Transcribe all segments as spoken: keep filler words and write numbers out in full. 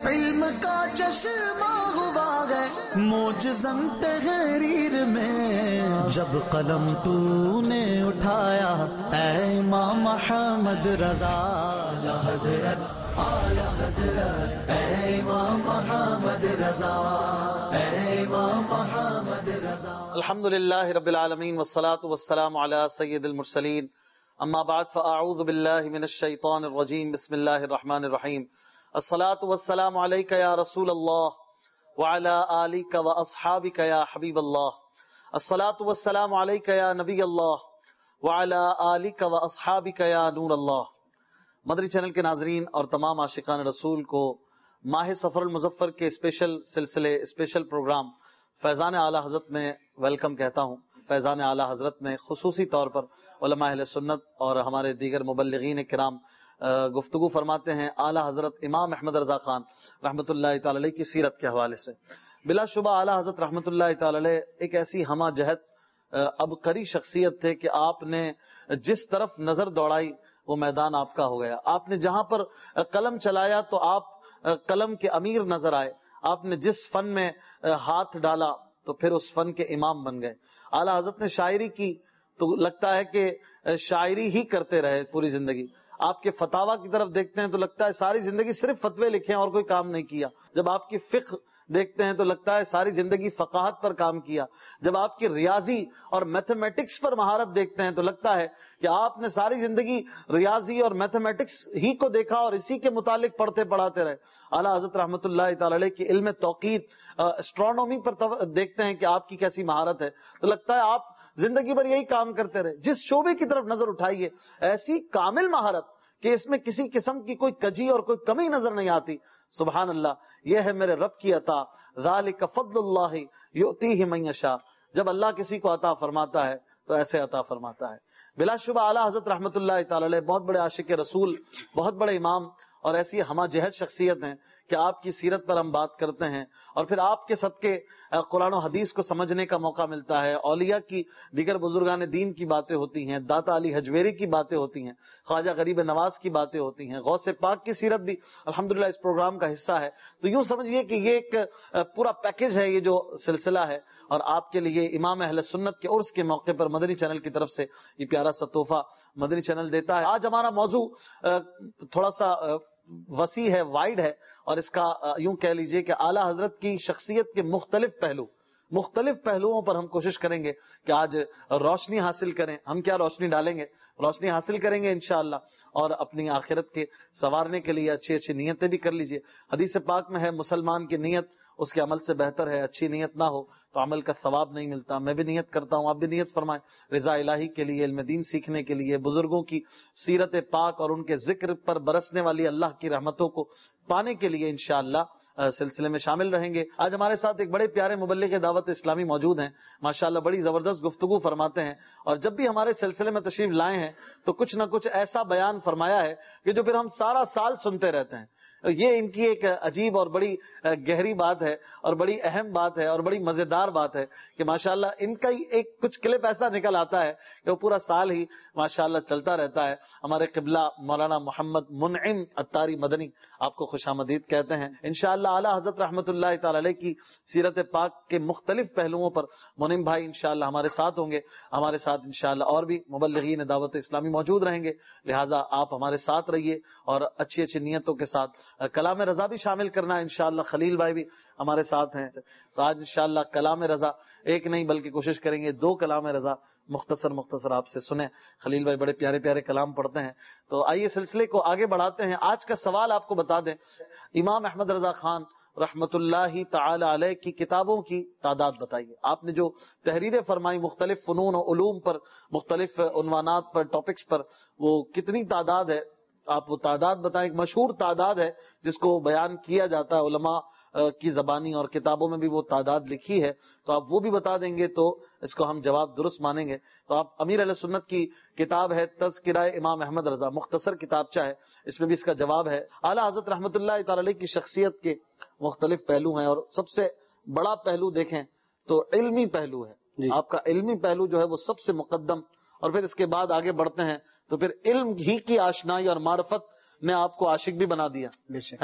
علم کا چشمہ ہوا ہے موجزن تحریر میں، جب قلم تو نے اٹھایا اے امام محمد رضا، اعلی حضرت اعلی حضرت اے امام محمد رضا، اے امام محمد رضا۔ الحمدللہ رب العالمین والصلاة والسلام علی سید المرسلین، اما بعد فاعوذ باللہ من الشیطان الرجیم، بسم اللہ الرحمن الرحیم۔ الصلاة والسلام علیک یا رسول اللہ وعلی آلک واصحابک یا حبیب اللہ، الصلاة والسلام علیک یا نبی اللہ وعلی آلک واصحابک یا نور اللہ۔ مدری چینل کے ناظرین اور تمام عاشقان رسول کو ماہ سفر المظفر کے اسپیشل سلسلے اسپیشل پروگرام فیضان اعلی حضرت میں ویلکم کہتا ہوں۔ فیضان اعلی حضرت میں خصوصی طور پر علماء اہل سنت اور ہمارے دیگر مبلغین کرام گفتگو فرماتے ہیں اعلی حضرت امام احمد رضا خان رحمۃ اللہ تعالی علیہ کی سیرت کے حوالے سے۔ بلا شبہ اعلی حضرت رحمۃ اللہ تعالی علیہ ایک ایسی ہمہ جہت عبقری شخصیت تھے کہ آپ نے جس طرف نظر دوڑائی وہ میدان آپ کا ہو گیا۔ آپ نے جہاں پر قلم چلایا تو آپ قلم کے امیر نظر آئے، آپ نے جس فن میں ہاتھ ڈالا تو پھر اس فن کے امام بن گئے۔ اعلی حضرت نے شاعری کی تو لگتا ہے کہ شاعری ہی کرتے رہے پوری زندگی۔ آپ کے فتاوا کی طرف دیکھتے ہیں تو لگتا ہے ساری زندگی صرف فتوے لکھے ہیں اور کوئی کام نہیں کیا۔ جب آپ کی فقہ دیکھتے ہیں تو لگتا ہے ساری زندگی فقاہت پر کام کیا۔ جب آپ کی ریاضی اور میتھمیٹکس پر مہارت دیکھتے ہیں تو لگتا ہے کہ آپ نے ساری زندگی ریاضی اور میتھمیٹکس ہی کو دیکھا اور اسی کے متعلق پڑھتے پڑھاتے رہے۔ اعلیٰ حضرت رحمۃ اللہ تعالی علیہ کی علم توقیت اسٹرانومی پر دیکھتے ہیں کہ آپ کی کیسی مہارت ہے تو لگتا ہے آپ زندگی بھر یہی کام کرتے رہے۔ جس شعبے کی طرف نظر اٹھائیے ایسی کامل مہارت کہ اس میں کسی قسم کی کوئی کجی اور کوئی کمی نظر نہیں آتی۔ سبحان اللہ، یہ ہے میرے رب کی عطا، ذالک فضل اللہ یؤتیہ من یشاء۔ جب اللہ کسی کو عطا فرماتا ہے تو ایسے عطا فرماتا ہے۔ بلا شبہ اعلیٰ حضرت رحمۃ اللہ تعالی علیہ بہت بڑے عاشق رسول، بہت بڑے امام اور ایسی ہمہ جہت شخصیت ہیں کہ آپ کی سیرت پر ہم بات کرتے ہیں اور پھر آپ کے صدقے قرآن و حدیث کو سمجھنے کا موقع ملتا ہے، اولیاء کی دیگر بزرگان دین کی باتیں ہوتی ہیں، داتا علی حجویری کی باتیں ہوتی ہیں، خواجہ غریب نواز کی باتیں ہوتی ہیں، غوث پاک کی سیرت بھی الحمدللہ اس پروگرام کا حصہ ہے۔ تو یوں سمجھیے کہ یہ ایک پورا پیکج ہے یہ جو سلسلہ ہے، اور آپ کے لیے امام اہل سنت کے عرس کے موقع پر مدنی چینل کی طرف سے یہ پیارا سا تحفہ مدنی چینل دیتا ہے۔ آج ہمارا موضوع تھوڑا سا وسیع ہے، وائڈ ہے، اور اس کا یوں کہہ لیجئے کہ اعلیٰ حضرت کی شخصیت کے مختلف پہلو مختلف پہلوؤں پر ہم کوشش کریں گے کہ آج روشنی حاصل کریں۔ ہم کیا روشنی ڈالیں گے، روشنی حاصل کریں گے انشاءاللہ، اور اپنی آخرت کے سنوارنے کے لیے اچھی اچھی نیتیں بھی کر لیجئے۔ حدیث پاک میں ہے مسلمان کی نیت اس کے عمل سے بہتر ہے، اچھی نیت نہ ہو تو عمل کا ثواب نہیں ملتا۔ میں بھی نیت کرتا ہوں، آپ بھی نیت فرمائیں، رضا الہی کے لیے، علم دین سیکھنے کے لیے، بزرگوں کی سیرت پاک اور ان کے ذکر پر برسنے والی اللہ کی رحمتوں کو پانے کے لیے انشاءاللہ سلسلے میں شامل رہیں گے۔ آج ہمارے ساتھ ایک بڑے پیارے مبلغ دعوت اسلامی موجود ہیں، ماشاءاللہ بڑی زبردست گفتگو فرماتے ہیں، اور جب بھی ہمارے سلسلے میں تشریف لائے ہیں تو کچھ نہ کچھ ایسا بیان فرمایا ہے کہ جو پھر ہم سارا سال سنتے رہتے ہیں۔ یہ ان کی ایک عجیب اور بڑی گہری بات ہے اور بڑی اہم بات ہے اور بڑی مزیدار بات ہے کہ ماشاءاللہ ان کا ایک کچھ کلپ ایسا نکل آتا ہے کہ وہ پورا سال ہی ماشاءاللہ چلتا رہتا ہے۔ ہمارے قبلہ مولانا محمد منعم عطاری مدنی آپ کو خوش آمدید کہتے ہیں۔ انشاءاللہ اعلیٰ حضرت رحمۃ اللہ تعالی علیہ کی سیرت پاک کے مختلف پہلوؤں پر منعم بھائی انشاءاللہ ہمارے ساتھ ہوں گے۔ ہمارے ساتھ انشاءاللہ اور بھی مبلغین دعوت اسلامی موجود رہیں گے، لہٰذا آپ ہمارے ساتھ رہیے اور اچھی اچھی نیتوں کے ساتھ کلام رضا بھی شامل کرنا ہے انشاءاللہ۔ خلیل بھائی بھی ہمارے ساتھ ہیں تو آج انشاءاللہ کلام رضا ایک نہیں بلکہ کوشش کریں گے دو کلام رضا مختصر مختصر آپ سے سنیں۔ خلیل بھائی بڑے پیارے پیارے کلام پڑھتے ہیں، تو آئیے سلسلے کو آگے بڑھاتے ہیں۔ آج کا سوال آپ کو بتا دیں، امام احمد رضا خان رحمت اللہ تعالی علیہ کی کتابوں کی تعداد بتائیے۔ آپ نے جو تحریریں فرمائی مختلف فنون و علوم پر، مختلف عنوانات پر، ٹاپکس پر، وہ کتنی تعداد ہے؟ آپ وہ تعداد بتائیں۔ ایک مشہور تعداد ہے جس کو بیان کیا جاتا ہے علماء کی زبانی اور کتابوں میں بھی وہ تعداد لکھی ہے، تو آپ وہ بھی بتا دیں گے تو اس کو ہم جواب درست مانیں گے۔ تو آپ امیر علیہ سنت کی کتاب ہے تذکرہ امام احمد رضا، مختصر کتابچہ ہے، اس میں بھی اس کا جواب ہے۔ اعلیٰ حضرت رحمۃ اللہ تعالی علیہ کی شخصیت کے مختلف پہلو ہیں، اور سب سے بڑا پہلو دیکھیں تو علمی پہلو ہے جی۔ آپ کا علمی پہلو جو ہے وہ سب سے مقدم، اور پھر اس کے بعد آگے بڑھتے ہیں تو پھر علم ہی کی آشنائی اور معرفت نے آپ کو عاشق بھی بنا دیا ہے نا۔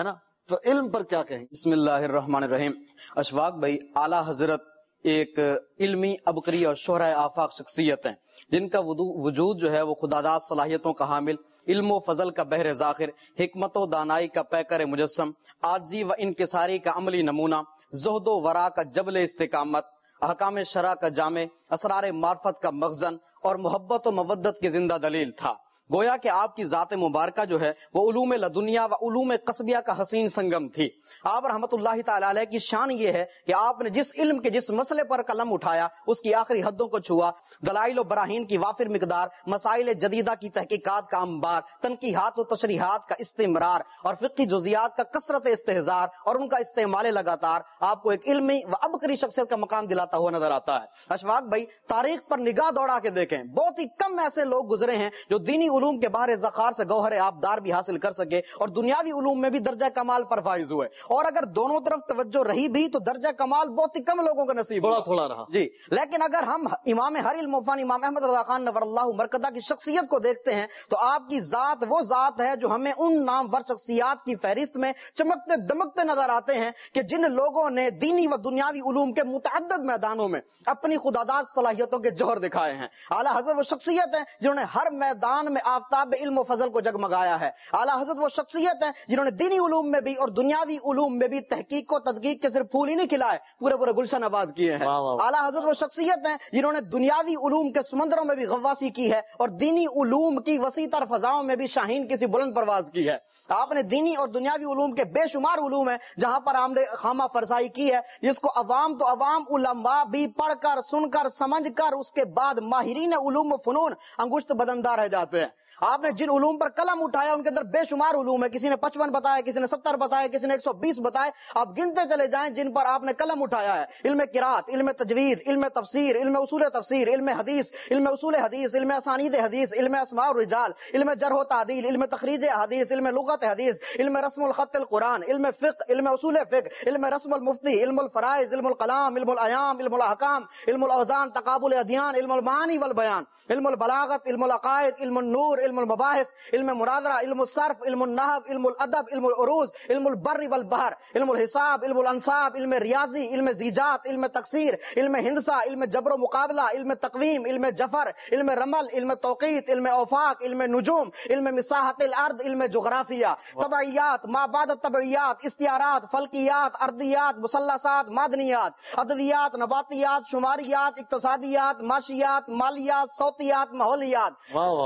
تو علم پر کیا کہیں؟ بسم اللہ الرحمن الرحیم. اشفاق بھائی، اعلیٰ حضرت ایک علمی عبقری اور شہرۂ آفاق شخصیت ہیں جن کا وجود جو ہے وہ خداداد صلاحیتوں کا حامل، علم و فضل کا بحر ذاخر، حکمت و دانائی کا پیکر مجسم، عاجزی و انکساری کا عملی نمونہ، زہد و ورا کا جبل استقامت، احکام شرع کا جامع، اسرار معرفت کا مخزن اور محبت و مودت کی زندہ دلیل تھا. گویا کہ آپ کی ذات مبارکہ جو ہے وہ علوم لدنیا و علوم قصبیہ کا حسین سنگم تھی. آپ رحمت اللہ تعالی علیہ کی شان یہ ہے کہ آپ نے جس علم کے جس مسئلے پر قلم اٹھایا اس کی آخری حدوں کو چھوا، دلائل و براہین کی وافر مقدار، مسائل جدیدہ کی تحقیقات کا انبار، تنقیحات و تشریحات کا استمرار اور فقہی جزیات کا کثرت استحضار اور ان کا استعمال لگاتار آپ کو ایک علمی و عبقری شخصیت کا مقام دلاتا ہوا نظر آتا ہے. اشفاق بھائی، تاریخ پر نگاہ دوڑا کے دیکھیں، بہت ہی کم ایسے لوگ گزرے ہیں جو دینی علوم کے باہر ذخار سے گوہر آبدار بھی حاصل کر سکے اور دنیاوی علوم میں بھی درجہ کمال پر فائز ہوئے. اور اگر دونوں طرف توجہ رہی بھی تو درجہ کمال بہت ہی کم لوگوں کا نصیب تھوڑا تھوڑا رہا. جی، لیکن اگر ہم امام ہر علم فن امام احمد رضا خان نور اللہ مرکزہ کی شخصیت کو دیکھتے ہیں تو آپ کی ذات وہ ذات ہے جو ہمیں ان نامور شخصیات کی فہرست میں چمکتے دمکتے نظر آتے ہیں کہ جن لوگوں نے دینی و دنیاوی علوم کے متعدد میدانوں میں اپنی خداداد صلاحیتوں کے جوہر دکھائے ہیں. اعلیٰ حضرت وہ شخصیت ہیں جنہوں نے ہر میدان میں آفتاب علم و فضل کو جگمگایا ہے. اعلیٰ حضرت وہ شخصیت ہیں جنہوں نے دینی علوم میں بھی اور دنیاوی علوم میں بھی تحقیق و تدقیق کے صرف پھول ہی نہیں کھلائے، پورے پورے گلشن آباد کیے ہیں. اعلیٰ حضرت وہ شخصیت ہیں جنہوں نے دنیاوی علوم کے سمندروں میں بھی غواصی کی ہے اور دینی علوم کی وسیع تر فضاؤں میں بھی شاہین کی سی بلند پرواز کی ہے. آپ نے دینی اور دنیاوی علوم کے بے شمار علوم ہیں جہاں پر آپ نے خامہ فرسائی کی ہے، جس کو عوام تو عوام علماء بھی پڑھ کر سن کر سمجھ کر اس کے بعد ماہرین علوم و فنون انگشت بدندہ رہ جاتے ہیں. آپ نے جن علوم پر قلم اٹھایا ان کے اندر بے شمار علوم ہے، کسی نے پچپن بتایا، کسی نے ستر بتایا، کسی نے ایک سو بیس بتائے. آپ گنتے چلے جائیں جن پر آپ نے قلم اٹھایا ہے. علم قرات، علم تجوید، علم تفسیر، علم اصول تفسیر، علم حدیث، علم اصول حدیث، علم اسانید حدیث، علم اسماء الرجال، علم جرح و تعدیل، علم تخریج حدیث، علم لغت حدیث، علم رسم الخط القرآن، علم فقہ، علم اصول فقہ، علم رسم المفتی، علم الفرائض، علم الکلام، علم الایام، علم الاحکام، علم الاوزان، تقابل ادیان، علم المعانی والبیان، علم البلاغت، علم العقائد، علم النور، علم المباحث، علم مناظرہ، علم الصرف، علم النحو، علم الادب، علم العروض، علم البر والبحر، علم الحساب، علم الانصاب، علم ریاضی، علم زیجات، علم تکسیر، علم ہندسہ، علم جبر و مقابلہ، علم تقویم، علم جفر، علم رمل، علم توقیت، علم اوفاق، علم نجوم، علم مساحت الارض، علم جغرافیہ، طبعیات، ما بعد الطبعیات، استعارات، فلکیات، ارضیات، مثلثات، معدنیات، ادویات، نباتیات، شماریات، اقتصادیات، معاشیات، مالیات، صوتیات، ماحولیات،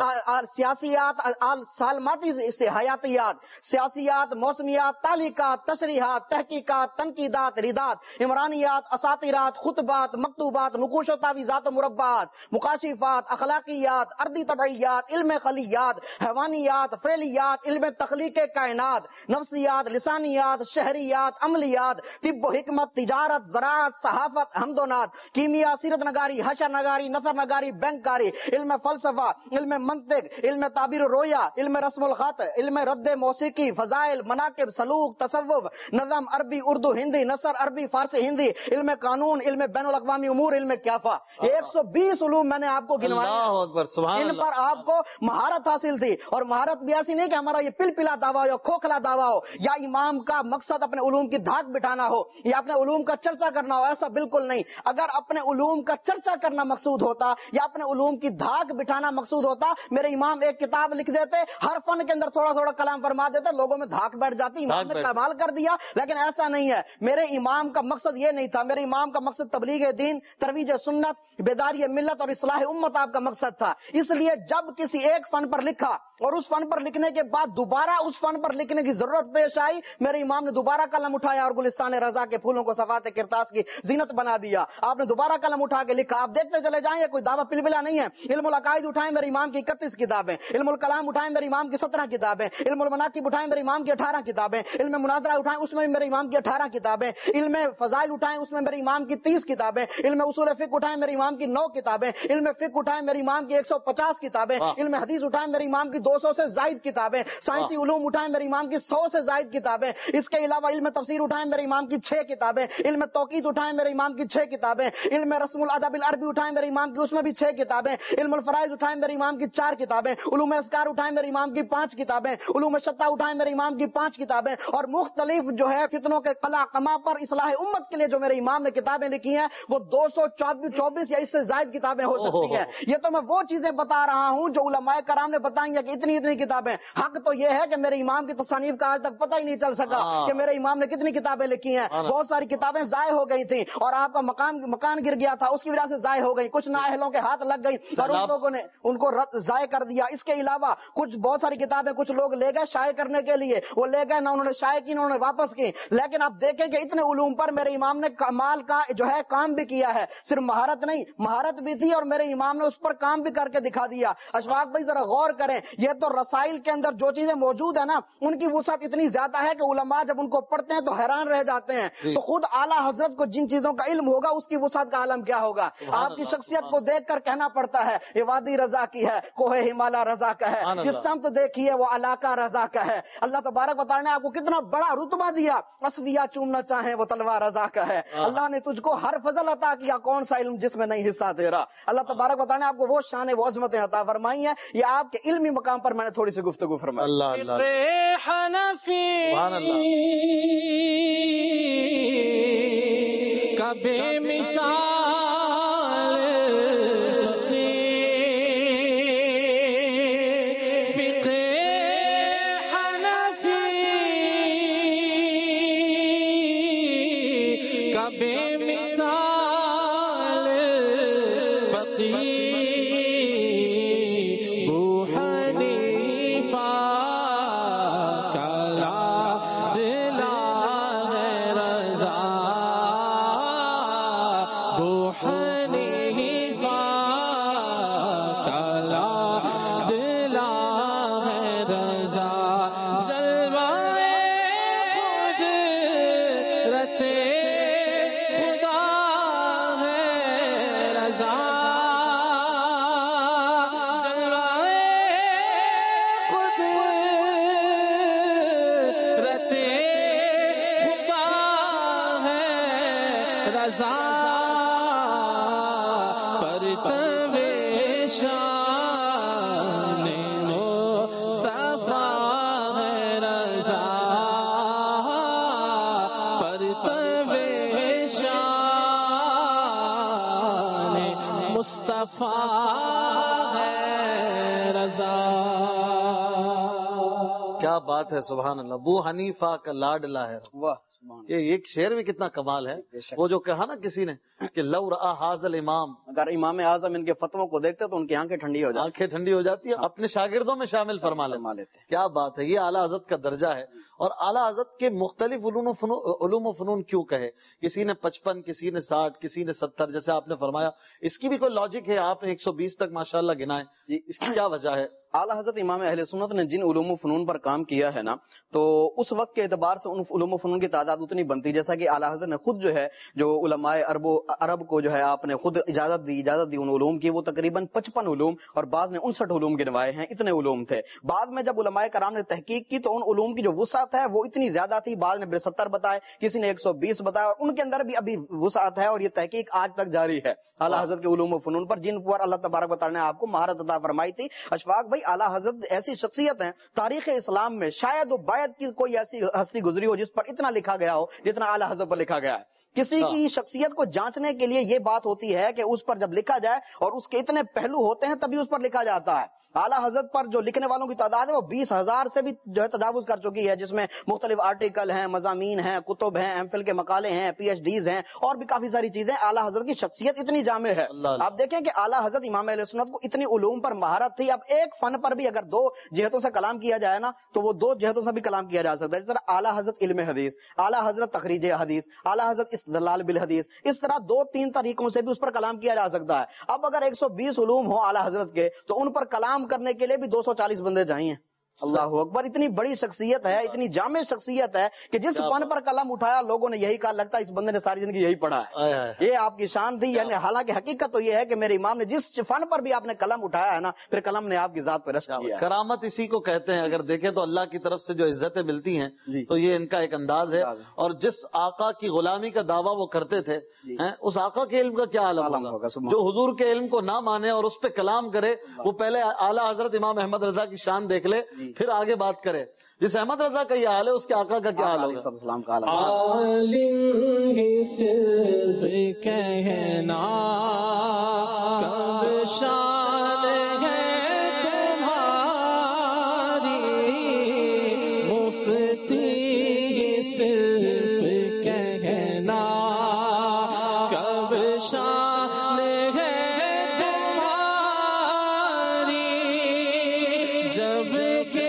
سیاسیات، سالماتی سے حیاتیات، سیاسیات، موسمیات، تعلیقات، تشریحات، تحقیقات، تنقیدات، ردات، عمرانیات، اساطیرات، خطبات، مکتوبات، نقوش و تعویذات و مربعات، مکاشفات، اخلاقیات، ارضی طبعیات، علم خلیات، حیوانیات، فعلیات، علم تخلیق کائنات، نفسیات، لسانیات، شہریات، عملیات، طب و حکمت، تجارت، زراعت، صحافت، حمد و نعت، کیمیا، سیرت نگاری، حشر نگاری، نثر نگاری، بینک کاری، علم فلسفہ، علم منطق، علم تعبیر رویا، علم رسم الخط، علم رد موسیقی، فضائل، مناقب، سلوک، تصوف، نظم، عربی، اردو، ہندی، نثر، عربی، فارسی، ہندی، علم قانون، علم بین الاقوامی امور، علم کیافہ. یہ ایک سو بیس علوم میں نے آپ کو گنوائے، ان پر آپ کو مہارت حاصل تھی. اور مہارت بھی ایسی نہیں کہ ہمارا یہ پل پلا دعویٰ ہو یا کھوکھلا دعویٰ ہو یا امام کا مقصد اپنے علوم کی دھاک بٹھانا ہو یا اپنے علوم کا چرچا کرنا ہو، ایسا بالکل نہیں. اگر اپنے علوم کا چرچا کرنا مقصود ہوتا یا اپنے علوم کی دھاک بٹھانا مقصود ہوتا، میرے امام ایک کتاب لکھ دیتے، ہر فن کے اندر تھوڑا تھوڑا کلام فرما دیتے، لوگوں میں دھاک بیٹھ جاتی، امام نے کمال کر دیا. لیکن ایسا نہیں ہے. میرے امام کا مقصد یہ نہیں تھا. میرے امام کا مقصد تبلیغ دین، ترویج سنت، بیداری ملت اور اصلاح امت آپ کا مقصد تھا. اس لیے جب کسی ایک فن پر لکھا اور اس فن پر لکھنے کے بعد دوبارہ اس فن پر لکھنے کی ضرورت پیش آئی، میرے امام نے دوبارہ قلم اٹھایا اور گلستان رضا کے پھولوں کو صفات کرتاس کی زینت بنا دیا. آپ نے دوبارہ قلم اٹھا کے لکھا. آپ دیکھتے چلے جائیں، یہ کوئی دعویٰ پلپلا نہیں ہے. علم العقائد اٹھائیں، میرے امام کی اکتیس کتابیں. علم الکلام اٹھائیں، میرے امام کی سترہ کتابیں. علم المناقب اٹھائیں، میرے امام کی اٹھارہ کتابیں. علم مناظرہ اٹھائیں، اس میں بھی میرے امام کی اٹھارہ کتابیں. علم فضائل اٹھائیں، اس میں میرے امام کی تیس کتابیں. علم اصول فقہ اٹھائیں، میرے امام کی نو کتابیں. علم فقہ اٹھائیں، میرے امام کی ایک سو پچاس کتابیں. علم حدیث اٹھائیں، میرے امام کی دو سو سے زائد کتابیں. سائنسی علوم اٹھائیں، میرے امام کی سو سے زائد کتابیں. اس کے علاوہ علم تفسیر اٹھائیں، میرے امام کی چھ کتابیں. علم توقیت اٹھائیں، میرے امام کی چھ کتابیں. علم رسم الادب العربی اٹھائیں، میرے امام کی اس میں بھی چھ کتابیں. علم الفرائض اٹھائیں، میرے امام کی چار کتابیں. علوم اسکار اٹھائیں میرے امام کی پانچ کتابیں، علوم شتا اٹھائیں میرے امام کی پانچ کتابیں، اور مختلف جو ہے فتنوں کے قلع قما پر اصلاح امت کے لیے جو میرے امام نے کتابیں لکھی ہیں وہ دو سو چوبیس یا اس سے زائد کتابیں ہو سکتی ہیں۔ یہ تو میں وہ چیزیں بتا رہا ہوں جو علماء کرام نے بتائیں کہ اتنی اتنی کتابیں۔ حق تو یہ ہے کہ میرے امام کی تصانیف کا آج تک پتہ ہی نہیں چل سکا کہ میرے امام نے کتنی کتابیں لکھی ہیں۔ بہت ساری کتابیں ضائع ہو گئی تھیں اور آپ کا مکان مکان گر گیا تھا، اس کی وجہ سے ضائع ہو گئی، کچھ نااہلوں کے ہاتھ لگ گئی اور ان لوگوں نے ان کو ضائع کر دیا۔ اس کے علاوہ کچھ بہت ساری کتابیں کچھ لوگ لے گئے شائع کرنے کے لیے، وہ لے گئے نہ انہوں نے شائع کی نہ انہوں نے واپس کی۔ لیکن آپ دیکھیں کہ اتنے علوم پر میرے امام نے کمال کا جو ہے کام بھی کیا ہے، صرف مہارت نہیں، مہارت بھی تھی اور میرے امام نے اس پر کام بھی کر کے دکھا دیا۔ اشفاق بھائی ذرا غور کریں، یہ تو رسائل کے اندر جو چیزیں موجود ہیں نا ان کی وسعت اتنی زیادہ ہے کہ علماء جب ان کو پڑھتے ہیں تو حیران رہ جاتے ہیں۔ تو خود اعلیٰ حضرت کو جن چیزوں کا علم ہوگا اس کی وسعت کا عالم کیا ہوگا۔ آپ کی شخصیت کو دیکھ کر کہنا پڑتا ہے یہ وادی رضا کی ہے، کوہ ہمالا رضا کا ہے، یہ سمت دیکھیے وہ علاقہ رضا کا ہے۔ اللہ تبارک و تعالی نے آپ کو کتنا بڑا رتبہ دیا، اصفیہ چومنا چاہیں وہ تلوار رضا کا ہے۔ اللہ نے تجھ کو ہر فضل عطا کیا، کون سا علم جس میں نہیں حصہ تیرا۔ اللہ تبارک و تعالی نے آپ کو وہ شان وہ عظمتیں عطا فرمائی ہیں، یہ آپ کے علمی مقام پر میں نے تھوڑی سی گفتگو فرمائی۔ اللہ اللہ سبحان اللہ۔ کبھی مثال کیا بات ہے، سبحان اللہ۔ ابو حنیفہ کا لاڈلا ہے، یہ ایک شعر میں کتنا کمال ہے۔ وہ جو کہا نا کسی نے کہ لو رآ حاذل امام، اگر امام اعظم ان کے فتووں کو دیکھتے تو ان کی آنکھیں ٹھنڈی ہو جاتی، آنکھیں ٹھنڈی ہو جاتی ہے، اپنے شاگردوں میں شامل فرما لیتے۔ کیا بات ہے، یہ اعلیٰ حضرت کا درجہ ہے۔ اور اعلیٰ حضرت کے مختلف علوم و فنون علوم و فنون کیوں کہے، کسی نے پچپن، کسی نے ساٹھ، کسی نے ستر، جیسے آپ نے فرمایا، اس کی بھی کوئی لاجک ہے؟ آپ نے ایک سو بیس تک ماشاءاللہ گنائے، اس کی کیا وجہ ہے؟ اعلیٰ حضرت امام اہل سنت نے جن علوم و فنون پر کام کیا ہے نا، تو اس وقت کے اعتبار سے ان علوم و فنون کی تعداد اتنی بنتی، جیسا کہ اعلیٰ حضرت نے خود جو ہے جو علماء عرب و عرب کو جو ہے آپ نے خود اجازت دی اجازت دی ان علوم کی، وہ تقریباً پچپن علوم اور بعض نے انسٹھ علوم گنوائے ہیں، اتنے علوم تھے۔ بعد میں جب علماء کرام نے تحقیق کی تو ان علوم کی جو وسعت ہے وہ اتنی زیادہ تھی، بعض نے ستر بتائے، کسی نے ایک سو بیس بتایا، اور ان کے اندر بھی ابھی وسعت ہے اور یہ تحقیق آج تک جاری ہے اعلیٰ حضرت کے علوم و فنون پر، جن پر اللہ تبارک و تعالی نے آپ کو مہارت عطا فرمائی تھی۔ اشفاق بھائی، اعلیٰ حضرت ایسی شخصیت ہیں تاریخ اسلام میں شاید و باید کی کوئی ایسی ہستی گزری ہو جس پر اتنا لکھا گیا ہو جتنا اعلیٰ حضرت پر لکھا گیا ہے۔ کسی کی شخصیت کو جانچنے کے لیے یہ بات ہوتی ہے کہ اس پر جب لکھا جائے اور اس کے اتنے پہلو ہوتے ہیں تبھی اس پر لکھا جاتا ہے۔ اعلیٰ حضرت پر جو لکھنے والوں کی تعداد ہے وہ بیس ہزار سے بھی جو ہے تجاوز کر چکی ہے، جس میں مختلف آرٹیکل ہیں، مضامین ہیں، کتب ہیں، ایم فل کے مقالے ہیں، پی ایچ ڈیز ہیں اور بھی کافی ساری چیزیں۔ اعلیٰ حضرت کی شخصیت اتنی جامع ہے، آپ دیکھیں کہ اعلیٰ حضرت امام اہل سنت کو اتنی علوم پر مہارت تھی۔ اب ایک فن پر بھی اگر دو جہتوں سے کلام کیا جائے نا تو وہ دو جہتوں سے بھی کلام کیا جا سکتا ہے، جس طرح اعلیٰ حضرت علم حدیث، اعلیٰ حضرت تخریج حدیث، اعلیٰ حضرت استدلال بالحدیث، اس طرح دو تین طریقوں سے بھی اس پر کلام کیا جا سکتا ہے۔ اب اگر ایک سو بیس علوم ہوں اعلیٰ حضرت کے تو ان پر کلام کرنے کے لیے بھی دو سو چالیس بندے چاہیے۔ اللہ اکبر. اتنی بڑی شخصیت ہے, اتنی جامع شخصیت ہے کہ جس فن پر قلم اٹھایا لوگوں نے یہی کہا لگتا ہے اس بندے نے ساری زندگی یہی پڑھا ہے. یہ آپ کی شان تھی. یعنی حالانکہ حقیقت تو یہ ہے کہ میرے امام نے جس فن پر بھی آپ نے قلم اٹھایا ہے نا, پھر قلم نے آپ کی ذات پہ رشک کیا. کرامت اسی کو کہتے ہیں. اگر دیکھیں تو اللہ کی طرف سے جو عزتیں ملتی ہیں تو یہ ان کا ایک انداز ہے. اور جس آقا کی غلامی کا دعویٰ وہ کرتے تھے, اس آقا کے علم کا کیا عالم ہوگا. جو حضور کے علم کو نہ مانے اور اس پہ کلام کرے, وہ پہلے اعلیٰ حضرت امام احمد رضا کی شان دیکھ لے, پھر آگے بات کرے. جس احمد رضا کا یہ حال ہے, اس کے آقا کا کیا حال ہوگا. عالم ہی صرف کہنا کب شان ہے تمہاری, مفتی ہی صرف کہنا کب شان ہے تمہاری, جب کہ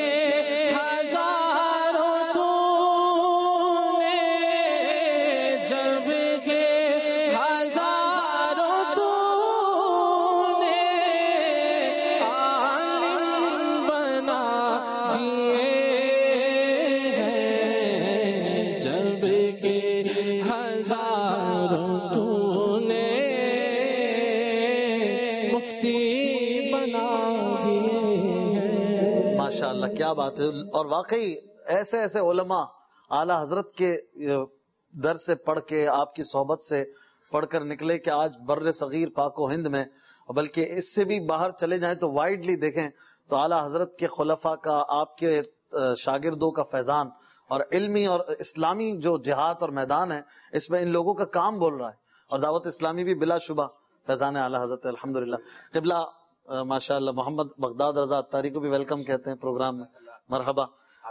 کیا بات ہے. اور واقعی ایسے ایسے علماء اعلیٰ حضرت کے در سے پڑھ کے, آپ کی صحبت سے پڑھ کر نکلے کہ آج بر صغیر پاک و ہند میں, بلکہ اس سے بھی باہر چلے جائیں تو وائڈلی دیکھیں تو اعلیٰ حضرت کے خلفاء کا, آپ کے شاگردوں کا فیضان اور علمی اور اسلامی جو جہاد اور میدان ہے, اس میں ان لوگوں کا کام بول رہا ہے. اور دعوت اسلامی بھی بلا شبہ فیضان اعلیٰ حضرت الحمدللہ. قبلہ ماشاء اللہ محمد بغداد رضا اتاری کو بھی ویلکم کہتے ہیں پروگرام میں. مرحبا,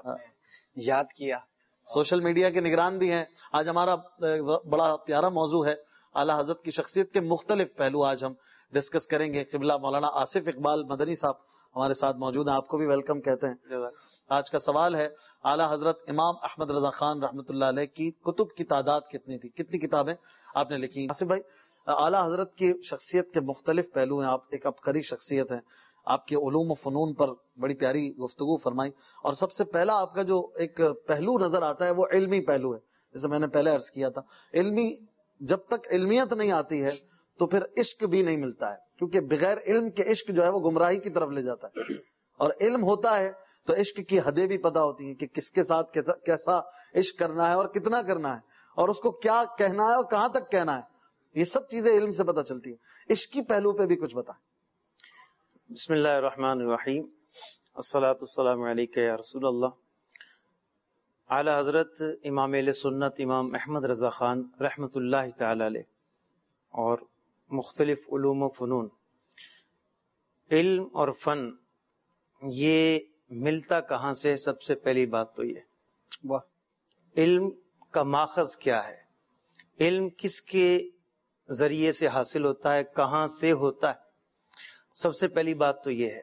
یاد کیا. سوشل میڈیا کے نگران بھی ہیں. آج ہمارا بڑا پیارا موضوع ہے اعلیٰ حضرت کی شخصیت کے مختلف پہلو آج ہم ڈسکس کریں گے. قبلہ مولانا آصف اقبال مدنی صاحب ہمارے ساتھ موجود ہیں, آپ کو بھی ویلکم کہتے ہیں. آج کا سوال ہے اعلیٰ حضرت امام احمد رضا خان رحمۃ اللہ علیہ کی کتب کی تعداد کتنی تھی, کتنی کتابیں آپ نے لکھی. آصف بھائی, اعلیٰ حضرت کی شخصیت کے مختلف پہلو ہیں, آپ ایک عبقری شخصیت ہیں, آپ کے علوم و فنون پر بڑی پیاری گفتگو فرمائی. اور سب سے پہلا آپ کا جو ایک پہلو نظر آتا ہے وہ علمی پہلو ہے. جیسے میں نے پہلے عرض کیا تھا, علمی جب تک علمیت نہیں آتی ہے تو پھر عشق بھی نہیں ملتا ہے, کیونکہ بغیر علم کے عشق جو ہے وہ گمراہی کی طرف لے جاتا ہے. اور علم ہوتا ہے تو عشق کی حدیں بھی پتہ ہوتی ہیں کہ کس کے ساتھ کیسا عشق کرنا ہے اور کتنا کرنا ہے, اور اس کو کیا کہنا ہے اور کہاں تک کہنا ہے. یہ سب چیزیں علم سے پتہ چلتی ہیں. عشقی پہلو پہ بھی کچھ بتائیں. بسم اللہ الرحمن الرحیم, الصلاۃ والسلام علیک یا رسول اللہ. اعلی حضرت امام اہل سنت امام احمد رضا خان رحمۃ اللہ تعالی علیہ اور مختلف علوم و فنون, علم اور فن یہ ملتا کہاں سے؟ سب سے پہلی بات تو یہ, واہ, علم کا ماخذ کیا ہے, علم کس کے ذریعے سے حاصل ہوتا ہے, کہاں سے ہوتا ہے. سب سے پہلی بات تو یہ ہے.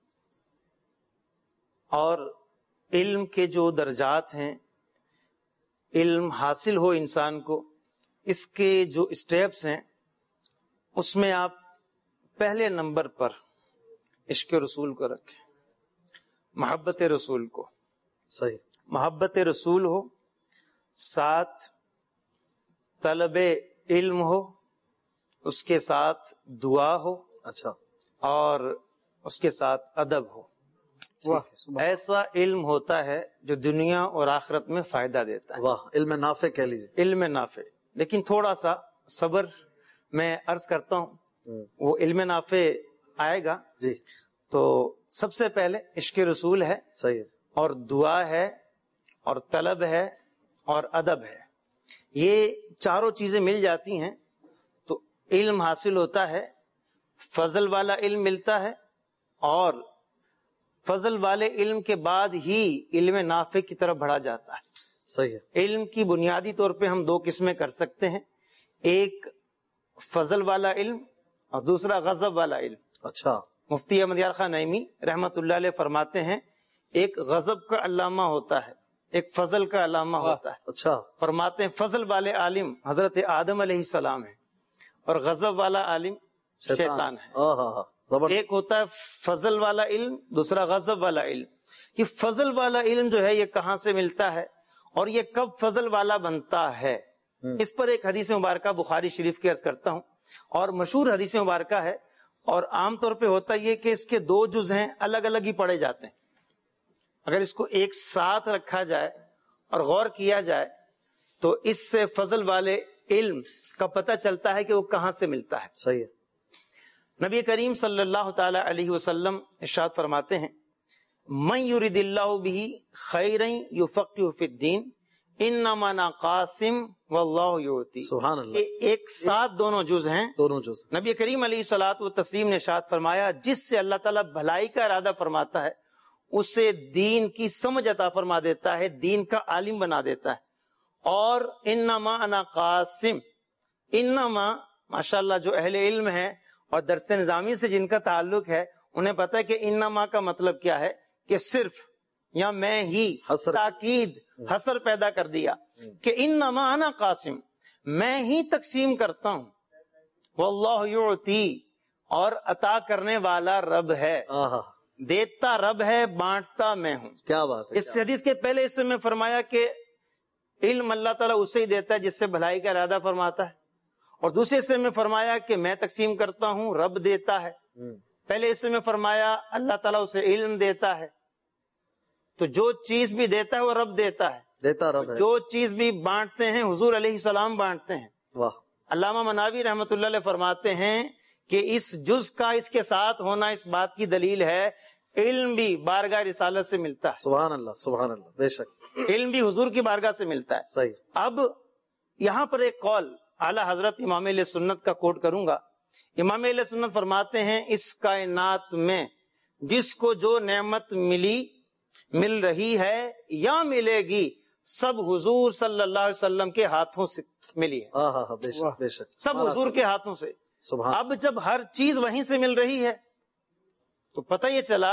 اور علم کے جو درجات ہیں, علم حاصل ہو انسان کو, اس کے جو اسٹیپس ہیں, اس میں آپ پہلے نمبر پر عشق رسول کو رکھیں, محبت رسول کو. صحیح, محبت رسول ہو, ساتھ طلب علم ہو, اس کے ساتھ دعا ہو, اچھا, اور اس کے ساتھ ادب ہو. ایسا علم ہوتا ہے جو دنیا اور آخرت میں فائدہ دیتا ہے. واہ, علم نافع کہہ لیجیے. علم نافع. لیکن تھوڑا سا صبر میں عرض کرتا ہوں, وہ علم نافع آئے گا. جی, تو سب سے پہلے عشق رسول ہے, صحیح, اور دعا ہے, اور طلب ہے, اور ادب ہے. یہ چاروں چیزیں مل جاتی ہیں تو علم حاصل ہوتا ہے. فضل والا علم ملتا ہے, اور فضل والے علم کے بعد ہی علم نافع کی طرف بڑھا جاتا ہے. صحیح ہے. علم کی بنیادی طور پہ ہم دو قسمیں کر سکتے ہیں, ایک فضل والا علم اور دوسرا غضب والا علم. اچھا, مفتی احمد یار خان نعیمی رحمت اللہ علیہ فرماتے ہیں ایک غضب کا علامہ ہوتا ہے, ایک فضل کا علامہ ہوتا ہے. اچھا, فرماتے ہیں فضل والے عالم حضرت آدم علیہ السلام ہے, اور غضب والا عالم شیطان ہے. ایک ہوتا ہے فضل والا علم, دوسرا غضب والا علم. کہ فضل والا علم جو ہے یہ کہاں سے ملتا ہے اور یہ کب فضل والا بنتا ہے. اس پر ایک حدیث مبارکہ بخاری شریف کی عرض کرتا ہوں اور مشہور حدیث مبارکہ ہے, اور عام طور پہ ہوتا یہ کہ اس کے دو جز ہیں الگ الگ ہی پڑھے جاتے ہیں. اگر اس کو ایک ساتھ رکھا جائے اور غور کیا جائے تو اس سے فضل والے علم کا پتہ چلتا ہے کہ وہ کہاں سے ملتا ہے. صحیح ہے. نبی کریم صلی اللہ تعالی علیہ وسلم ارشاد فرماتے ہیں من یرید اللہ بہ خیرا یفقہہ فی الدین انما انا قاسم واللہ یعطی. سبحان اللہ. یہ ایک ساتھ دونوں جز ہیں, دونوں جز. نبی کریم علیہ الصلوۃ والتسلیم نے ارشاد فرمایا جس سے اللہ تعالیٰ بھلائی کا ارادہ فرماتا ہے اسے دین کی سمجھ عطا فرما دیتا ہے, دین کا عالم بنا دیتا ہے. اور انما انا قاسم, انما ماشاءاللہ جو اہل علم ہے اور درس نظامی سے جن کا تعلق ہے انہیں پتہ ہے کہ انما کا مطلب کیا ہے, کہ صرف یا میں ہی, حصر. تاکید حصر پیدا کر دیا کہ انما انا قاسم, میں ہی تقسیم کرتا ہوں, واللہ یعطی, اور عطا کرنے والا رب ہے, آہا, دیتا رب ہے, بانٹتا میں ہوں. کیا بات ہے. اس حدیث کے پہلے اس میں فرمایا کہ علم اللہ تعالیٰ اسے ہی دیتا ہے جس سے بھلائی کا ارادہ فرماتا ہے, اور دوسرے حصے میں فرمایا کہ میں تقسیم کرتا ہوں, رب دیتا ہے. پہلے حصے میں فرمایا اللہ تعالیٰ اسے علم دیتا ہے. تو جو چیز بھی دیتا ہے وہ رب دیتا ہے, دیتا رب ہے. جو چیز بھی بانٹتے ہیں حضور علیہ السلام بانٹتے ہیں. واہ. علامہ مناوی رحمۃ اللہ علیہ فرماتے ہیں کہ اس جز کا اس کے ساتھ ہونا اس بات کی دلیل ہے علم بھی بارگاہ رسالت سے ملتا ہے. سبحان اللہ, سبحان اللہ, بے شک علم بھی حضور کی بارگاہ سے ملتا ہے. صحیح. اب یہاں پر ایک قول اعلیٰ حضرت امام علیہ سنت کا کوٹ کروں گا. امام علیہ سنت فرماتے ہیں اس کائنات میں جس کو جو نعمت ملی, مل رہی ہے یا ملے گی, سب حضور صلی اللہ علیہ وسلم کے ہاتھوں سے ملی ہے. آہا, بے شک, بے شک, سب حضور کے ہاتھوں سے. سبحان. اب جب ہر چیز وہیں سے مل رہی ہے تو پتہ یہ چلا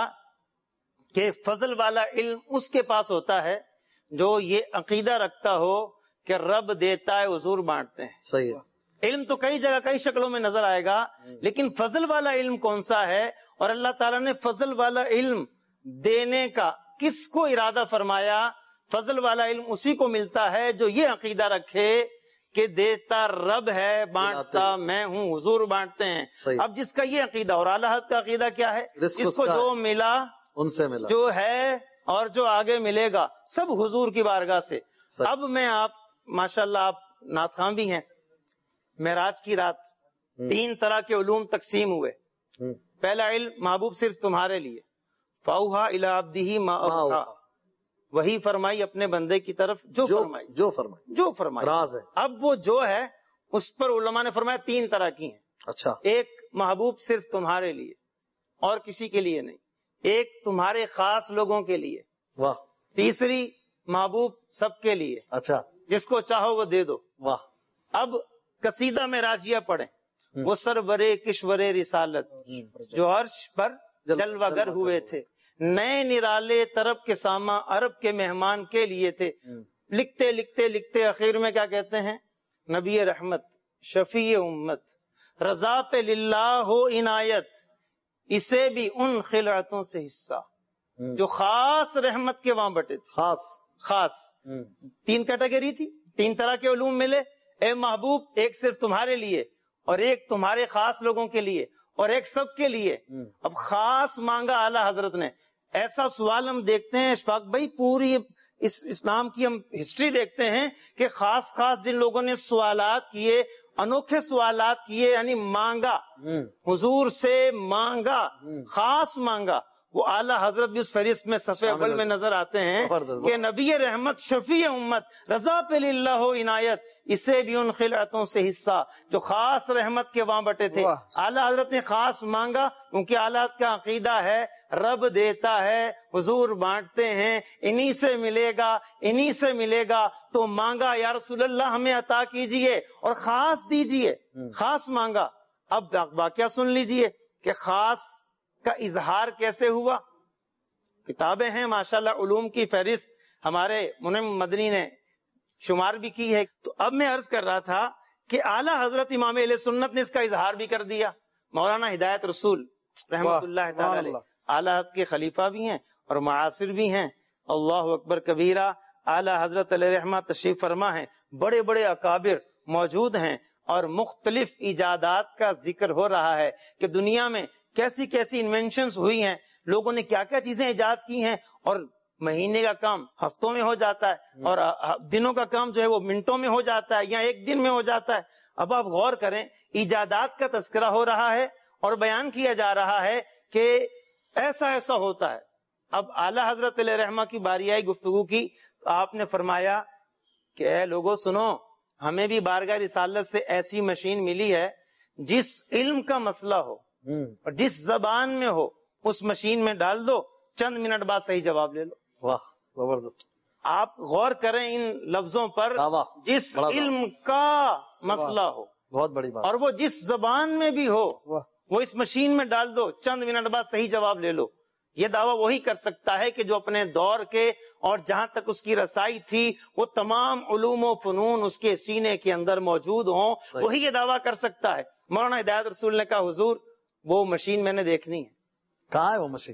کہ فضل والا علم اس کے پاس ہوتا ہے جو یہ عقیدہ رکھتا ہو کہ رب دیتا ہے, حضور بانٹتے ہیں. صحیح ہے. علم تو کئی جگہ کئی شکلوں میں نظر آئے گا, لیکن فضل والا علم کون سا ہے, اور اللہ تعالیٰ نے فضل والا علم دینے کا کس کو ارادہ فرمایا. فضل والا علم اسی کو ملتا ہے جو یہ عقیدہ رکھے کہ دیتا رب ہے, بانٹتا میں ہوں, حضور بانٹتے ہیں. صحیح. اب جس کا یہ عقیدہ, اور اعلیٰ حضرت کا عقیدہ کیا ہے, رزق جس اس کو کا جو ملا ان سے ملا, جو ہے اور جو آگے ملے گا سب حضور کی بارگاہ سے. صحیح. اب میں آپ ماشاءاللہ آپ نعت خواں بھی ہیں, معراج کی رات تین طرح کے علوم تقسیم ہوئے. پہلا علم محبوب صرف تمہارے لیے, فاوحا الی عبدہ ما اوحا, وہی فرمائی اپنے بندے کی طرف جو فرمائی, جو فرمائی, جو فرمائی, راز ہے. اب وہ جو ہے اس پر علماء نے فرمایا تین طرح کی ہیں. اچھا. ایک محبوب صرف تمہارے لیے اور کسی کے لیے نہیں, ایک تمہارے خاص لوگوں کے لیے, واہ. تیسری محبوب سب کے لیے, اچھا, جس کو چاہو وہ دے دو. واہ. اب قصیدہ میں راجیہ پڑھیں, وہ سرور کشور رسالت جو عرش پر جلوہ گر ہوئے تھے, نئے نرالے طرب کے ساما عرب کے مہمان کے لیے تھے. لکھتے لکھتے لکھتے آخر میں کیا کہتے ہیں, نبی رحمت شفیع امت رضا پہ للہ ہو عنایت, اسے بھی ان خلعتوں سے حصہ جو خاص رحمت کے وہاں بٹے تھے. خاص, خاص تین کیٹیگری تھی, تین طرح کے علوم ملے. اے محبوب ایک صرف تمہارے لیے, اور ایک تمہارے خاص لوگوں کے لیے, اور ایک سب کے لیے. اب خاص مانگا اعلیٰ حضرت نے. ایسا سوال ہم دیکھتے ہیں اشفاق بھائی, پوری اس اسلام کی ہم ہسٹری دیکھتے ہیں کہ خاص خاص جن لوگوں نے سوالات کیے, انوکھے سوالات کیے, یعنی مانگا, حضور سے مانگا, خاص مانگا, وہ اعلیٰ حضرت بھی اس فہرست میں صفحے اول میں نظر آتے ہیں کہ نبی رحمت شفیع امت رضا پہ للہ ہو عنایت, اسے بھی ان خلعتوں سے حصہ جو خاص رحمت کے وہاں بٹے تھے. اعلیٰ حضرت نے خاص مانگا کیونکہ اعلیٰ حضرت کا عقیدہ ہے رب دیتا ہے, حضور بانٹتے ہیں, انہی سے ملے گا, انہی سے ملے گا. تو مانگا یا رسول اللہ ہمیں عطا کیجئے اور خاص دیجئے, خاص مانگا. اب واقعہ سن لیجئے کہ خاص کا اظہار کیسے ہوا. کتابیں ہیں ماشاءاللہ, علوم کی فہرست ہمارے منعم مدنی نے شمار بھی کی ہے. تو اب میں عرض کر رہا تھا کہ اعلیٰ حضرت امام اہل سنت نے اس کا اظہار بھی کر دیا. مولانا ہدایت رسول رحمۃ اللہ تعالی علیہ اعلیٰ حضرت کے خلیفہ بھی ہیں اور معاصر بھی ہیں. اللہ اکبر کبیرہ. اعلی حضرت علیہ رحمہ تشریف فرما ہیں, بڑے بڑے اکابر موجود ہیں, اور مختلف ایجادات کا ذکر ہو رہا ہے کہ دنیا میں کیسی کیسی انوینشنز ہوئی ہیں, لوگوں نے کیا کیا چیزیں ایجاد کی ہیں, اور مہینے کا کام ہفتوں میں ہو جاتا ہے, اور دنوں کا کام جو ہے وہ منٹوں میں ہو جاتا ہے, یا ایک دن میں ہو جاتا ہے. اب آپ غور کریں, ایجادات کا تذکرہ ہو رہا ہے اور بیان کیا جا رہا ہے کہ ایسا ایسا ہوتا ہے. اب اعلی حضرت علیہ رحمہ کی باری آئی گفتگو کی, تو آپ نے فرمایا کہ اے لوگوں سنو, ہمیں بھی بارگاہ رسالت سے ایسی مشین ملی ہے جس علم کا مسئلہ ہو اور جس زبان میں ہو, اس مشین میں ڈال دو, چند منٹ بعد صحیح جواب لے لو. واہ زبردست. آپ غور کریں ان لفظوں پر, جس علم کا مسئلہ ہو, بہت بڑی بات, اور وہ جس زبان میں بھی ہو, وہ اس مشین میں ڈال دو, چند منٹ بعد صحیح جواب لے لو. یہ دعویٰ وہی کر سکتا ہے کہ جو اپنے دور کے اور جہاں تک اس کی رسائی تھی وہ تمام علوم و فنون اس کے سینے کے اندر موجود ہوں, وہی یہ دعویٰ کر سکتا ہے. مولانا ہدایت رسول نے کہا حضور وہ مشین میں نے دیکھنی ہے. کہاں ہے وہ مشین؟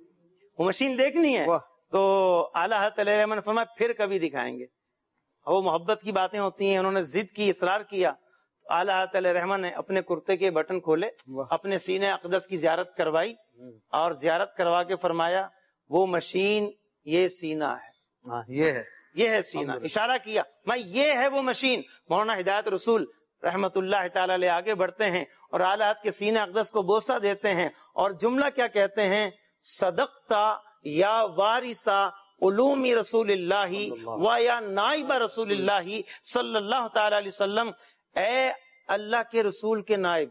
وہ مشین دیکھنی ہے. تو اعلیٰ حضرت علیہ رحمہ نے فرمایا پھر کبھی دکھائیں گے. وہ محبت کی باتیں ہوتی ہیں, انہوں نے ضد کی, اصرار کیا. اعلیٰ حضرت علیہ رحمہ نے اپنے کرتے کے بٹن کھولے, اپنے سینے اقدس کی زیارت کروائی, اور زیارت کروا کے فرمایا وہ مشین یہ سینہ ہے, یہ ہے یہ ہے سینہ. اشارہ کیا میں یہ ہے وہ مشین. مولانا ہدایت رسول رحمت اللہ تعالی علیہ آگے بڑھتے ہیں اور اعلیٰ حضرت کے سینے اقدس کو بوسہ دیتے ہیں, اور جملہ کیا کہتے ہیں, صدقتا یا وارثا علوم رسول اللہ و یا نائب رسول اللہ صلی اللہ تعالی علیہ وسلم. اے اللہ کے رسول کے نائب,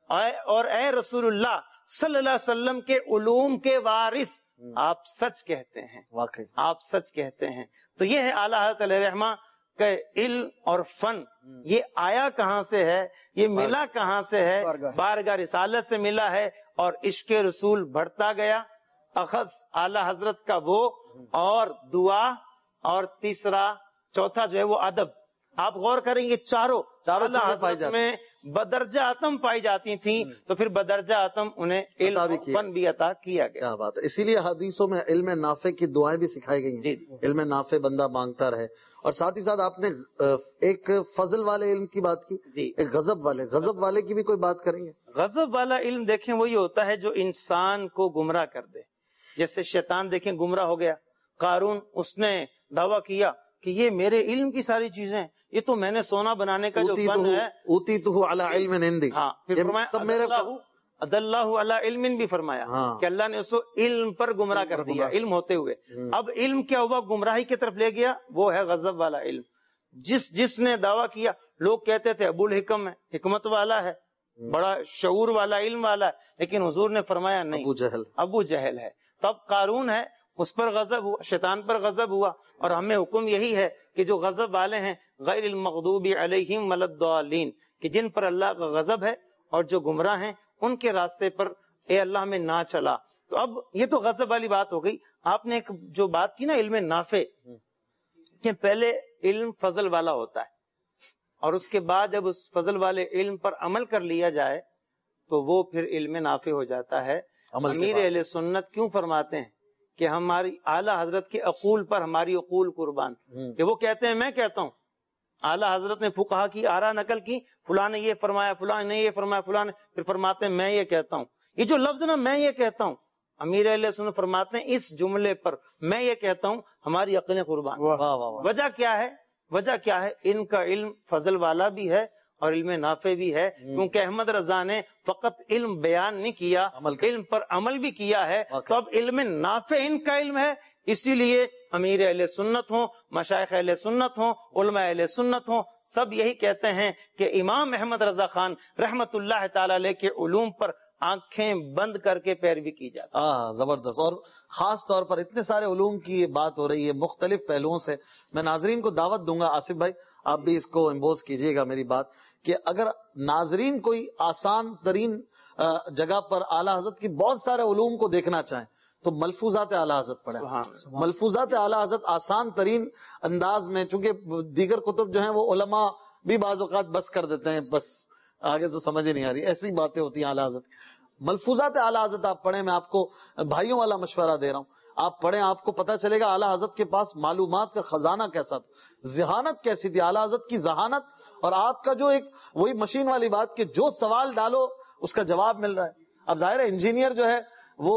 اور اے رسول اللہ صلی اللہ علیہ وسلم کے علوم کے وارث, آپ سچ کہتے ہیں, واقعی آپ سچ کہتے ہیں. تو یہ ہے اعلیٰ حضرت علیہ رحمہ کہ علم اور فن یہ آیا کہاں سے ہے, یہ ملا کہاں سے ہے, بارگاہ رسالت سے ملا ہے, اور عشق رسول بڑھتا گیا. اخذ اعلیٰ حضرت کا وہ, اور دعا, اور تیسرا چوتھا جو ہے وہ ادب. آپ غور کریں یہ چاروں چاروں حضرت میں بدرجہ اتم پائی جاتی تھیں, تو پھر بدرجہ اتم انہیں علم فن بھی عطا کیا گیا. کیا بات ہے. اسی لیے حدیثوں میں علم نافع کی دعائیں بھی سکھائی گئی ہیں. علم نافع بندہ مانگتا رہے. اور ساتھ ہی ساتھ آپ نے ایک فضل والے علم کی بات کی, ایک غضب والے غضب والے کی بھی کوئی بات کریں گے؟ غضب والا علم دیکھیں وہی ہوتا ہے جو انسان کو گمراہ کر دے. جیسے شیطان دیکھیں گمراہ ہو گیا, قارون اس نے دعویٰ کیا کہ یہ میرے علم کی ساری چیزیں, یہ تو میں نے سونا بنانے کا جو فن ہے, اوتیتہ علی علم عندی. ہاں, پھر فرمایا ادلہ علی علم بھی فرمایا کہ اللہ نے اس کو علم پر گمراہ کر دیا, علم ہوتے ہوئے. اب علم کیا ہوا, گمراہی کی طرف لے گیا, وہ ہے غضب والا علم. جس جس نے دعویٰ کیا, لوگ کہتے تھے ابو الحکم ہے, حکمت والا ہے, بڑا شعور والا, علم والا ہے, لیکن حضور نے فرمایا نہیں, ابو جہل ابو جہل ہے. تب قارون ہے, اس پر غضب ہوا, شیطان پر غضب ہوا. اور ہمیں حکم یہی ہے کہ جو غضب والے ہیں غیر المغضوب علیہم ولا الضالین, کہ جن پر اللہ کا غضب ہے اور جو گمراہ ہیں ان کے راستے پر اے اللہ میں نہ چلا. تو اب یہ تو غضب والی بات ہو گئی. آپ نے ایک جو بات کی نا علم نافع, کہ پہلے علم فضل والا ہوتا ہے, اور اس کے بعد جب اس فضل والے علم پر عمل کر لیا جائے تو وہ پھر علم نافع ہو جاتا ہے. امیر اہل سنت کیوں فرماتے ہیں کہ ہماری اعلیٰ حضرت کے عقول پر ہماری عقول قربان, کہ وہ کہتے ہیں میں کہتا ہوں. اعلیٰ حضرت نے فقہا کی آرا نقل کی, فلاں نے یہ فرمایا, فلاں نے یہ فرمایا, فلاں نے, پھر فرماتے ہیں میں یہ کہتا ہوں. یہ جو لفظ نا میں یہ کہتا ہوں, امیر اہل سنت فرماتے ہیں اس جملے پر میں یہ کہتا ہوں ہماری عقلیں قربان. وجہ کیا ہے, وجہ کیا ہے, ان کا علم فضل والا بھی ہے اور علم نافع بھی ہے, کیونکہ احمد رضا نے فقط علم بیان نہیں کیا, علم پر عمل بھی کیا ہے. تو اب علم نافع ان کا علم ہے, اسی لیے امیر اہل سنت ہوں, مشائخ اہل سنت ہوں, علماء اہل سنت ہوں, سب یہی کہتے ہیں کہ امام احمد رضا خان رحمت اللہ تعالی علیہ کے علوم پر آنکھیں بند کر کے پیروی کی جاتی. ہاں زبردست. اور خاص طور پر اتنے سارے علوم کی بات ہو رہی ہے مختلف پہلوؤں سے. میں ناظرین کو دعوت دوں گا, آصف بھائی آپ بھی اس کو امبوز کیجئے گا میری بات, کہ اگر ناظرین کوئی آسان ترین جگہ پر اعلیٰ حضرت کی بہت سارے علوم کو دیکھنا چاہیں تو ملفوظات اعلیٰ حضرت پڑھیں. ملفوظات اعلیٰ حضرت آسان ترین انداز میں, چونکہ دیگر کتب جو ہیں وہ علماء بھی بعض اوقات بس کر دیتے ہیں, بس آگے تو سمجھ ہی نہیں آ رہی, ایسی باتیں ہوتی ہیں اعلیٰ حضرت. ملفوظات اعلیٰ حضرت آپ پڑھیں. میں آپ کو بھائیوں والا مشورہ دے رہا ہوں, آپ پڑھیں آپ کو پتا چلے گا اعلیٰ حضرت کے پاس معلومات کا خزانہ کیسا تھا، ذہانت کیسی تھی، اعلیٰ حضرت کی ذہانت، اور آپ کا جو ایک وہی مشین والی بات کہ جو سوال ڈالو اس کا جواب مل رہا ہے. اب ظاہر ہے انجینئر جو ہے وہ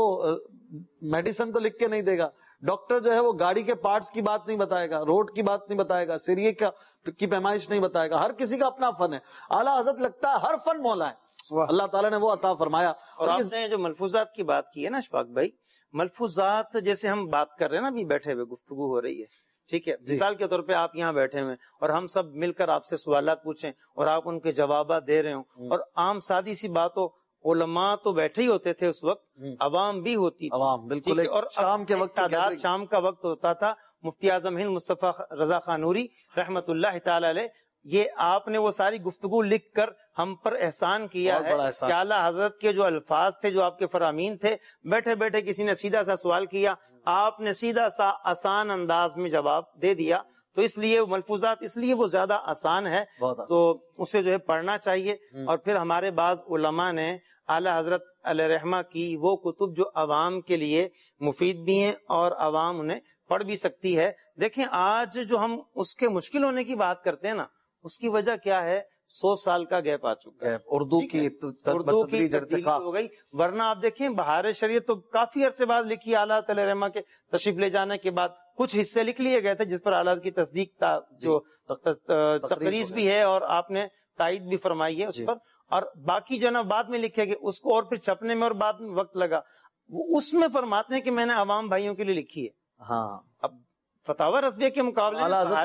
میڈیسن تو لکھ کے نہیں دے گا، ڈاکٹر جو ہے وہ گاڑی کے پارٹس کی بات نہیں بتائے گا، روڈ کی بات نہیں بتائے گا، سریے کا کی پیمائش نہیں بتائے گا. ہر کسی کا اپنا فن ہے. اعلیٰ حضرت لگتا ہے ہر فن مولا ہے، اللہ تعالیٰ نے وہ عطا فرمایا. اور آپ نے جو ملفوظات کی بات کی ہے نا اشفاق بھائی، ملفوظات جیسے ہم بات کر رہے ہیں نا، ابھی بیٹھے ہوئے گفتگو ہو رہی ہے، ٹھیک ہے، مثال کے طور پہ آپ یہاں بیٹھے ہوئے اور ہم سب مل کر آپ سے سوالات پوچھیں اور آپ ان کے جوابات دے رہے ہوں، اور عام سادی سی بات ہو، علماء تو بیٹھے ہی ہوتے تھے اس وقت، عوام بھی ہوتی تھی، عوام بالکل، اور شام کے وقت تعداد شام کا وقت ہوتا تھا. مفتی اعظم ہند مصطفیٰ رضا خان نوری رحمت اللہ تعالی علیہ، یہ آپ نے وہ ساری گفتگو لکھ کر ہم پر احسان کیا ہے کہ اعلیٰ حضرت کے جو الفاظ تھے، جو آپ کے فرامین تھے، بیٹھے بیٹھے کسی نے سیدھا سا سوال کیا، آپ نے سیدھا سا آسان انداز میں جواب دے دیا. تو اس لیے ملفوظات اس لیے وہ زیادہ آسان ہے، تو اسے جو ہے پڑھنا چاہیے. اور پھر ہمارے بعض علماء نے اعلیٰ حضرت علیہ رحمہ کی وہ کتب جو عوام کے لیے مفید بھی ہیں اور عوام انہیں پڑھ بھی سکتی ہے. دیکھیں آج جو ہم اس کے مشکل ہونے کی بات کرتے ہیں نا، اس کی وجہ کیا ہے؟ سو سال کا گیپ آ چکا ہے، اردو کی اردو کی تبدیلی ہو گئی. ورنہ آپ دیکھیں بہار شریعت تو کافی عرصے بعد لکھی اعلیٰ علیہ رحمہ کے تشریف لے جانے کے بعد، کچھ حصے لکھ لیے گئے تھے جس پر اعلیٰ کی تصدیق تھا، جو تقریر بھی ہے اور آپ نے تائید بھی فرمائی ہے اس پر، اور باقی جو نا بعد میں لکھے گئے اس کو اور پھر چھپنے میں اور بعد میں وقت لگا. اس میں فرماتے ہیں کہ میں نے عوام بھائیوں کے لیے لکھی ہے. ہاں، اب فتاوی رضویہ کے مقابلے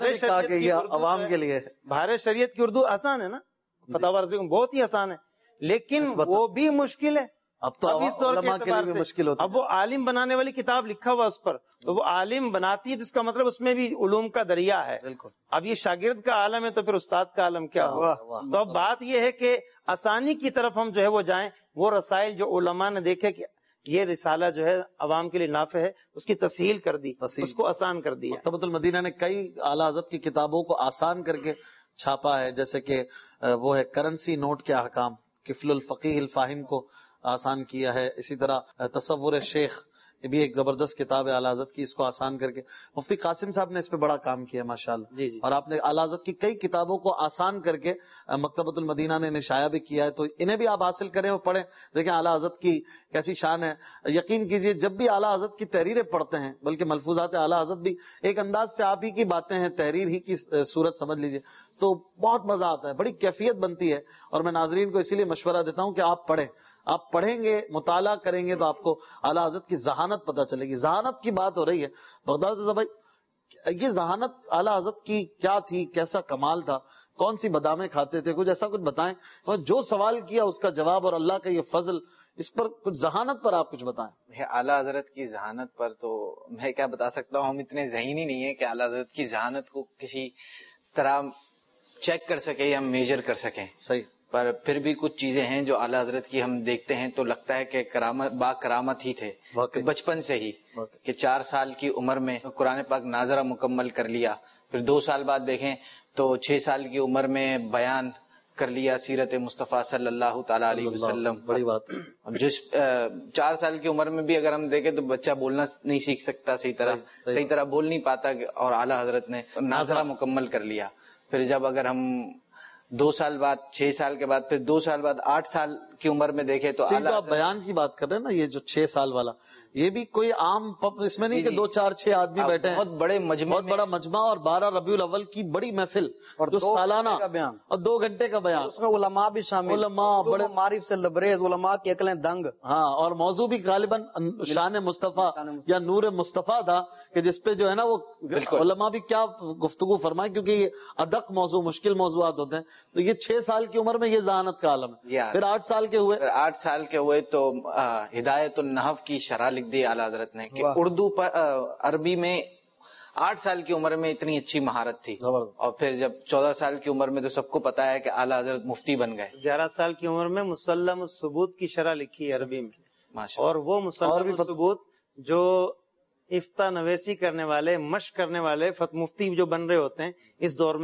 میں عوام کے لیے بہار شریعت کی اردو آسان ہے نا، فتاوی رضویہ بہت ہی آسان ہے، لیکن وہ بھی مشکل ہے. اب تو اب اس دور کے علماء کے لیے بھی مشکل ہوتا ہے. اب وہ عالم بنانے والی کتاب لکھا ہوا اس پر، تو وہ عالم بناتی ہے جس کا مطلب اس میں بھی علوم کا دریا ہے. بالکل. اب یہ شاگرد کا عالم ہے تو پھر استاد کا عالم کیا ہوگا؟ تو اب بات یہ ہے کہ آسانی کی طرف ہم جو ہے وہ جائیں. وہ رسائل جو علماء نے دیکھے کہ یہ رسالہ جو ہے عوام کے لیے نافع ہے، اس کی تسہیل کر دی، اس کو آسان کر دیا. مکتبۃ المدینہ نے کئی اعلیٰ حضرت کی کتابوں کو آسان کر کے چھاپا ہے، جیسے کہ وہ ہے کرنسی نوٹ کے احکام، کفل الفقیہ الفاہم کو آسان کیا ہے. اسی طرح تصور شیخ، یہ بھی ایک زبردست کتاب ہے اعلیٰ حضرت کی، اس کو آسان کر کے مفتی قاسم صاحب نے اس پہ بڑا کام کیا ماشاءاللہ. جی جی. اور آپ نے اعلیٰ حضرت کی کئی کتابوں کو آسان کر کے مکتبۃ المدینہ نے نشایہ بھی کیا ہے، تو انہیں بھی آپ حاصل کریں اور پڑھیں. دیکھیں اعلیٰ حضرت کی کیسی شان ہے. یقین کیجئے جب بھی اعلیٰ حضرت کی تحریریں پڑھتے ہیں، بلکہ ملفوظات اعلیٰ حضرت بھی ایک انداز سے آپ ہی کی باتیں ہیں، تحریر ہی کی صورت سمجھ لیجئے، تو بہت مزہ آتا ہے، بڑی کیفیت بنتی ہے. اور میں ناظرین کو اسی لیے مشورہ دیتا ہوں کہ آپ پڑھیں، آپ پڑھیں گے، مطالعہ کریں گے تو آپ کو اعلیٰ حضرت کی ذہانت پتہ چلے گی. ذہانت کی بات ہو رہی ہے، بغداد رضا بھائی، یہ ذہانت اعلیٰ حضرت کی کیا تھی، کیسا کمال تھا، کون سی بادامیں کھاتے تھے، کچھ ایسا کچھ بتائیں. اور جو سوال کیا اس کا جواب، اور اللہ کا یہ فضل، اس پر کچھ ذہانت پر آپ کچھ بتائیں. اعلیٰ حضرت کی ذہانت پر تو میں کیا بتا سکتا ہوں، ہم اتنے ذہینی نہیں ہیں کہ اعلیٰ حضرت کی ذہانت کو کسی طرح چیک کر سکیں یا میجر کر سکیں. صحیح. پر پھر بھی کچھ چیزیں ہیں جو اعلیٰ حضرت کی ہم دیکھتے ہیں تو لگتا ہے کہ کرامت با کرامت ہی تھے، بچپن سے ہی، کہ چار سال کی عمر میں قرآن پاک ناظرہ مکمل کر لیا، پھر دو سال بعد دیکھیں تو چھ سال کی عمر میں بیان کر لیا سیرت مصطفیٰ صلی اللہ تعالی علیہ وسلم. بڑی بات. جس چار سال کی عمر میں بھی اگر ہم دیکھیں تو بچہ بولنا نہیں سیکھ سکتا صحیح طرح، صحیح طرح بول نہیں پاتا، اور اعلیٰ حضرت نے ناظرہ مکمل کر لیا. پھر جب اگر ہم دو سال بعد، چھ سال کے بعد، پھر دو سال بعد آٹھ سال کی عمر میں دیکھے تو آپ بیان کی بات کر رہے ہیں نا، یہ جو چھ سال والا، یہ بھی کوئی عام پپ اس میں نہیں کہ دو چار چھ آدمی بیٹھے ہیں، بہت بڑے مجمع، بہت بڑا مجمع، اور بارہ ربیع الاول کی بڑی محفل، اور دو سالانہ کا بیان، اور دو گھنٹے کا بیان، اس میں علماء بھی شامل، علماء بڑے معارف سے لبریز، علماء کی عقلیں دنگ. ہاں، اور موضوع بھی غالباً شان مصطفیٰ یا نور مصطفیٰ تھا، کہ جس پہ جو ہے نا وہ علماء بھی کیا گفتگو فرمائے، کیونکہ یہ ادق موضوع، مشکل موضوعات ہوتے ہیں. تو یہ چھ سال کی عمر میں یہ ذہانت کا عالم ہے. پھر آٹھ سال کے ہوئے آٹھ سال کے ہوئے تو ہدایت النحو کی شرح لکھ دی اعلیٰ حضرت نے، کہ اردو پر عربی میں آٹھ سال کی عمر میں اتنی اچھی مہارت تھی. اور پھر جب چودہ سال کی عمر میں تو سب کو پتا ہے کہ اعلیٰ حضرت مفتی بن گئے. گیارہ سال کی عمر میں مسلم الثبوت کی شرح لکھی ہے عربی میں، اور وہ مسلم الثبوت جو افتاء نویسی کرنے والے، مشق کرنے والے مفتی جو بن رہے ہوتے ہیں اس دور میں،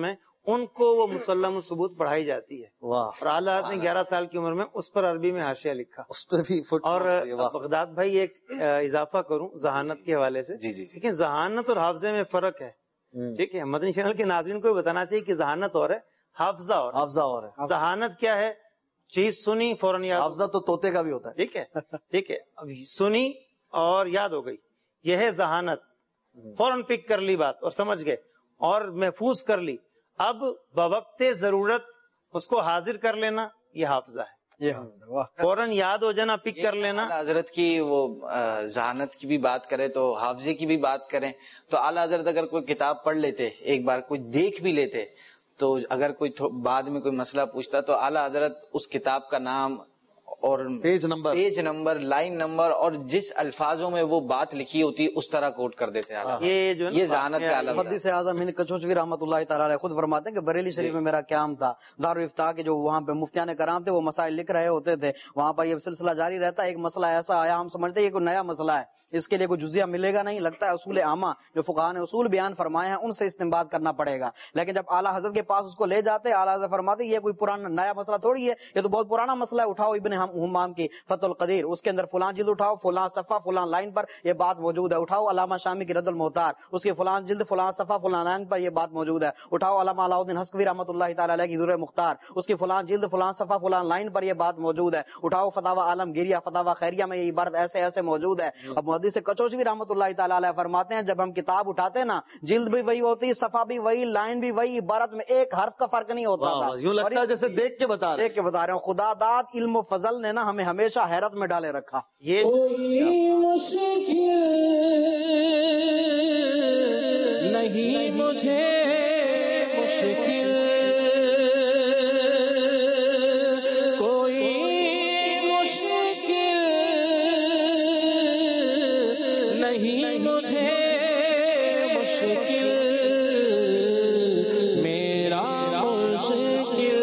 ان کو وہ مسلم الثبوت پڑھائی جاتی ہے. واہ. اور اعلیٰ حضرت نے گیارہ سال کی عمر میں اس پر عربی میں حاشیہ لکھا. اس پہ بھی فٹ اور بغداد بھائی ایک اضافہ کروں ذہانت کے حوالے سے. جی جی جی. لیکن ذہانت اور حافظے میں فرق ہے. ٹھیک ہے, مدنی چینل کے ناظرین کو بتانا چاہیے کہ ذہانت اور ہے, حافظہ اور حافظہ اور ہے. ذہانت کیا ہے؟ چیز سنی فوراً یاد. حافظہ تو طوطے کا بھی ہوتا ہے. ٹھیک ہے ٹھیک ہے, اب سنی اور یاد ہو گئی, یہ ہے ذہانت. فوراً پک کر لی بات اور سمجھ گئے اور محفوظ کر لی. اب بوقت ضرورت اس کو حاضر کر لینا, یہ حافظہ ہے. فوراً یاد ہو جانا, پک کر لینا. حضرت کی وہ ذہانت کی بھی بات کریں تو حافظے کی بھی بات کریں تو اعلیٰ حضرت اگر کوئی کتاب پڑھ لیتے, ایک بار کوئی دیکھ بھی لیتے, تو اگر کوئی بعد میں کوئی مسئلہ پوچھتا تو اعلیٰ حضرت اس کتاب کا نام اور page number page number line number اور جس الفاظوں میں وہ بات لکھی ہوتی اس طرح کوٹ کر دیتے ہیں. یہ جو یہ ذہانت کا عالم ہے. محدث اعظم ہند کچوچوی رحمۃ اللہ تعالی علیہ خود فرماتے ہیں کہ بریلی شریف میں میرا قیام تھا, دارالافتاء کے جو وہاں پہ مفتیان کرام تھے وہ مسائل لکھ رہے ہوتے تھے, وہاں پر یہ سلسلہ جاری رہتا. ایک مسئلہ ایسا آیا, ہم سمجھتے ہیں یہ کوئی نیا مسئلہ ہے, اس کے لیے کوئی جزیہ ملے گا نہیں, لگتا ہے اصول عامہ جو فقہاء نے اصول بیان فرمائے ہیں ان سے استنباط کرنا پڑے گا. لیکن جب اعلیٰ حضرت کے پاس اس کو لے جاتے, اعلیٰ حضرت فرماتے یہ کوئی پرانا نیا مسئلہ تھوڑی ہے, یہ تو بہت پرانا مسئلہ ہے. اٹھاؤ ابن حمام کی فتح القدیر, اس کے اندر فلاں جلد اٹھاؤ, فلاں صفحہ فلاں لائن پر یہ بات موجود ہے. اٹھاؤ علامہ شامی کی رد المحتار, اس کے فلاں جلد فلاں صفحہ فلاں لائن پر یہ بات موجود ہے. اٹھاؤ علامہ علاء الدین حسکوی رحمۃ اللہ تعالی علیہ کی درر مختار, اس کی فلاں جلد فلاں صفحہ فلاں لائن پر یہ بات موجود ہے. اٹھاؤ فتاوی عالمگیریہ, فتاوی خیریہ میں یہ عبارت ایسے ایسے موجود ہے. اب محدث کچوچوی رحمۃ اللہ تعالی علیہ فرماتے ہیں جب ہم کتاب اٹھاتے ہیں نا, جلد بھی وہی ہوتی, صفحہ بھی وہی, لائن بھی وہی, عبارت میں ایک حرف کا فرق نہیں ہوتا تھا. یوں لگتا ہے جیسے دیکھ کے بتا رہے دیکھ کے بتا رہے ہوں. خدا داد علم و فضل نے نا ہمیں ہمیشہ حیرت میں ڈالے رکھا. یہ نہیں مجھے مشکل کوئی مشکل نہیں مجھے مشکل میرا مشکل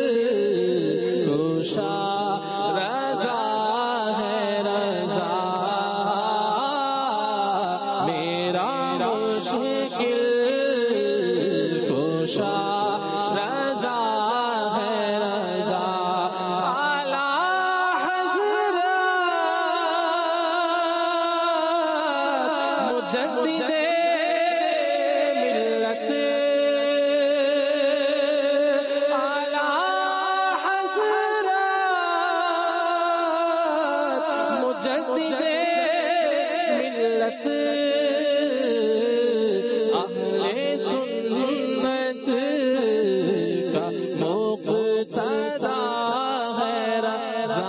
روشا رضا ہے رضا میرا مشکل روشا رضا ہے رضا اعلیٰ حضرت مجدد ملت اعلیٰ حضرت مجدد ملت اہل سنت کا مقتدا ہے رضا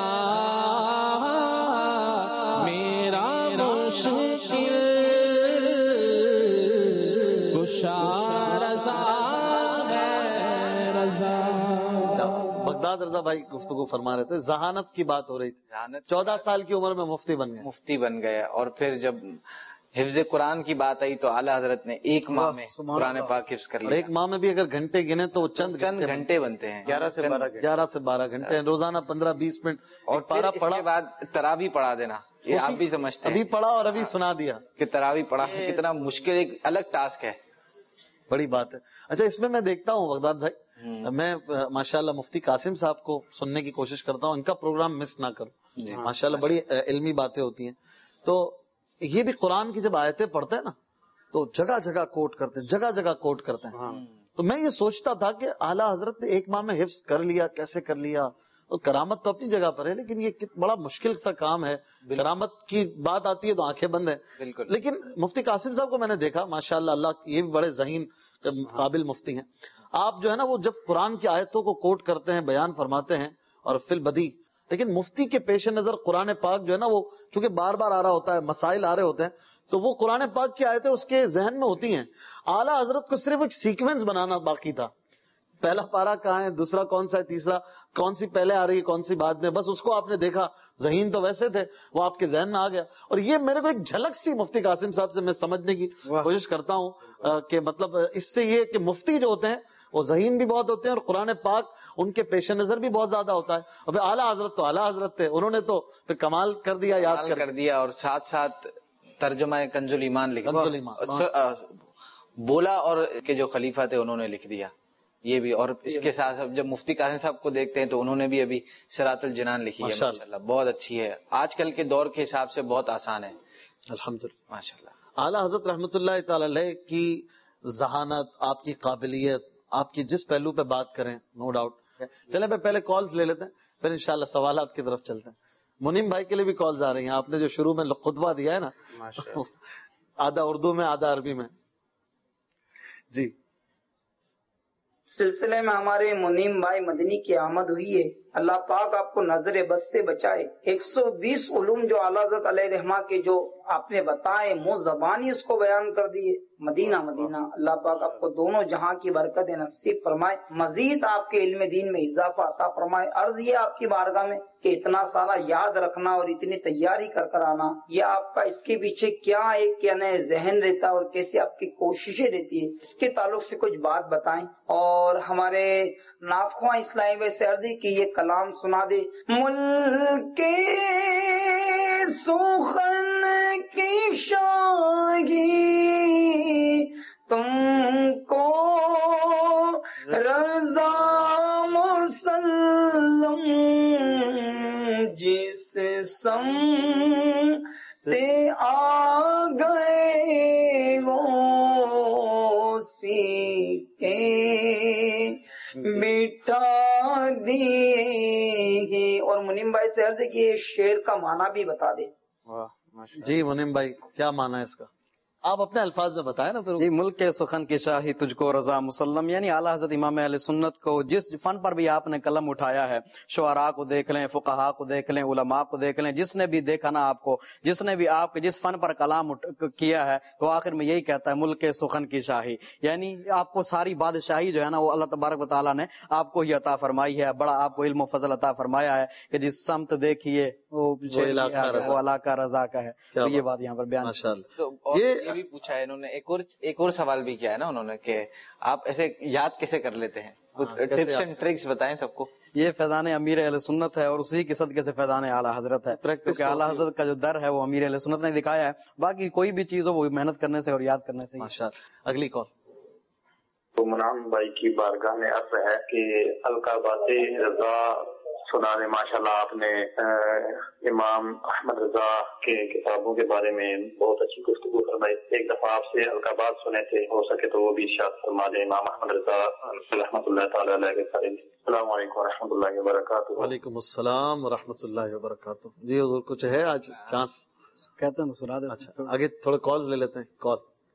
میرا مشکل کشا رضا ہے رضا. بغداد رضا بھائی گفتگو فرما رہے تھے, ذہانت کی بات ہو رہی تھی. ذہانت چودہ سال کی عمر میں مفتی بن گئے. مفتی بن گئے اور پھر جب حفظ قرآن کی بات آئی تو اعلیٰ حضرت نے ایک ماہ میں قرآن پاک حفظ کر اور لیا. ایک ماہ میں بھی اگر گھنٹے گنے تو وہ چند چند گھنٹے بنتے ہیں, گیارہ سے بارہ گھنٹے. گیارہ سے بارہ گھنٹے ہیں, روزانہ پندرہ بیس منٹ. اور پارا پھر اس پڑھا, کے بعد تراوی پڑھا دینا, یہ آپ بھی سمجھتے ابھی ہیں پڑھا اور ابھی سنا دیا. کہ تراوی پڑھا کتنا مشکل, ایک الگ ٹاسک ہے. بڑی بات ہے. اچھا, اس میں میں دیکھتا ہوں بغداد بھائی, میں ماشاءاللہ مفتی قاسم صاحب کو سننے کی کوشش کرتا ہوں, ان کا پروگرام مس نہ کروں. ماشاءاللہ بڑی علمی باتیں ہوتی ہیں. تو یہ بھی قرآن کی جب آیتیں پڑھتے ہیں نا تو جگہ جگہ کوٹ کرتے ہیں, جگہ جگہ کوٹ کرتے ہیں. تو میں یہ سوچتا تھا کہ اعلیٰ حضرت نے ایک ماہ میں حفظ کر لیا, کیسے کر لیا؟ اور کرامت تو اپنی جگہ پر ہے, لیکن یہ بڑا مشکل سا کام ہے. کرامت کی بات آتی ہے تو آنکھیں بند ہیں. بالکل. لیکن مفتی قاسم صاحب کو میں نے دیکھا, ماشاءاللہ, اللہ یہ بھی بڑے ذہین قابل مفتی ہیں. آپ جو ہے نا وہ جب قرآن کی آیتوں کو کوٹ کرتے ہیں, بیان فرماتے ہیں اور فی البدی, لیکن مفتی کے پیش نظر قرآن پاک جو ہے نا وہ چونکہ بار بار آ رہا ہوتا ہے, مسائل آ رہے ہوتے ہیں, تو وہ قرآن پاک کی آیتیں اس کے ذہن میں ہوتی ہیں. اعلیٰ حضرت کو صرف ایک سیکوینس بنانا باقی تھا. پہلا پارا کہاں ہے, دوسرا کون سا ہے, تیسرا کون سی پہلے آ رہی ہے, کون سی بعد میں, بس اس کو آپ نے دیکھا. ذہین تو ویسے تھے, وہ آپ کے ذہن میں آ گیا. اور یہ میرے کو ایک جھلک سی مفتی قاسم صاحب سے میں سمجھنے کی کوشش کرتا ہوں کہ مطلب اس سے یہ کہ مفتی جو ہوتے ہیں وہ ذہین بھی بہت ہوتے ہیں اور قرآن پاک ان کے پیش نظر بھی بہت زیادہ ہوتا ہے. اور پھر اعلیٰ حضرت تو اعلیٰ حضرت تھے, انہوں نے تو پھر کمال کر دیا, یاد کر, کر دیا. اور ساتھ ساتھ ترجمہ کنز الایمان لکھا, کنز الایمان بولا اور کے جو خلیفہ تھے انہوں نے لکھ دیا. یہ بھی، اور اس کے ساتھ جب مفتی قاسم صاحب کو دیکھتے ہیں تو انہوں نے بھی ابھی صراط الجنان لکھی ہے، ماشاءاللہ بہت اچھی ہے، آج کل کے دور کے حساب سے بہت آسان ہے الحمدللہ ماشاءاللہ۔ اعلیٰ حضرت رحمۃ اللہ تعالی علیہ کی ذہانت، آپ کی قابلیت، آپ کی جس پہلو پہ بات کریں نو ڈاؤٹ۔ چلیں میں پہلے کالز لے لیتے ہیں، پھر انشاءاللہ سوالات کی طرف چلتے ہیں۔ منیم بھائی کے لیے بھی کالز آ رہی ہیں، آپ نے جو شروع میں خطبہ دیا ہے نا آدھا اردو میں آدھا عربی میں، جی سلسلے میں ہمارے منیم بھائی مدنی کی آمد ہوئی ہے، اللہ پاک آپ کو نظر بس سے بچائے۔ ایک سو بیس علوم جو اعلیٰ حضرت علیہ رحمہ کے جو آپ نے بتائے منہ زبانی اس کو بیان کر دیے، مدینہ مدینہ اللہ پاک آپ کو دونوں جہاں کی برکت نصیب فرمائے، مزید آپ کے علم دین میں اضافہ عطا فرمائے۔ عرض یہ آپ کی بارگاہ میں کہ اتنا سارا یاد رکھنا اور اتنی تیاری کر کر آنا، یہ آپ کا اس کے پیچھے کیا ایک کیا نئے ذہن رہتا ہے اور کیسے آپ کی کوششیں رہتی ہے، اس کے تعلق سے کچھ بات بتائیں۔ اور ہمارے نعت خواں اسلامی بھائی سے عرض کی یہ کلام سنا دے۔ ملک سخن کی شاہی تم کو رضا مسلم، جس سمت آ گئے وہ سیکھے مٹا دیے۔ اور منیم بھائی سے عرض ہے کہ یہ شعر کا معنی بھی بتا دے۔ جی منیم بھائی کیا معنی ہے اس کا؟ آپ اپنے الفاظ میں بتائیں نا پھر۔ جی ملک کے سخن کی شاہی تجھ کو رضا مسلم، یعنی اعلیٰ حضرت امام اہل سنت کو جس فن پر بھی آپ نے قلم اٹھایا ہے، شعراء کو دیکھ لیں، فقہاء کو دیکھ لیں، علماء کو دیکھ لیں، جس نے بھی دیکھا نا آپ کو، جس نے بھی آپ کے جس فن پر کلام کیا ہے تو آخر میں یہی کہتا ہے ملک کے سخن کی شاہی، یعنی آپ کو ساری بادشاہی جو ہے نا وہ اللہ تبارک و تعالیٰ نے آپ کو ہی عطا فرمائی ہے، بڑا آپ کو علم و فضل عطا فرمایا ہے کہ جس سمت دیکھیے وہ علاقہ رضا کا ہے۔ تو یہ بات یہاں پر بیان اور یہ بھی پوچھا ہے انہوں نے، ایک اور ایک اور سوال بھی کیا ہے نا انہوں نے کہ آپ ایسے یاد کیسے کر لیتے ہیں، کچھ ٹپس اینڈ ٹرکس بتائیں سب کو۔ یہ فیضان امیر اہل سنت ہے اور اسی کی صدقے سے فیضان اعلیٰ حضرت ہے، کیونکہ اعلیٰ حضرت کا جو در ہے وہ امیر اہل سنت نے دکھایا ہے، باقی کوئی بھی چیز ہو وہ محنت کرنے سے اور یاد کرنے سے۔ ماشاءاللہ۔ اگلی کال تو منعم بھائی کی بارگاہ میں عرض ہے کہ القابات رضا سنانے، ماشاءاللہ آپ نے امام احمد رضا کے کتابوں کے بارے میں بہت اچھی گفتگو فرمائی۔ ایک دفعہ آپ سے القابات سنے تھے، ہو سکے تو وہ بھی ارشاد فرما دیں امام احمد رضا رحمۃ اللہ تعالی علیہ کے سارے۔ السلام علیکم و رحمۃ اللہ وبرکاتہ۔ وعلیکم السلام و رحمۃ اللہ وبرکاتہ۔ جی حضور کچھ ہے آج چانس؟ کہتے ہیں سنا دیں۔ اچھا آگے تھوڑے کالز لے لیتے ہیں۔ کال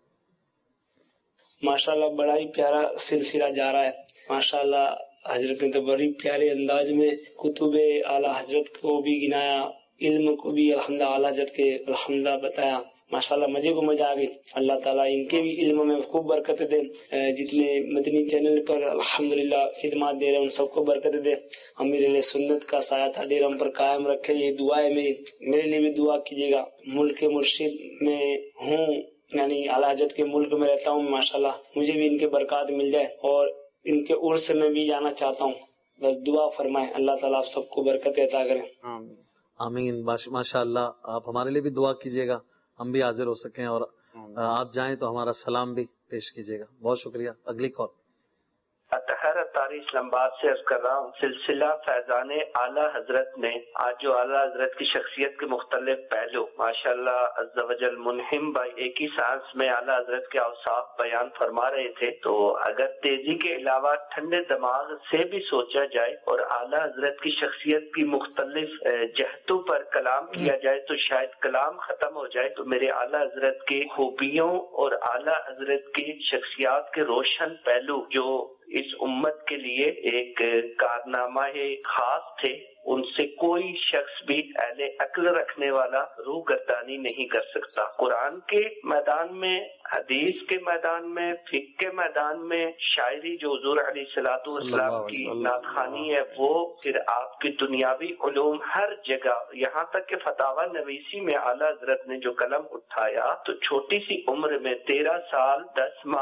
ماشاءاللہ بڑا ہی پیارا سلسلہ جا رہا ہے، ماشاءاللہ حضرت نے تو بڑی پیارے انداز میں کتب اعلیٰ حضرت کو بھی گنایا، علم کو بھی الحمدللہ اعلیٰ حضرت کے الحمدللہ بتایا، ماشاءاللہ مزے کو مزہ آ گئی۔ اللہ تعالیٰ ان کے بھی علم میں خوب برکت دے، جتنے مدنی چینل پر الحمدللہ خدمات دے رہے ہیں ان سب کو برکت دے، امیر علیہ سنت کا سایہ تعدیر ہم پر قائم رکھے۔ یہ دعا ہے میری، میرے لیے بھی دعا کیجیے گا۔ ملک مرشد میں ہوں، یعنی اعلیٰ حضرت کے ملک میں رہتا ہوں، ماشاءاللہ مجھے بھی ان کے برکات مل جائے اور ان کے عرس میں بھی جانا چاہتا ہوں، بس دعا فرمائیں، اللہ تعالیٰ آپ سب کو برکت عطا کریں۔ آمین۔ ماشاء اللہ آپ ہمارے لیے بھی دعا کیجیے گا، ہم بھی حاضر ہو سکیں، اور آپ جائیں تو ہمارا سلام بھی پیش کیجیے گا۔ بہت شکریہ۔ اگلی کال اطہر اتاری اسلام آباد سے عرض کر رہا ہوں، سلسلہ فیضان اعلیٰ حضرت نے آج جو اعلیٰ حضرت کی شخصیت کے مختلف پہلو ماشاءاللہ عز و جل منہم بھائی ایک ہی سانس میں اعلیٰ حضرت کے اوصاف بیان فرما رہے تھے، تو اگر تیزی کے علاوہ ٹھنڈے دماغ سے بھی سوچا جائے اور اعلیٰ حضرت کی شخصیت کی مختلف جہتوں پر کلام کیا جائے تو شاید کلام ختم ہو جائے۔ تو میرے اعلیٰ حضرت کی خوبیوں اور اعلیٰ حضرت کی شخصیات کے روشن پہلو جو اس امت کے لیے ایک کارنامہ خاص تھے، ان سے کوئی شخص بھی اہل عقل رکھنے والا روح گردانی نہیں کر سکتا۔ قرآن کے میدان میں، حدیث کے میدان میں، فقہ کے میدان میں، شاعری جو حضور علیہ الصلوۃ والسلام کی نعت خوانی ہے وہ، پھر آپ کی دنیاوی علوم، ہر جگہ، یہاں تک کہ فتاوی نویسی میں اعلیٰ حضرت نے جو قلم اٹھایا تو چھوٹی سی عمر میں تیرہ سال دس ماہ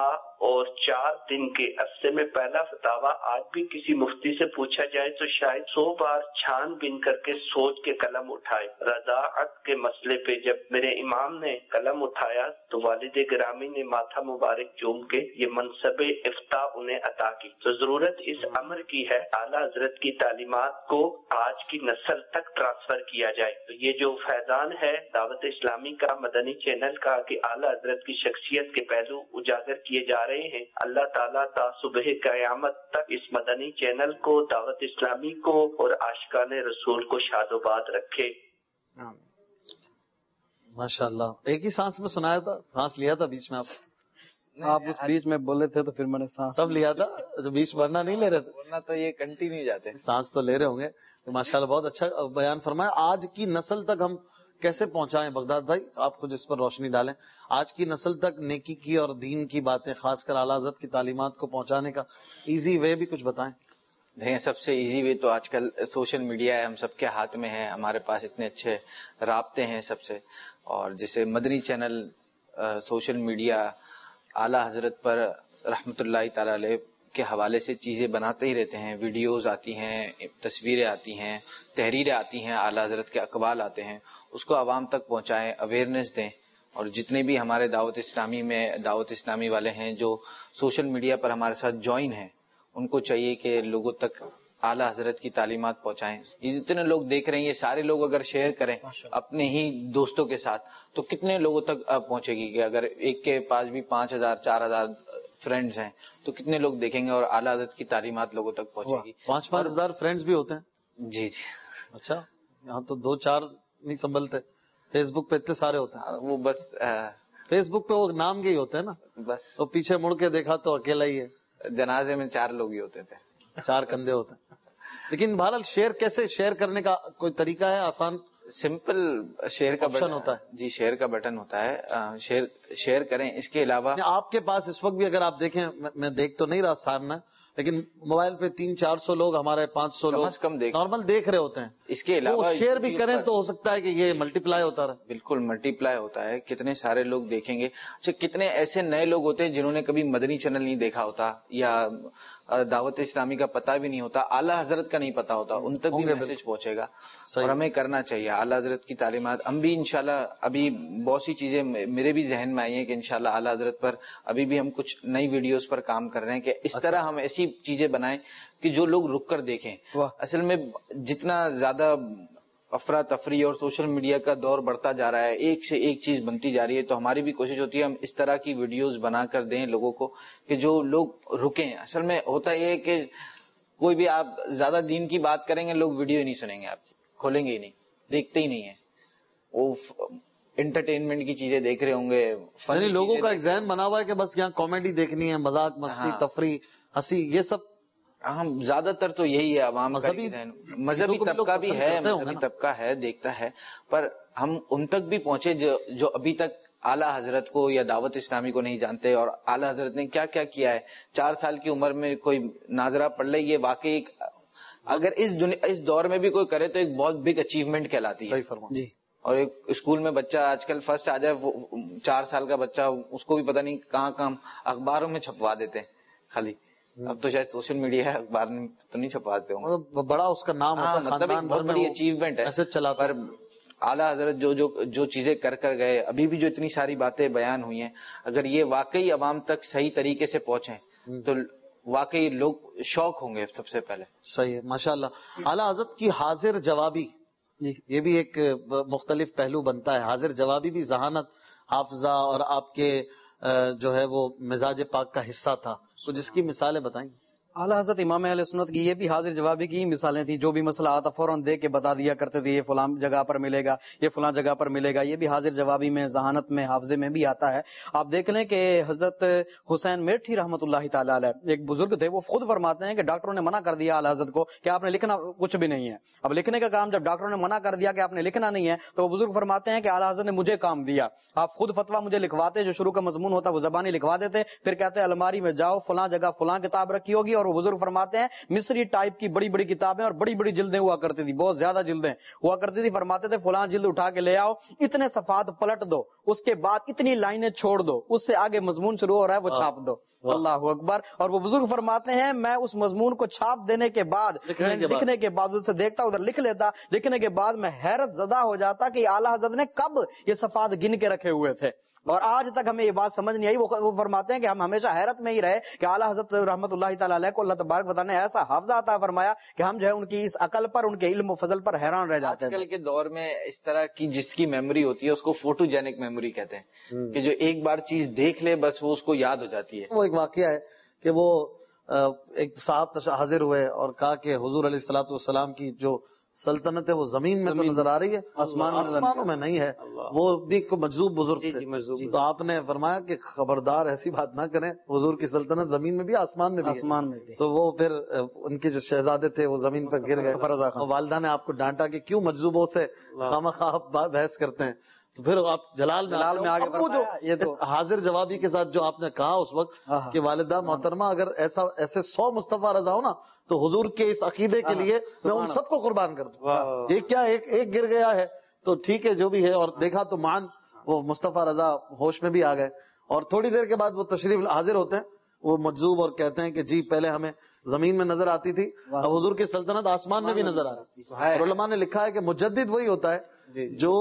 اور چار دن کے عرصے میں پہلا فتاوا آج بھی کسی مفتی سے پوچھا جائے تو شاید سو بار چھان بین کر کے سوچ کے قلم اٹھائے. رضاعت کے مسئلے پہ جب میرے امام نے قلم اٹھایا تو والد گرامی نے ماتھا مبارک چوم کے یہ منصب افتاء انہیں عطا کی. تو ضرورت اس امر کی ہے اعلیٰ حضرت کی تعلیمات کو آج کی نسل تک ٹرانسفر کیا جائے. تو یہ جو فیضان ہے دعوت اسلامی کا مدنی چینل کا کہ اعلیٰ حضرت کی شخصیت کے پہلو اجاگر کیے جا رہے ہیں، اللہ تعالیٰ تا صبح قیامت تک اس مدنی چینل کو، دعوت اسلامی کو اور عاشقان رسول کو شاد و باد رکھے. ماشاء اللہ. ایک ہی سانس میں سنایا تھا، سانس لیا تھا بیچ میں آپ آپ اس بیچ میں بولے تھے تو پھر میں نے سانس سب لیا تھا جو بیچ ورنہ نہیں لے رہے تھے، ورنہ تو یہ کنٹینیو جاتے ہیں. سانس تو لے رہے ہوں گے. تو ماشاءاللہ بہت اچھا بیان فرمایا. آج کی نسل تک ہم کیسے پہنچائیں بغداد بھائی؟ آپ کچھ اس پر روشنی ڈالیں. آج کی نسل تک نیکی کی اور دین کی باتیں، خاص کر اعلیٰ حضرت کی تعلیمات کو پہنچانے کا ایزی وے بھی کچھ بتائیں. دیکھیں سب سے ایزی وے تو آج کل سوشل میڈیا ہے، ہم سب کے ہاتھ میں ہے. ہمارے پاس اتنے اچھے رابطے ہیں سب سے، اور جیسے مدنی چینل سوشل میڈیا اعلیٰ حضرت پر رحمت اللہ تعالی علیہ کے حوالے سے چیزیں بناتے ہی رہتے ہیں. ویڈیوز آتی ہیں، تصویریں آتی ہیں، تحریریں آتی ہیں، اعلیٰ حضرت کے اقوال آتے ہیں. اس کو عوام تک پہنچائیں، اویئرنیس دیں. اور جتنے بھی ہمارے دعوت اسلامی میں دعوت اسلامی والے ہیں جو سوشل میڈیا پر ہمارے ساتھ جوائن ہیں، ان کو چاہیے کہ لوگوں تک اعلیٰ حضرت کی تعلیمات پہنچائیں. یہ جتنے لوگ دیکھ رہے ہیں، یہ سارے لوگ اگر شیئر کریں اپنے ہی دوستوں کے ساتھ تو کتنے لوگوں تک پہنچے گی. کہ اگر ایک کے پاس بھی پانچ ہزار چار ہزار فرینڈز ہیں تو کتنے لوگ دیکھیں گے اور اعلیٰ حضرت کی تعلیمات لوگوں تک پہنچے گی. پانچ پانچ ہزار فرینڈز بھی ہوتے ہیں؟ جی جی. اچھا، یہاں تو دو چار نہیں سنبھلتے. فیس بک پہ اتنے سارے ہوتے ہیں. وہ بس فیس بک پہ وہ نام کے ہی ہوتے ہیں نا، بس. تو پیچھے مڑ کے دیکھا تو اکیلا ہی ہے. جنازے میں چار لوگ ہی ہوتے تھے، چار کندھے ہوتے ہیں. لیکن بہرحال شیئر کیسے شیئر کرنے کا کوئی طریقہ ہے آسان؟ سمپل شیئر کا بٹن ہوتا ہے. جی شیئر کا بٹن ہوتا ہے، شیئر شیئر کریں. اس کے علاوہ آپ کے پاس اس وقت بھی اگر آپ دیکھیں، میں دیکھ تو نہیں رہا سامنے، لیکن موبائل پہ تین چار سو لوگ ہمارے پانچ سو لوگ کم دیکھ نارمل دیکھ رہے ہوتے ہیں. اس کے علاوہ شیئر بھی کریں تو ہو سکتا ہے کہ یہ ملٹی پلائی ہوتا رہے. بالکل ملٹی پلائی ہوتا ہے. کتنے سارے لوگ دیکھیں گے. اچھا، کتنے ایسے نئے لوگ ہوتے ہیں جنہوں نے کبھی مدنی چینل نہیں دیکھا ہوتا یا دعوت اسلامی کا پتہ بھی نہیں ہوتا، اعلیٰ حضرت کا نہیں پتا ہوتا، ان تک بھی میسج پہنچے گا. اور ہمیں کرنا چاہیے اعلیٰ حضرت کی تعلیمات. ہم بھی انشاءاللہ ابھی بہت سی چیزیں میرے بھی ذہن میں آئی ہیں کہ انشاءاللہ اعلیٰ حضرت پر ابھی بھی ہم کچھ نئی ویڈیوز پر کام کر رہے ہیں کہ اس طرح ہم ایسی چیزیں بنائیں کہ جو لوگ رک کر دیکھیں. اصل میں جتنا زیادہ افراتفری اور سوشل میڈیا کا دور بڑھتا جا رہا ہے، ایک سے ایک چیز بنتی جا رہی ہے، تو ہماری بھی کوشش ہوتی ہے ہم اس طرح کی ویڈیوز بنا کر دیں لوگوں کو کہ جو لوگ رکیں. اصل میں ہوتا یہ ہے کہ کوئی بھی آپ زیادہ دین کی بات کریں گے، لوگ ویڈیو ہی نہیں سنیں گے، آپ کی کھولیں گے ہی نہیں، دیکھتے ہی نہیں ہیں. وہ انٹرٹینمنٹ کی چیزیں دیکھ رہے ہوں گے. یعنی لوگوں کا ایک ذہن بنا ہوا ہے کہ بس یہاں کامیڈی دیکھنی ہے، مذاق مستی تفریح ہنسی، یہ سب. ہم زیادہ تر تو یہی ہے عوام کا ذہن. مذہبی طبقہ بھی ہے، مذہبی طبقہ ہے، دیکھتا ہے، پر ہم ان تک بھی پہنچے جو جو ابھی تک اعلیٰ حضرت کو یا دعوت اسلامی کو نہیں جانتے، اور اعلیٰ حضرت نے کیا کیا کیا ہے. چار سال کی عمر میں کوئی ناظرہ پڑھ لے، یہ واقعی ایک اگر اس اس دور میں بھی کوئی کرے تو ایک بہت بگ اچیومنٹ کہلاتی ہے. صحیح فرمایا. جی. اور ایک اسکول میں بچہ آج کل فرسٹ آ جائے، وہ چار سال کا بچہ، اس کو بھی پتہ نہیں کہاں کہاں اخباروں میں چھپوا دیتے ہیں. خالی اب تو شاید سوشل میڈیا ہے، اخبار میں تو نہیں چھپواتے ہوں، بڑا اس کا نام ہوتا ہے، مطلب ایک بہت بڑی اچیومنٹ ہے. ایسے چلا. پر اعلیٰ حضرت جو جو جو چیزیں کر کر گئے، ابھی بھی جو اتنی ساری باتیں بیان ہوئی ہیں، اگر یہ واقعی عوام تک صحیح طریقے سے پہنچیں تو واقعی لوگ شوق ہوں گے سب سے پہلے. صحیح ہے، ماشاءاللہ. اعلیٰ حضرت کی حاضر جوابی، یہ بھی ایک مختلف پہلو بنتا ہے. حاضر جوابی بھی ذہانت، حافظہ اور آپ کے جو ہے وہ مزاج پاک کا حصہ تھا. تو جس کی مثالیں بتائیں. اعلیٰ حضرت امام اہل سنت کی یہ بھی حاضر جوابی کی مثالیں تھیں. جو بھی مسئلہ آتا فوراً دیکھ کے بتا دیا کرتے تھے، یہ فلاں جگہ پر ملے گا، یہ فلاں جگہ پر ملے گا. یہ بھی حاضر جوابی میں، ذہانت میں، حافظے میں بھی آتا ہے. آپ دیکھ لیں کہ حضرت حسین میٹھی رحمۃ اللہ تعالی علیہ ایک بزرگ تھے، وہ خود فرماتے ہیں کہ ڈاکٹروں نے منع کر دیا اعلیٰ حضرت کو کہ آپ نے لکھنا کچھ بھی نہیں ہے. اب لکھنے کا کام جب ڈاکٹروں نے منع کر دیا کہ آپ نے لکھنا نہیں ہے، تو وہ بزرگ فرماتے ہیں کہ اعلیٰ حضرت نے مجھے کام دیا. آپ خود فتویٰ مجھے لکھواتے، جو شروع کا مضمون ہوتا وہ زبانی لکھوا دیتے، پھر کہتے الماری میں جاؤ، فلاں جگہ فلاں کتاب رکھی ہوگی اور اور وہ بزرگ فرماتے ہیں مصری ٹائپ کی بڑی بڑی کتابیں اور بڑی بڑی جلدیں ہوا کرتی تھی، بہت زیادہ جلدیں ہوا کرتی تھی. فرماتے تھے فلاں جلد اٹھا کے لے آؤ، اتنے صفحات پلٹ دو، اس کے بعد اتنی لائنیں چھوڑ دو، اس سے آگے مضمون شروع ہو رہا ہے وہ چھاپ دو. اللہ اکبر. اور وہ بزرگ فرماتے ہیں میں اس مضمون کو چھاپ دینے کے بعد لکھنے کے بعد اسے دیکھتا ادھر لکھ لیتا، لکھنے کے بعد میں حیرت زدہ ہو جاتا کہ اعلیٰ حضرت نے کب یہ صفحات گن کے رکھے ہوئے تھے، اور آج تک ہمیں یہ بات سمجھ نہیں آئی. وہ فرماتے ہیں کہ ہم ہمیشہ حیرت میں ہی رہے کہ اعلیٰ حضرت رحمۃ اللہ تعالی علیہ کو اللہ تبارک و تعالی نے ایسا حافظہ عطا فرمایا کہ ہم جو ہے ان کی اس عقل پر، ان کے علم و فضل پر حیران رہ جاتے ہیں. آج کل کے دور میں اس طرح کی جس کی میموری ہوتی ہے اس کو فوٹو جینک میموری کہتے ہیں، کہ جو ایک بار چیز دیکھ لے بس وہ اس کو یاد ہو جاتی ہے. وہ ایک واقعہ ہے کہ وہ ایک صاحب حاضر ہوئے اور کہا کہ حضور علیہ الصلوۃ والسلام کی جو سلطنت ہے وہ زمین میں تو نظر آ رہی ہے، آسمانوں میں نہیں ہے. وہ بھی مجذوب بزرگ تھے، تو آپ نے فرمایا کہ خبردار ایسی بات نہ کریں، حضور کی سلطنت زمین میں بھی آسمان میں بھی آسمان میں بھی. تو وہ پھر ان کے جو شہزادے تھے وہ زمین پر گر گئے. والدہ نے آپ کو ڈانٹا کہ کیوں مجذوبوں سے خامخواہ بحث کرتے ہیں. تو پھر آپ جلال جلال میں آگے جو یہ تو حاضر جوابی کے ساتھ جو آپ نے کہا اس وقت کہ والدہ محترمہ اگر ایسا ایسے سو مصطفیٰ رضا ہو نا تو حضور کے اس عقیدے کے لیے میں ان سب کو قربان کر دوں. یہ کیا ایک ایک گر گیا ہے تو ٹھیک ہے جو بھی ہے. اور دیکھا تو مان وہ مصطفیٰ رضا ہوش میں بھی آ گئے، اور تھوڑی دیر کے بعد وہ تشریف حاضر ہوتے ہیں وہ مجذوب اور کہتے ہیں کہ جی پہلے ہمیں زمین میں نظر آتی تھی، اب حضور کی سلطنت آسمان میں بھی نظر آ رہی ہے. اور علماء نے لکھا ہے کہ مجدد وہی ہوتا ہے جو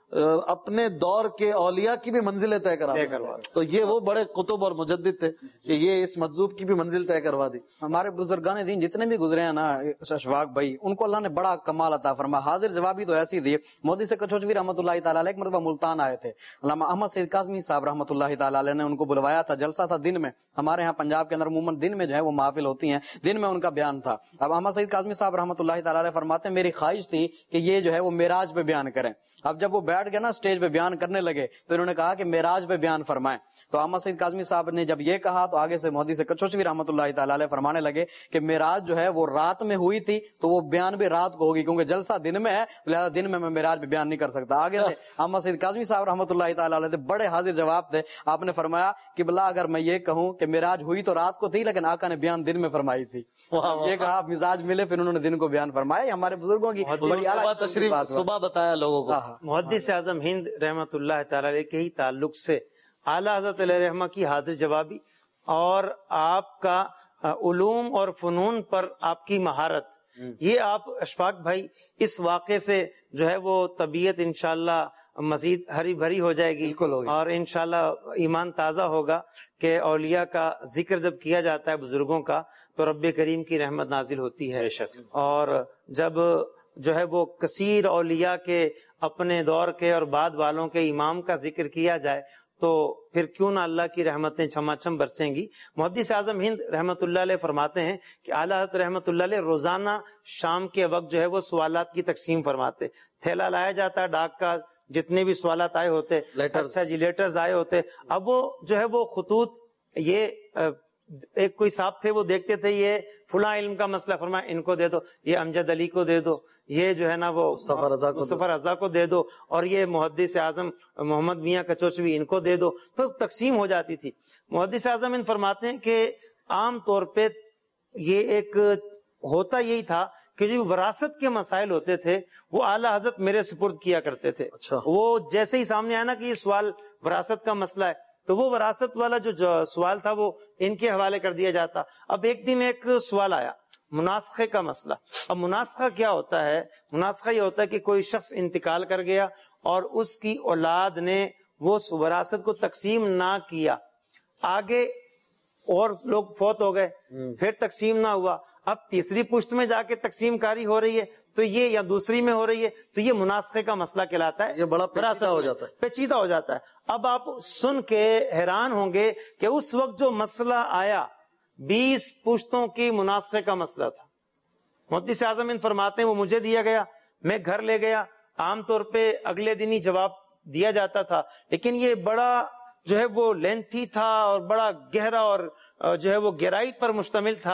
اپنے دور کے اولیاء کی بھی منزلیں طے کروا. تو یہ وہ بڑے قطب اور مجدد تھے کہ یہ اس مجذوب کی بھی منزل طے کروا دی. ہمارے بزرگان دین جتنے بھی گزرے ہیں نا اشفاق بھائی، ان کو اللہ نے بڑا کمال عطا فرمایا. حاضر جوابی تو ایسی دی. مودی سے کچوچوی رحمۃ اللہ تعالی علیہ ایک مرتبہ ملتان آئے تھے، علامہ احمد سید کاظمی صاحب رحمۃ اللہ تعالی علیہ نے ان کو بلوایا تھا. جلسہ تھا دن میں، ہمارے یہاں پنجاب کے اندر عموماً دن میں جو ہے وہ محافل ہوتی ہیں، دن میں ان کا بیان تھا. اب احمد سید کاظمی صاحب رحمۃ اللہ تعالی علیہ فرماتے ہیں میری خواہش تھی کہ یہ جو ہے وہ معراج پہ بیان کریں. اب جب وہ بیٹھ گئے نا اسٹیج پہ بیان کرنے لگے تو انہوں نے کہا کہ معراج پہ بیان فرمائیں. تو احمد سید کاظمی صاحب نے جب یہ کہا تو آگے سے مودی سے کچوچوی رحمۃ اللہ تعالی علیہ فرمانے لگے کہ معراج جو ہے وہ رات میں ہوئی تھی تو وہ بیان بھی رات کو ہوگی، کیونکہ جلسہ دن میں ہے لہٰذا دن میں میں معراج پہ بیان نہیں کر سکتا. آگے سے احمد سید کاظمی صاحب رحمۃ اللہ تعالی علیہ بڑے حاضر جواب تھے. آپ نے فرمایا کہ بلا اگر میں یہ کہوں کہ معراج ہوئی تو رات کو تھی لیکن آقا نے بیان دن میں فرمائی تھی. یہ کہا مزاج ملے پھر انہوں نے دن کو بیان فرمایا. ہمارے بزرگوں کی تشریف صبح بتایا لوگوں کو. محدث اعظم ہند رحمۃ اللہ تعالی علیہ کے ہی تعلق سے اعلیٰ حضرت علیہ رحمہ کی حاضر جوابی اور آپ کا علوم اور فنون پر آپ کی مہارت، یہ آپ اشفاق بھائی اس واقعے سے جو ہے وہ طبیعت انشاءاللہ مزید ہری بھری ہو جائے گی اور انشاءاللہ ایمان تازہ ہوگا کہ اولیاء کا ذکر جب کیا جاتا ہے بزرگوں کا تو رب کریم کی رحمت نازل ہوتی ہے. اور جب جو ہے وہ کثیر اولیاء کے اپنے دور کے اور بعد والوں کے امام کا ذکر کیا جائے تو پھر کیوں نہ اللہ کی رحمتیں چھما چھم برسیں گی. محدث اعظم ہند رحمت اللہ علیہ فرماتے ہیں کہ اعلیٰ حضرت رحمت اللہ علیہ روزانہ شام کے وقت جو ہے وہ سوالات کی تقسیم فرماتے. تھیلا لایا جاتا ہے ڈاک کا، جتنے بھی سوالات آئے ہوتے اچھا جی لیٹرز آئے ہوتے. اب وہ جو ہے وہ خطوط یہ ایک کوئی صاحب تھے وہ دیکھتے تھے یہ فلاں علم کا مسئلہ فرمایا ان کو دے دو، یہ امجد علی کو دے دو، یہ جو ہے نا وہ مصطفیٰ رضا کو دے دو، اور یہ محدث اعظم محمد میاں کچوچوی ان کو دے دو. تو تقسیم ہو جاتی تھی. محدث اعظم ان فرماتے ہیں کہ عام طور پہ یہ ایک ہوتا یہی تھا کہ جو وراثت کے مسائل ہوتے تھے وہ اعلیٰ حضرت میرے سپرد کیا کرتے تھے. وہ جیسے ہی سامنے آیا نا کہ یہ سوال وراثت کا مسئلہ ہے تو وہ وراثت والا جو سوال تھا وہ ان کے حوالے کر دیا جاتا. اب ایک دن ایک سوال آیا مناسخے کا مسئلہ. اب مناسخہ کیا ہوتا ہے؟ مناسخہ یہ ہوتا ہے کہ کوئی شخص انتقال کر گیا اور اس کی اولاد نے وہ وراثت کو تقسیم نہ کیا، آگے اور لوگ فوت ہو گئے پھر تقسیم نہ ہوا، اب تیسری پشت میں جا کے تقسیم کاری ہو رہی ہے تو یہ یا دوسری میں ہو رہی ہے تو یہ مناسخے کا مسئلہ کہلاتا ہے. یہ بڑا پیچیدہ ہو جاتا ہے پیچیدہ ہو جاتا ہے. اب آپ سن کے حیران ہوں گے کہ اس وقت جو مسئلہ آیا بیس پشتوں کی مناسخے کا مسئلہ تھا. محدث اعظم ان فرماتے ہیں وہ مجھے دیا گیا، میں گھر لے گیا. عام طور پہ اگلے دن ہی جواب دیا جاتا تھا لیکن یہ بڑا جو ہے وہ لینتھی تھا اور بڑا گہرا اور جو ہے وہ گہرائی پر مشتمل تھا.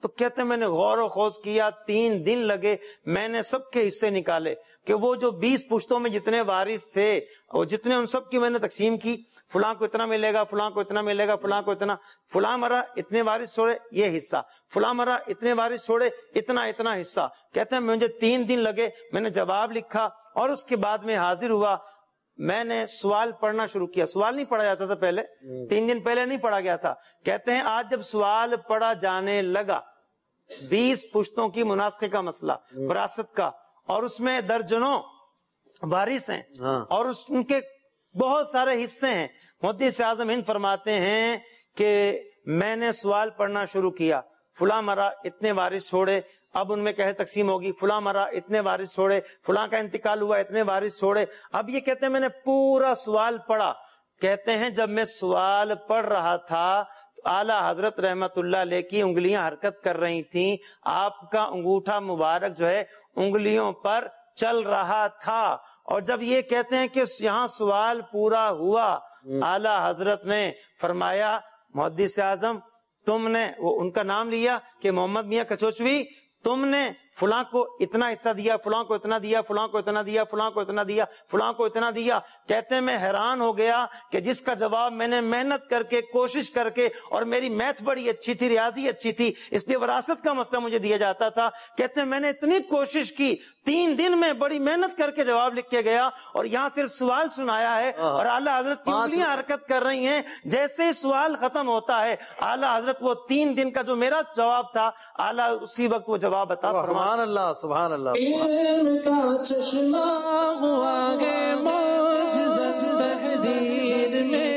تو کہتے ہیں میں نے غور و خوض کیا، تین دن لگے، میں نے سب کے حصے نکالے کہ وہ جو بیس پشتوں میں جتنے وارث تھے اور جتنے ان سب کی میں نے تقسیم کی، فلاں کو اتنا ملے گا، فلاں کو اتنا ملے گا، فلاں کو اتنا، فلاں مرا اتنے وارث چھوڑے یہ حصہ، فلاں مرا اتنے وارث چھوڑے اتنا اتنا حصہ. کہتے ہیں مجھے تین دن لگے، میں نے جواب لکھا اور اس کے بعد میں حاضر ہوا. میں نے سوال پڑھنا شروع کیا. سوال نہیں پڑھا جاتا تھا پہلے، تین دن پہلے نہیں پڑھا گیا تھا. کہتے ہیں آج جب سوال پڑھا جانے لگا، بیس پشتوں کی مناسخے کا مسئلہ، وراثت کا، اور اس میں درجنوں وارث ہیں اور اس ان کے بہت سارے حصے ہیں. محدث اعظم ہند فرماتے ہیں کہ میں نے سوال پڑھنا شروع کیا، فلاں مرا اتنے وارث چھوڑے، اب ان میں کہے تقسیم ہوگی، فلاں مرا اتنے وارث چھوڑے، فلاں کا انتقال ہوا اتنے وارث چھوڑے. اب یہ کہتے ہیں میں نے پورا سوال پڑھا. کہتے ہیں جب میں سوال پڑھ رہا تھا اعلیٰ حضرت رحمت اللہ علیہ کی انگلیاں حرکت کر رہی تھیں، آپ کا انگوٹھا مبارک جو ہے انگلیوں پر چل رہا تھا. اور جب یہ کہتے ہیں کہ یہاں سوال پورا ہوا، اعلیٰ حضرت نے فرمایا محدث اعظم تم نے، وہ ان کا نام لیا کہ محمد میاں کچوچوی، تم نے فلاں کو اتنا حصہ دیا، فلاں کو اتنا دیا، فلاں کو اتنا دیا، فلاں کو اتنا دیا، فلاں کو اتنا دیا. کہتے ہیں میں حیران ہو گیا کہ جس کا جواب میں نے محنت کر کے، کوشش کر کے، اور میری میتھ بڑی اچھی تھی، ریاضی اچھی تھی، اس لیے وراثت کا مسئلہ مجھے دیا جاتا تھا. کہتے ہیں میں نے اتنی کوشش کی، تین دن میں بڑی محنت کر کے جواب لکھ کے گیا، اور یہاں صرف سوال سنایا ہے اور اعلیٰ حضرت کی انگلیاں حرکت کر رہی ہیں. جیسے سوال ختم ہوتا ہے اعلیٰ حضرت وہ تین دن کا جو میرا جواب تھا، اعلیٰ اسی وقت وہ جواب عطا فرما. سبحان اللہ، سبحان اللہ. علم کا چشمہ ہوا ہے معجزت تحریر میں،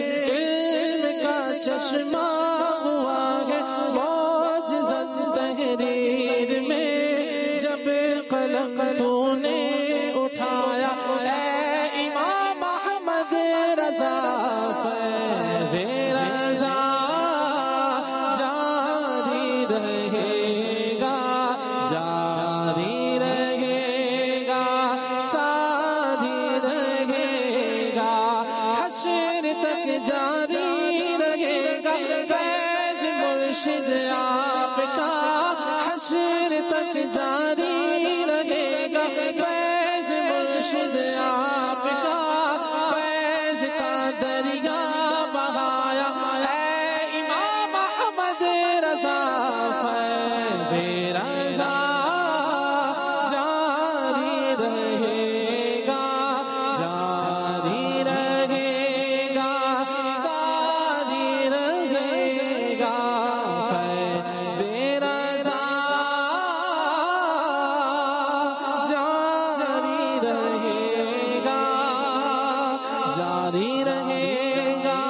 علم کا چشمہ ہوا ہے معجزت تحریر میں. جب قلم تو نے اٹھایا اے امام احمد رضا، فیض رضا جاری رہے گا، جاری رہے گا، ساری رہے گا، حشر تک جاری رہے گا. فیض مرشد آپ کا حشر تک جاری رہے گا. فیض مرشد آپ کا فیض کا دریا بہایا اے امام احمد رضا، فیض رضا جاری رہے گا، جاری رہے گا، ساری رہے گا. فیض رضا جاری رہے گا، جاری رہے گا،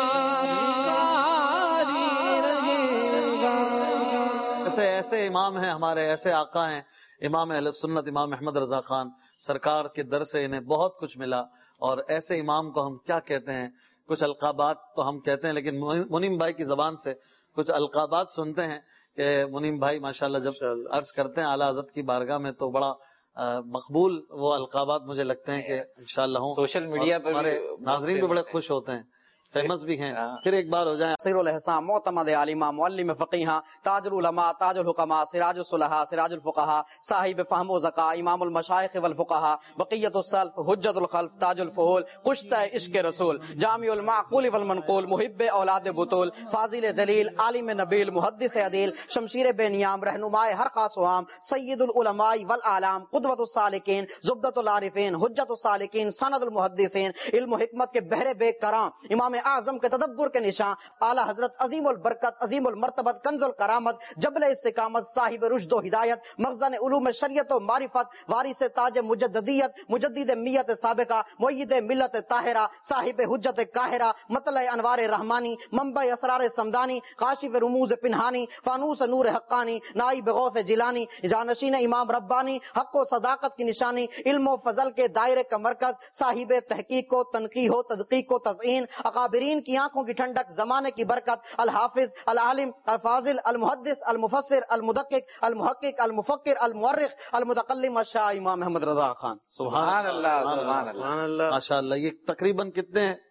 ساری رہے گا. ایسے ایسے امام ہیں ہمارے، ایسے آقا ہیں امام اہل سنت امام احمد رضا خان سرکار کے در سے انہیں بہت کچھ ملا. اور ایسے امام کو ہم کیا کہتے ہیں، کچھ القابات تو ہم کہتے ہیں، لیکن منیم بھائی کی زبان سے کچھ القابات سنتے ہیں کہ منیم بھائی ماشاءاللہ جب عرض کرتے ہیں اعلیٰ حضرت کی بارگاہ میں تو بڑا مقبول وہ القابات مجھے لگتے ہیں کہ انشاءاللہ ہوں. سوشل میڈیا پر ہمارے ناظرین بھی بڑے خوش ہوتے ہیں، فیمس بھی ہیں. پھر ایک بار ہو جائیں. سیر الحسام معتمد عالمہ معلم فقیہ تاج العلماء تاج الحکماء سراج الصلحاء سراج الفقہاء صاحب فہم و ذکا امام المشائخ والفقہاء بقیت السلف حجت الخلف تاج الفہول کشتہ عشق رسول جامع المعقول والمنقول محب اولاد بطول فاضل جلیل عالم نبیل محدث عدیل شمشیر بے نیام رہنمائے ہر خاص و عام سید العلماء والعالم قدوۃ السالکین زبدۃ العارفین حجت السالکین سند المحدثین علم و حکمت کے بحر بے کرام امام اعظم کے تدبر کے نشان اعلیٰ حضرت عظیم البرکت عظیم المرتبت کنز الکرامت جبل استقامت صاحب رشد و ہدایت مخزن علوم شریعت و معرفت وارث تاج مجددیت مجدد میت سابقہ معید ملت طاہرہ صاحب حجت قاہرہ مطلع انوار رحمانی منبع اسرار سمدانی کاشف رموز پنہانی فانوس نور حقانی نائب غوث جیلانی جانشین امام ربانی حق و صداقت کی نشانی علم و فضل کے دائرے کا مرکز صاحب تحقیق و تنقیح و تدقیق و تزئین اکابرین کی آنکھوں کی ٹھنڈک زمانے کی برکت الحافظ العالم الفاضل المحدث المفسر المدقق المحقق المفکر المؤرخ المتکلم الشاہ امام احمد رضا خان. سبحان اللہ، سبحان اللہ، ماشاء اللہ. یہ تقریباً کتنے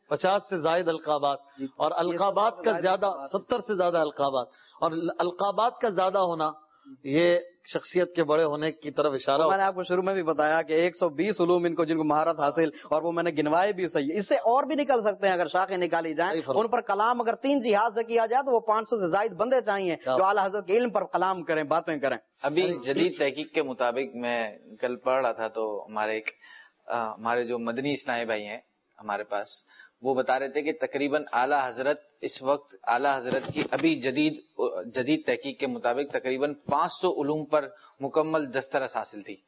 پچاس سے زائد القابات، اور القابات کا زیادہ ستر سے زیادہ القابات، اور القابات کا زیادہ ہونا یہ شخصیت کے بڑے ہونے کی طرف اشارہ میں نے آپ کو شروع میں بھی بتایا کہ ایک سو بیس علوم ان کو جن کو مہارت حاصل، اور وہ میں نے گنوائے بھی صحیح، اس سے اور بھی نکل سکتے ہیں اگر شاخیں نکالی جائیں ان پر کلام اگر تین جہاز سے کیا جائے تو وہ پانچ سو سے زائد بندے چاہیے جو اعلیٰ حضرت کے علم پر کلام کریں، باتیں کریں۔ ابھی جدید تحقیق کے مطابق میں کل پڑھ رہا تھا تو ہمارے ایک ہمارے جو مدنی اسنائی بھائی ہیں ہمارے پاس، وہ بتا رہے تھے کہ تقریباً اعلیٰ حضرت اس وقت اعلیٰ حضرت کی ابھی جدید جدید تحقیق کے مطابق تقریباً پانچ سو علوم پر مکمل دسترس حاصل تھی۔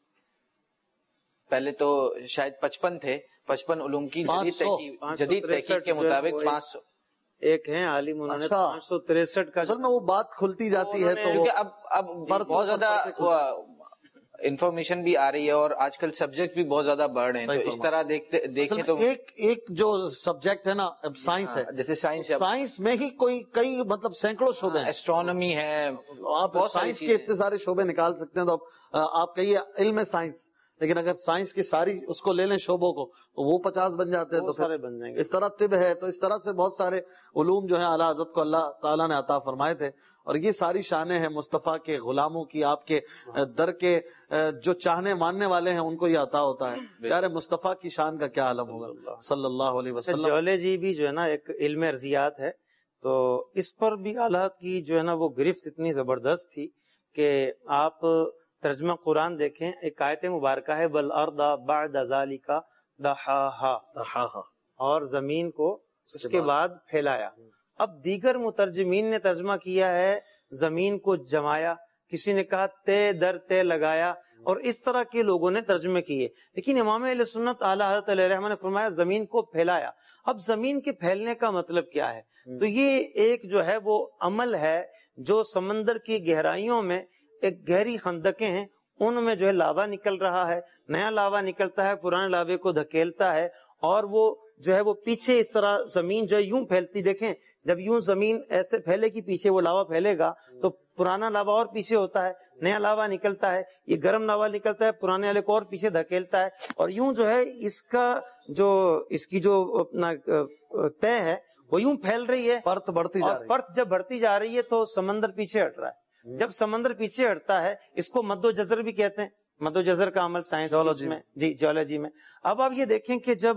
پہلے تو شاید پچپن تھے، پچپن علوم کی جدید تحقیق جدید تحقیق کے مطابق پانچ سو ایک ہیں عالم، انہوں نے پانچ سو تریسٹھ کا، اصل میں وہ بات کھلتی جاتی ہے تو اب اب بہت زیادہ انفارمیشن بھی آ رہی ہے اور آج کل سبجیکٹ بھی بہت زیادہ بڑھ رہے ہیں، تو اس طرح دیکھتے دیکھیں تو ایک ایک جو سبجیکٹ ہے نا سائنس ہے، جیسے سائنس سائنس میں ہی کوئی کئی مطلب سینکڑوں شعبے ہیں، ایسٹرونومی ہے، آپ سائنس کے اتنے سارے شعبے نکال سکتے ہیں، تو آپ کہیے علم سائنس، لیکن اگر سائنس کی ساری اس کو لے لیں شعبوں کو تو وہ پچاس بن جاتے ہیں، تو سارے بن جائیں گے۔ اس طرح طب ہے، تو اس طرح سے بہت سارے علوم جو ہیں اعلیٰ حضرت کو اللہ تعالیٰ نے عطا فرمائے تھے، اور یہ ساری شانیں ہیں مصطفیٰ کے غلاموں کی، آپ کے در کے جو چاہنے ماننے والے ہیں ان کو یہ عطا ہوتا ہے۔ یار مصطفیٰ کی شان کا کیا عالم ہوگا صلی اللہ علیہ وسلم۔ جیولوجی بھی جو ہے نا ایک علم ارضیات ہے، تو اس پر بھی اعلیٰ کی جو ہے نا وہ گرفت اتنی زبردست تھی کہ آپ ترجمہ قرآن دیکھیں، ایک آیت مبارکہ ہے بَالْأَرْضَ بَعْدَ ذَلِكَ دَحَاهَا، اور زمین کو اس کے بعد پھیلایا۔ اب دیگر مترجمین نے ترجمہ کیا ہے زمین کو جمایا، کسی نے کہا تے در تے لگایا، اور اس طرح کے لوگوں نے ترجمے کیے، لیکن امام اہل سنت اعلیٰ حضرت علیہ الرحمہ نے فرمایا زمین کو پھیلایا۔ اب زمین کے پھیلنے کا مطلب کیا ہے؟ تو یہ ایک جو ہے وہ عمل ہے جو سمندر کی گہرائیوں میں ایک گہری خندقیں ہیں، ان میں جو ہے لاوا نکل رہا ہے، نیا لاوا نکلتا ہے، پرانے لاوے کو دھکیلتا ہے، اور وہ جو ہے وہ پیچھے اس طرح زمین جو ہے یوں پھیلتی، دیکھیں جب یوں زمین ایسے پھیلے گی پیچھے وہ لاوا پھیلے گا تو پرانا لاوا اور پیچھے ہوتا ہے، نیا لاوا نکلتا ہے، یہ گرم لاوا نکلتا ہے، پرانے والے کو اور پیچھے دھکیلتا ہے، اور یوں جو ہے اس کا جو اس کی جو اپنا طے ہے وہ یوں پھیل رہی ہے، پرت بڑھتی جا رہی ہے، پرت جب بڑھتی جا رہی ہے تو سمندر پیچھے ہٹ رہا ہے۔ جب سمندر پیچھے ہٹتا ہے اس کو مد و جزر بھی کہتے ہیں، مد و جزر کا عمل سائنس میں، جی جیولوجی میں۔ اب آپ یہ دیکھیں کہ جب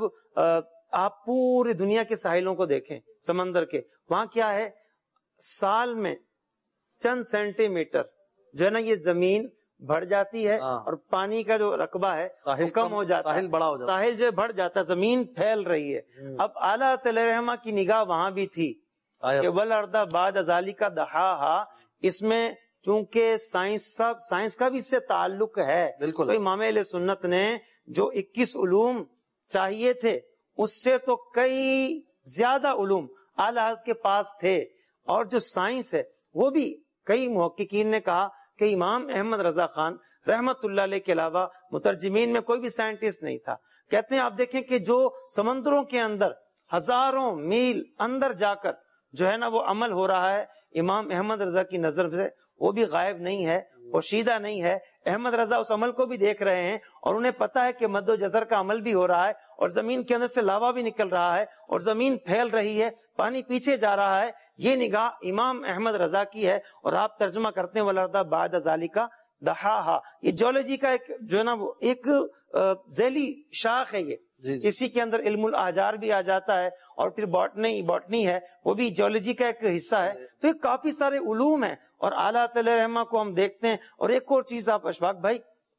آپ پوری دنیا کے ساحلوں کو دیکھیں سمندر کے، وہاں کیا ہے، سال میں چند سینٹی میٹر جو ہے نا یہ زمین بڑھ جاتی ہے، اور پانی کا جو رقبہ ہے وہ کم ہو جاتا ہے، ساحل بڑا ہو جاتا ہے، ساحل جو بڑھ جاتا ہے، زمین پھیل رہی ہے۔ اب اعلیٰ علیہ رحمہ کی نگاہ وہاں بھی تھی کہ وَالْأَرْضَ بَعْدَ ذَلِكَ دَحَاهَا، اس میں چونکہ سائنس سائنس کا بھی اس سے تعلق ہے، تو امام اہل سنت نے جو اکیس علوم چاہیے تھے اس سے تو کئی زیادہ علوم اعلیٰ حضرت کے پاس تھے، اور جو سائنس ہے وہ بھی کئی محققین نے کہا کہ امام احمد رضا خان رحمت اللہ علیہ کے علاوہ مترجمین میں کوئی بھی سائنٹسٹ نہیں تھا۔ کہتے ہیں آپ دیکھیں کہ جو سمندروں کے اندر ہزاروں میل اندر جا کر جو ہے نا وہ عمل ہو رہا ہے، امام احمد رضا کی نظر سے وہ بھی غائب نہیں ہے، پوشیدہ نہیں ہے۔ احمد رضا اس عمل کو بھی دیکھ رہے ہیں، اور انہیں پتا ہے کہ مد و جزر کا عمل بھی ہو رہا ہے، اور زمین کے اندر سے لاوا بھی نکل رہا ہے، اور زمین پھیل رہی ہے، پانی پیچھے جا رہا ہے۔ یہ نگاہ امام احمد رضا کی ہے، اور آپ ترجمہ کرتے ہیں وَالْأَرْضَ بَعْدَ ذَلِكَ دَحَاهَا۔ یہ جیولوجی کا ایک جو ہے نا وہ ایک ذیلی شاخ ہے، یہ اسی کے اندر علم الاحجار بھی آ جاتا ہے، اور پھر باٹنی باٹنی ہے وہ بھی جیولوجی کا ایک حصہ ہے۔ تو یہ کافی سارے علوم ہیں، اور اعلیٰ علیہ رحمہ کو ہم دیکھتے ہیں۔ اور ایک اور چیز آپ اشفاق بھائی،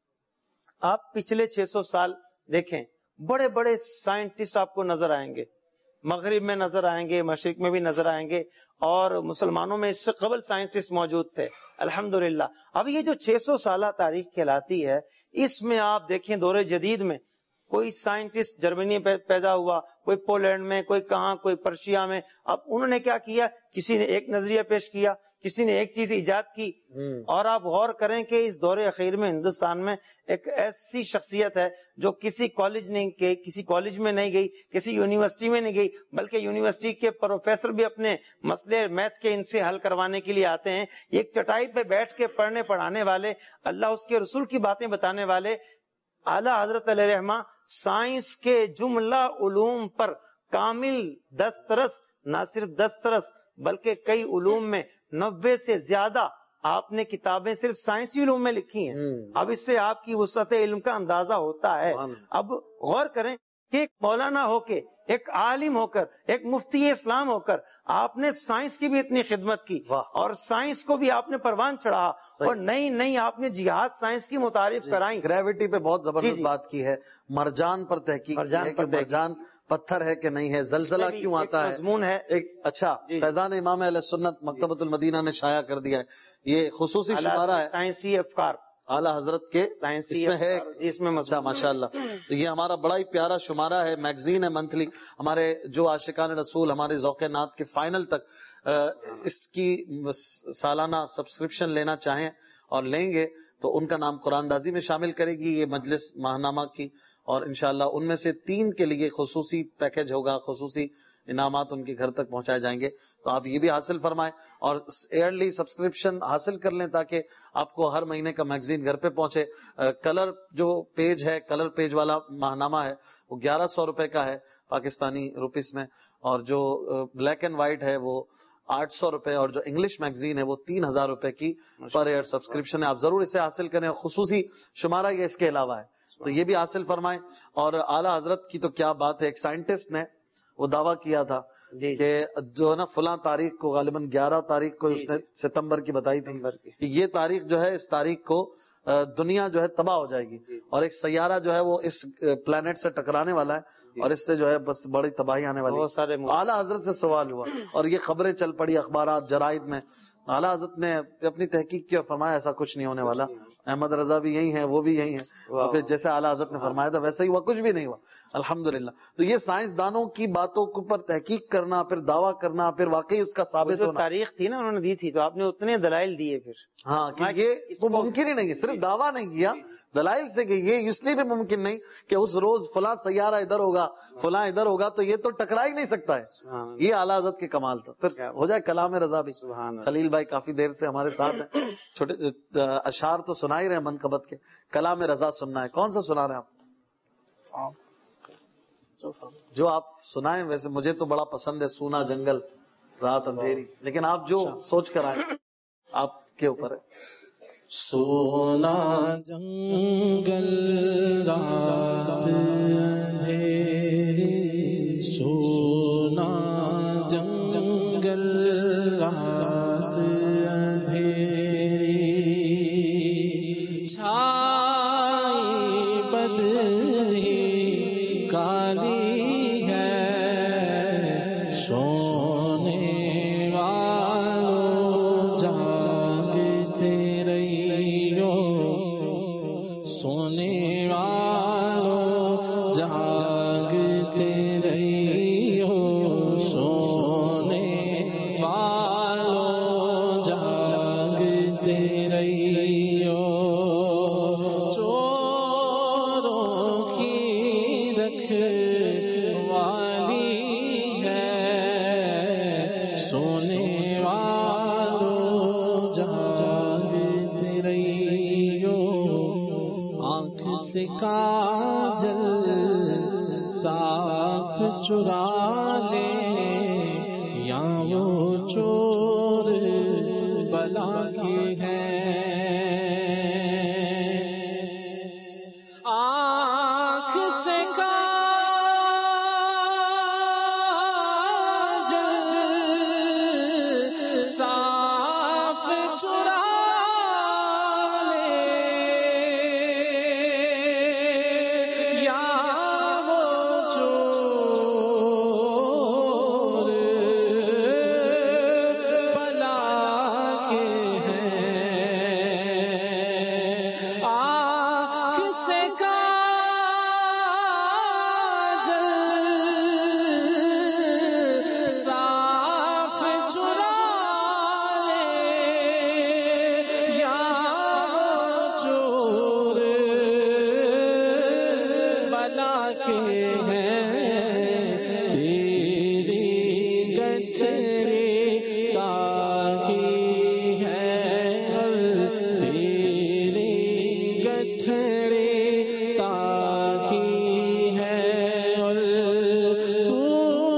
آپ پچھلے چھ سو سال دیکھیں، بڑے بڑے سائنٹسٹ آپ کو نظر آئیں گے، مغرب میں نظر آئیں گے، مشرق میں بھی نظر آئیں گے، اور مسلمانوں میں اس سے قبل سائنٹسٹ موجود تھے الحمدللہ۔ اب یہ جو چھ سو سالہ تاریخ کہلاتی ہے، اس میں آپ دیکھیں دور جدید میں کوئی سائنٹسٹ جرمنی میں پیدا ہوا، کوئی پولینڈ میں، کوئی کہاں، کوئی پرشیا میں۔ اب انہوں نے کیا کیا، کسی نے ایک نظریہ پیش کیا، کسی نے ایک چیز ایجاد کی، اور آپ غور کریں کہ اس دور اخیر میں ہندوستان میں ایک ایسی شخصیت ہے جو کسی کالج نہیں گئی، کسی کالج میں نہیں گئی، کسی یونیورسٹی میں نہیں گئی، بلکہ یونیورسٹی کے پروفیسر بھی اپنے مسئلے میتھ کے ان سے حل کروانے کے لیے آتے ہیں۔ ایک چٹائی پہ بیٹھ کے پڑھنے پڑھانے والے، اللہ اس کے رسول کی باتیں بتانے والے اعلیٰ حضرت علیہ رحمہ سائنس کے جملہ علوم پر کامل دسترس، نہ صرف دسترس بلکہ کئی علوم میں نوے سے زیادہ آپ نے کتابیں صرف سائنسی علوم میں لکھی ہیں. اب اس سے آپ کی وسعت علم کا اندازہ ہوتا ہے. اب غور کریں کہ ایک مولانا ہو کے، ایک عالم ہو کر، ایک مفتی اسلام ہو کر آپ نے سائنس کی بھی اتنی خدمت کی اور سائنس کو بھی آپ نے پروان چڑھا اور نئی نئی آپ نے جہاد سائنس کی متعارف کرائیں. گریوٹی پہ بہت زبردست بات کی ہے، مرجان پر تحقیق مرجان پر مرجان پتھر ہے کہ نہیں ہے، زلزلہ کیوں آتا ہے، مضمون ہے ایک اچھا فیضان امام اہل سنت مکتبۃ المدینہ نے شائع کر دیا ہے. یہ خصوصی شمارہ ہے سائنسی افکار اعلیٰ حضرت کے، سائنسی اس میں ہے جس میں اچھا ماشاء اللہ. تو یہ ہمارا بڑا ہی پیارا شمارہ ہے، میگزین ہے منتھلی. ہمارے جو عاشقان رسول ہمارے ذوق نعت کے فائنل تک اس کی سالانہ سبسکرپشن لینا چاہیں اور لیں گے تو ان کا نام قرآن دازی میں شامل کرے گی یہ مجلس ماہنامہ کی، اور انشاءاللہ ان میں سے تین کے لیے خصوصی پیکج ہوگا، خصوصی انعامات ان کے گھر تک پہنچائے جائیں گے. تو آپ یہ بھی حاصل فرمائیں اور ایئرلی سبسکرپشن حاصل کر لیں تاکہ آپ کو ہر مہینے کا میگزین گھر پہ پہنچے. کلر جو پیج ہے، کلر پیج والا ماہنامہ ہے، وہ گیارہ سو روپے کا ہے پاکستانی روپیز میں، اور جو بلیک اینڈ وائٹ ہے وہ آٹھ سو روپے، اور جو انگلش میگزین ہے وہ تین ہزار روپے کی پر ایئر سبسکرپشن ہے. آپ ضرور اسے حاصل کریں. خصوصی شمارہ یہ اس کے علاوہ ہے تو یہ بھی حاصل فرمائیں. اور اعلیٰ حضرت کی تو کیا بات ہے، ایک سائنٹسٹ نے وہ دعویٰ کیا تھا کہ جو ہے نا فلاں تاریخ کو، غالباً گیارہ تاریخ کو اس نے ستمبر کی بتائی تھی کہ یہ تاریخ جو ہے، اس تاریخ کو دنیا جو ہے تباہ ہو جائے گی اور ایک سیارہ جو ہے وہ اس پلانٹ سے ٹکرانے والا ہے اور اس سے جو ہے بس بڑی تباہی آنے والی ہے. اعلیٰ حضرت سے سوال ہوا اور یہ خبریں چل پڑی اخبارات جرائد میں. اعلیٰ حضرت نے اپنی تحقیق کی اور فرمایا ایسا کچھ نہیں ہونے والا. احمد رضا بھی یہی ہیں، وہ بھی یہی ہیں، اور پھر جیسے اعلیٰ حضرت نے فرمایا تھا ویسے ہی ہوا، کچھ بھی نہیں ہوا الحمدللہ. تو یہ سائنسدانوں کی باتوں کے اوپر تحقیق کرنا، پھر دعویٰ کرنا، پھر واقعی اس کا ثابت ہونا. تاریخ تھی نا انہوں نے دی تھی تو آپ نے اتنے دلائل دیے پھر. ہاں کہ یہ تو ممکن ہی نہیں ہے، صرف دعویٰ نہیں کیا، دلائل سے کہ یہ اس لیے بھی ممکن نہیں کہ اس روز فلاں سیارہ ادھر ہوگا، فلاں ادھر ہوگا، تو یہ تو ٹکرا ہی نہیں سکتا ہے. یہ اعلیٰ حضرت کے کمال تھا. پھر ہو جائے کلام رضا بھی. خلیل بھائی کافی دیر سے ہمارے ساتھ ہیں، چھوٹے اشعار تو سنا ہی رہے منقبت کے، کلام رضا سننا ہے. کون سا سنا رہے ہیں آپ؟ جو آپ سنائیں. ویسے مجھے تو بڑا پسند ہے سونا جنگل رات اندھیری، لیکن آپ جو سوچ کر آئے آپ کے اوپر ہے. سونا جنگل رات اندھیری، سونا جنگل رات اندھیری، چھائی بدری کالی ہے، سونے والوں جاگتے رہیو، سونے والوں جاگتے رہیو، سونے والوں جاگتے رہیو، چوروں کی رکھوالی ہے، سونے والوں جاگتے رہیو، آنکھ سے کاجل صاف چرا لے، یا وہ چور بلا کے ہیں، آنکھ سے کاجل صاف چرا لے، یا وہ چور بلا کے ہیں، آنکھ سے کاجل صاف چرا لے، یا وہ چور بلا کے ہیں، تیری گٹھری تاکی ہے، تیری گٹھری تاکی ہے، اور تو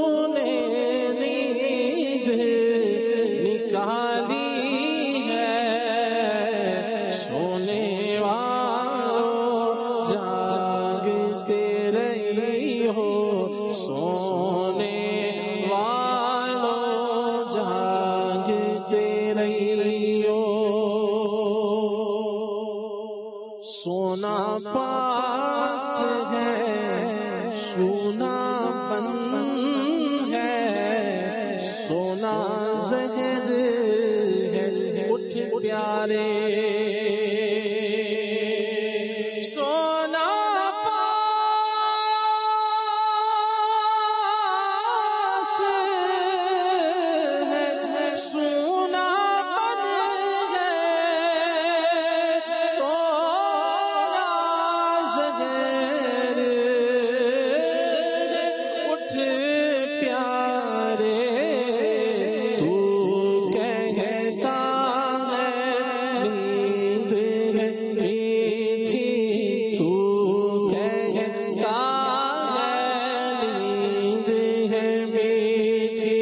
پاس ہے سونا بن ہے سونا زہر ہے اٹھ پیارے سونا پاس ہے سونا بن ہے سونا زہر اٹھ پیارے تو کہتا ہے نیند ہے میٹھی تو کہتا ہے نیند ہے میٹھی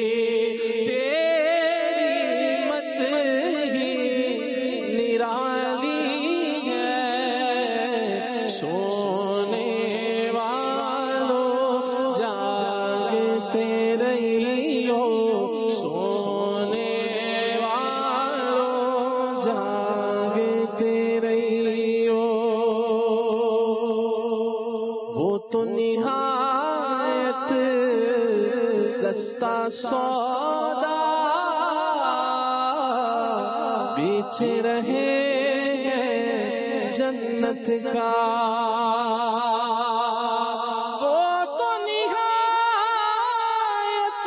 تیری مت ہی نرالی ہے سونے والوں جاگتے رہیو سونے والوں جاگتے رہیو وہ تو نہایت سستا سودا بیچ رہے ہیں جنت کا وہ تو نہایت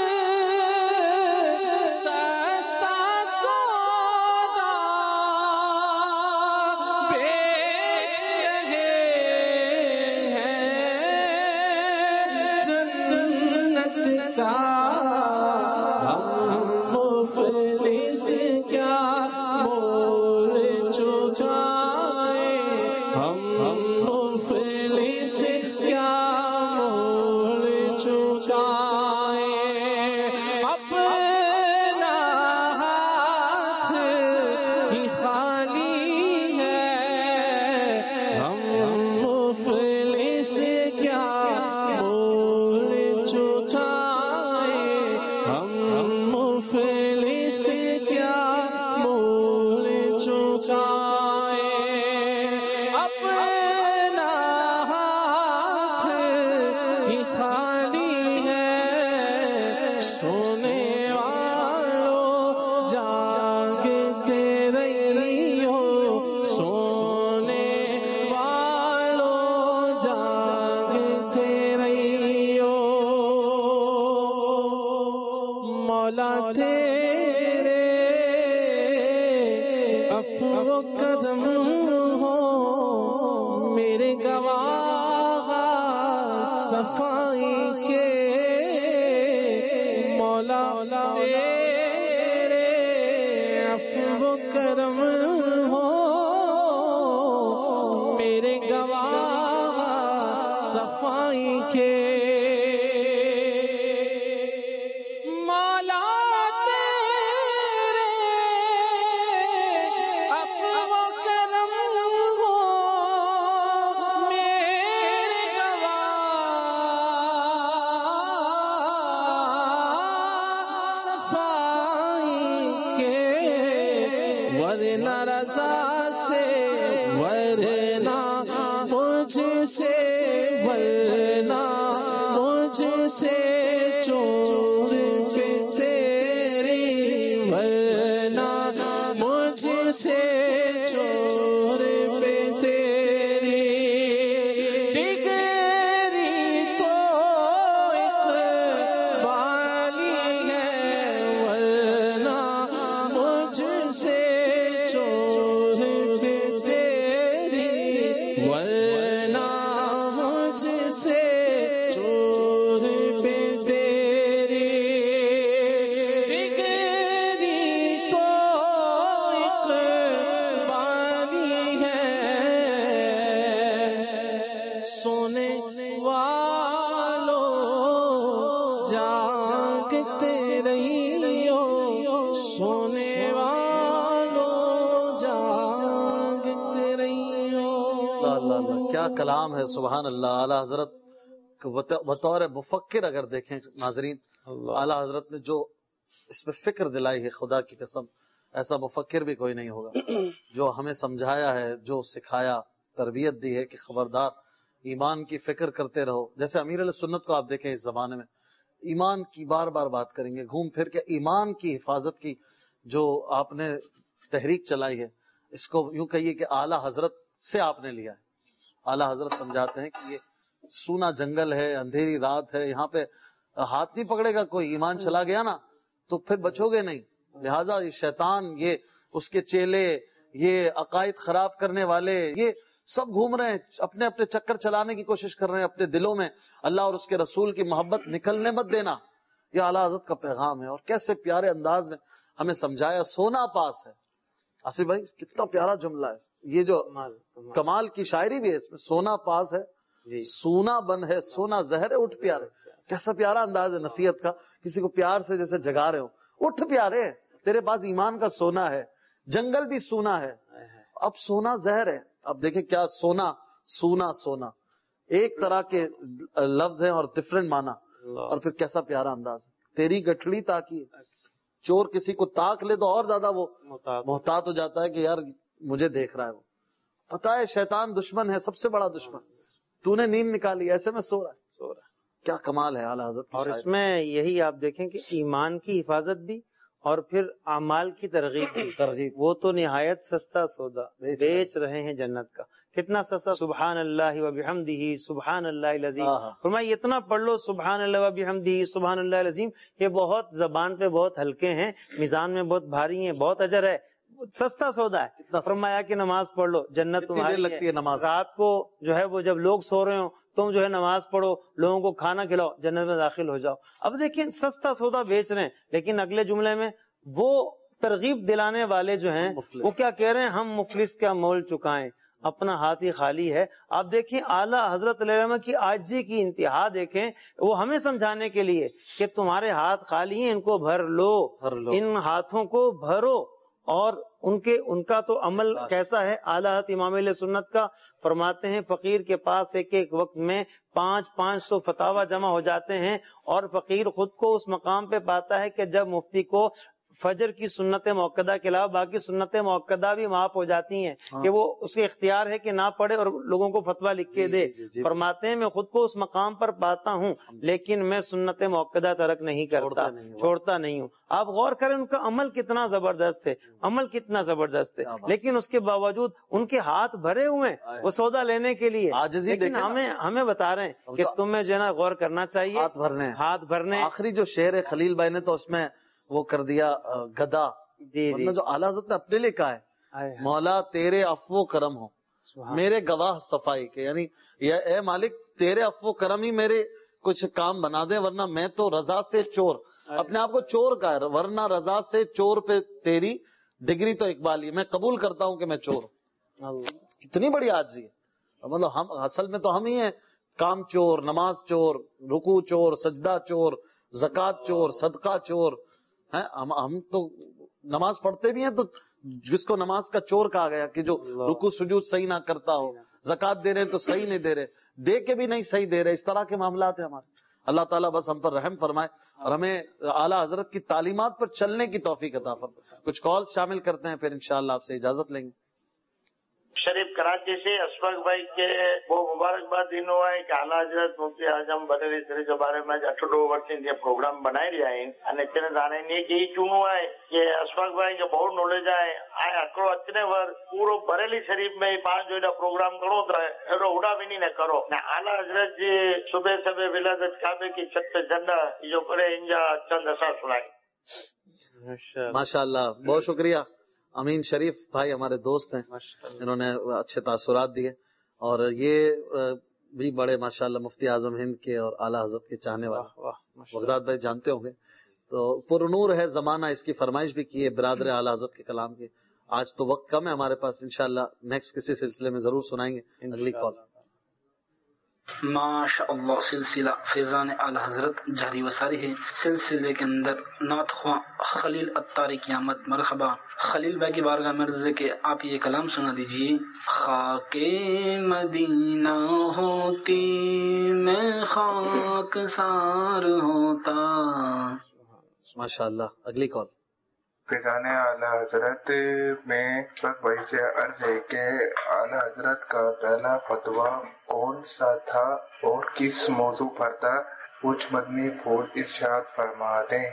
سستا سودا بیچ رہے ہیں جنت کا ہم مفلس کیا مول چکائے ہم مفلس کیا مول چکائے اپنا ہاتھ ہی خالی ہے ہم مفلس کیا مول چکائے ہم مفلس کیا مول چکائے اپنا ہاتھ ہی خالی ہے سونے والوں جاگتے رہیو سونے والوں جاگتے رہیو مولا تیرے عفو کرم ہو میرے گواہ صفائی کے مولا تیرے عفو کرم ہو میرے گواہ صفائی کے مولا تیرے عفو کرم ہو میرے گواہ صفائی کے ورنہ رضا سے ورنہ مجھ سے ورنہ مجھ سے چور پہ تیری ورنہ مجھ سے چور پہ تیری ڈگری تو اقبالی ہے ورنہ مجھ سے چور پہ تیری ورنہ مجھ سے چور پہ تیری ڈگری تو اقبالی ہے سونے والوں جاگتے رہیو سونے والوں جاگتے رہیو اللہ اللہ اللہ، کیا کلام ہے، سبحان اللہ۔ اعلیٰ حضرت کو بطور مفکر اگر دیکھیں ناظرین، اعلیٰ حضرت نے جو اس میں فکر دلائی ہے، خدا کی قسم ایسا مفکر بھی کوئی نہیں ہوگا جو ہمیں سمجھایا ہے، جو سکھایا تربیت دی ہے کہ خبردار ایمان کی فکر کرتے رہو. جیسے امیر علیہ سنت کو آپ دیکھیں اس زمانے میں ایمان کی بار بار بات کریں گے, گھوم پھر کے ایمان کی حفاظت کی جو آپ نے تحریک چلائی ہے, اس کو یوں کہیے کہ اعلیٰ حضرت سے آپ نے لیا ہے. اعلیٰ حضرت سمجھاتے ہیں کہ یہ سونا جنگل ہے, اندھیری رات ہے, یہاں پہ ہاتھ نہیں پکڑے گا کوئی, ایمان چلا گیا نا تو پھر بچو گے نہیں. لہٰذا یہ شیطان, یہ اس کے چیلے, یہ عقائد خراب کرنے والے, یہ سب گھوم رہے ہیں, اپنے اپنے چکر چلانے کی کوشش کر رہے ہیں. اپنے دلوں میں اللہ اور اس کے رسول کی محبت نکلنے مت دینا. یہ اعلیٰ حضرت کا پیغام ہے. اور کیسے پیارے انداز میں ہمیں سمجھایا, سونا پاس ہے. آصف بھائی کتنا پیارا جملہ ہے یہ, جو کمال کی شاعری بھی ہے اس میں. سونا پاس ہے, سونا بن ہے, سونا زہر ہے, اٹھ پیارے. کیسا پیارا انداز ہے نصیحت کا, کسی کو پیار سے جیسے جگا رہے ہو. اٹھ پیارے, تیرے پاس ایمان کا سونا ہے, جنگل بھی سونا ہے, اب سونا زہر ہے. اب دیکھیں کیا سونا, سونا, سونا ایک طرح کے لفظ ہیں اور ڈفرنٹ معنی, اور پھر کیسا پیارا انداز ہے. تیری گٹھڑی تاکی, چور کسی کو تاک لے تو اور زیادہ وہ محتاط ہو جاتا ہے کہ یار مجھے دیکھ رہا ہے. وہ پتا ہے شیطان دشمن ہے, سب سے بڑا دشمن. تو نے نیند نکالی, ایسے میں سو رہا ہے, سو رہا ہے. کیا کمال ہے اعلیٰ حضرت. اور اس میں یہی آپ دیکھیں کہ ایمان کی حفاظت بھی اور پھر اعمال کی ترغیب بھی. ترغیب وہ تو نہایت سستا سودا بیچ رہے ہیں جنت کا. کتنا سستا, سبحان اللہ و بحمدہ سبحان اللہ العظیم. فرمایا اتنا پڑھ لو سبحان اللہ و بحمدہ سبحان اللہ العظیم. یہ بہت زبان پہ بہت ہلکے ہیں, میزان میں بہت بھاری ہیں, بہت اجر ہے, سستا سودا ہے. فرمایا کہ نماز پڑھ لو, جنت تمہاری لگتی ہے. نماز رات کو جو ہے وہ جب لوگ سو رہے ہوں تم جو ہے نماز پڑھو, لوگوں کو کھانا کھلاؤ, جنت میں داخل ہو جاؤ. اب دیکھیں سستا سودا بیچ رہے ہیں, لیکن اگلے جملے میں وہ ترغیب دلانے والے جو ہیں وہ کیا کہہ رہے ہیں, ہم مفلس کا مول چکائیں, اپنا ہاتھ ہی خالی ہے. آپ دیکھیں اعلیٰ حضرت علیہ السلام کی عاجزی کی انتہا دیکھیں, وہ ہمیں سمجھانے کے لیے کہ تمہارے ہاتھ خالی ہیں, ان کو بھر لو, ان ہاتھوں کو بھرو. اور ان کے ان کا تو عمل کیسا ہے. اعلیٰ حضرت امام علیہ سنت کا فرماتے ہیں فقیر کے پاس ایک ایک وقت میں پانچ پانچ سو فتاوا جمع ہو جاتے ہیں, اور فقیر خود کو اس مقام پہ پاتا ہے کہ جب مفتی کو فجر کی سنت موقدہ کے علاوہ باقی سنت موقدہ بھی معاف ہو جاتی ہیں, کہ وہ اس کے اختیار ہے کہ نہ پڑھے اور لوگوں کو فتویٰ لکھ کے دے. فرماتے ہیں میں خود کو اس مقام پر پاتا ہوں, لیکن میں سنت موقدہ ترک نہیں کرتا, چھوڑتا نہیں ہوں. آپ غور کریں ان کا عمل کتنا زبردست ہے, عمل کتنا زبردست ہے, لیکن اس کے باوجود ان کے ہاتھ بھرے ہوئے ہیں وہ سودا لینے کے لیے. لیکن ہمیں ہمیں بتا رہے ہیں کہ تمہیں جو ہے نا غور کرنا چاہیے, ہاتھ بھرنے ہاتھ بھرنے آخری جو شعر ہے خلیل بھائی نے تو اس میں وہ کر دیا گدا. جو اعلیٰ حضرت نے اپنے لیے کہا ہے, مولا تیرے عفو کرم ہو میرے گواہ صفائی کے, یعنی اے مالک تیرے عفو کرم ہی میرے کچھ کام بنا دے, ورنہ میں تو رضا سے چور, اپنے آپ کو چور کہا ہے, ورنہ رضا سے چور پہ تیری ڈگری تو اقبالی, میں قبول کرتا ہوں کہ میں چور ہوں. کتنی بڑی عاجزی ہے. مطلب ہم اصل میں تو ہم ہی ہیں کام چور, نماز چور, رکوع چور, سجدہ چور, زکوٰۃ چور, صدقہ چور. ہم ہم تو نماز پڑھتے بھی ہیں تو جس کو نماز کا چور کہا گیا کہ جو رکوع سجود صحیح نہ کرتا ہو, زکوٰۃ دے رہے تو صحیح نہیں دے رہے, دے کے بھی نہیں صحیح دے رہے, اس طرح کے معاملات ہیں ہمارے. اللہ تعالیٰ بس ہم پر رحم فرمائے اور ہمیں اعلیٰ حضرت کی تعلیمات پر چلنے کی توفیق عطا فرمائے. کچھ کالز شامل کرتے ہیں, پھر انشاءاللہ آپ سے اجازت لیں گے. شریف کراچی سے اشفاق بھائی کے وہ مبارکباد دنوں ہے کہ اعلیٰ حضرت مفتی اعظم بریلوی شریف کے بارے میں اٹھ دو ورष یہ پروگرام بنائی رہا ہے અને તેને જાણે નહીં કે એ ચૂનું है कि अशफाक भाई के बहुत नॉलेज है आ आकड़ो अचने वर पूरो बरेली शरीफ में पांच जो प्रोग्राम करो तो एरो उड़ाविनी ने करो ने आला हजरत जी सुबह सुबह विलादत काबे की छत पे झंडा जो करे इंजा चंद असा सुनाई. माशाअल्लाह, बहुत शुक्रिया. امین شریف بھائی ہمارے دوست ہیں, انہوں نے اچھے تاثرات دیے, اور یہ بھی بڑے ماشاءاللہ مفتی اعظم ہند کے اور اعلیٰ حضرت کے چاہنے والے. بغداد بھائی جانتے ہوں گے, تو پر نور ہے زمانہ, اس کی فرمائش بھی کی ہے برادر اعلیٰ حضرت کے کلام کی. آج تو وقت کم ہے ہمارے پاس, انشاءاللہ نیکسٹ کسی سلسلے میں ضرور سنائیں گے. اگلی کال. ماشاء اللہ سلسلہ فیضان اعلی حضرت جاری وساری ہے. سلسلے کے اندر نعت خواں خلیل اتاری کی آمد. مرحبا خلیل بھائی کی بارگاہ میں عرض ہے کہ آپ یہ کلام سنا دیجیے. خاک مدینہ ہوتی میں خاک سار ہوتا. ماشاء اللہ. اگلی کال. فیضان اعلیٰ حضرت میں بس بھائی سے عرض ہے کہ اعلیٰ حضرت کا پہلا فتویٰ کون سا تھا اور کس موضوع پر تھا؟ کچھ مدنی پھول ارشاد فرما دیں۔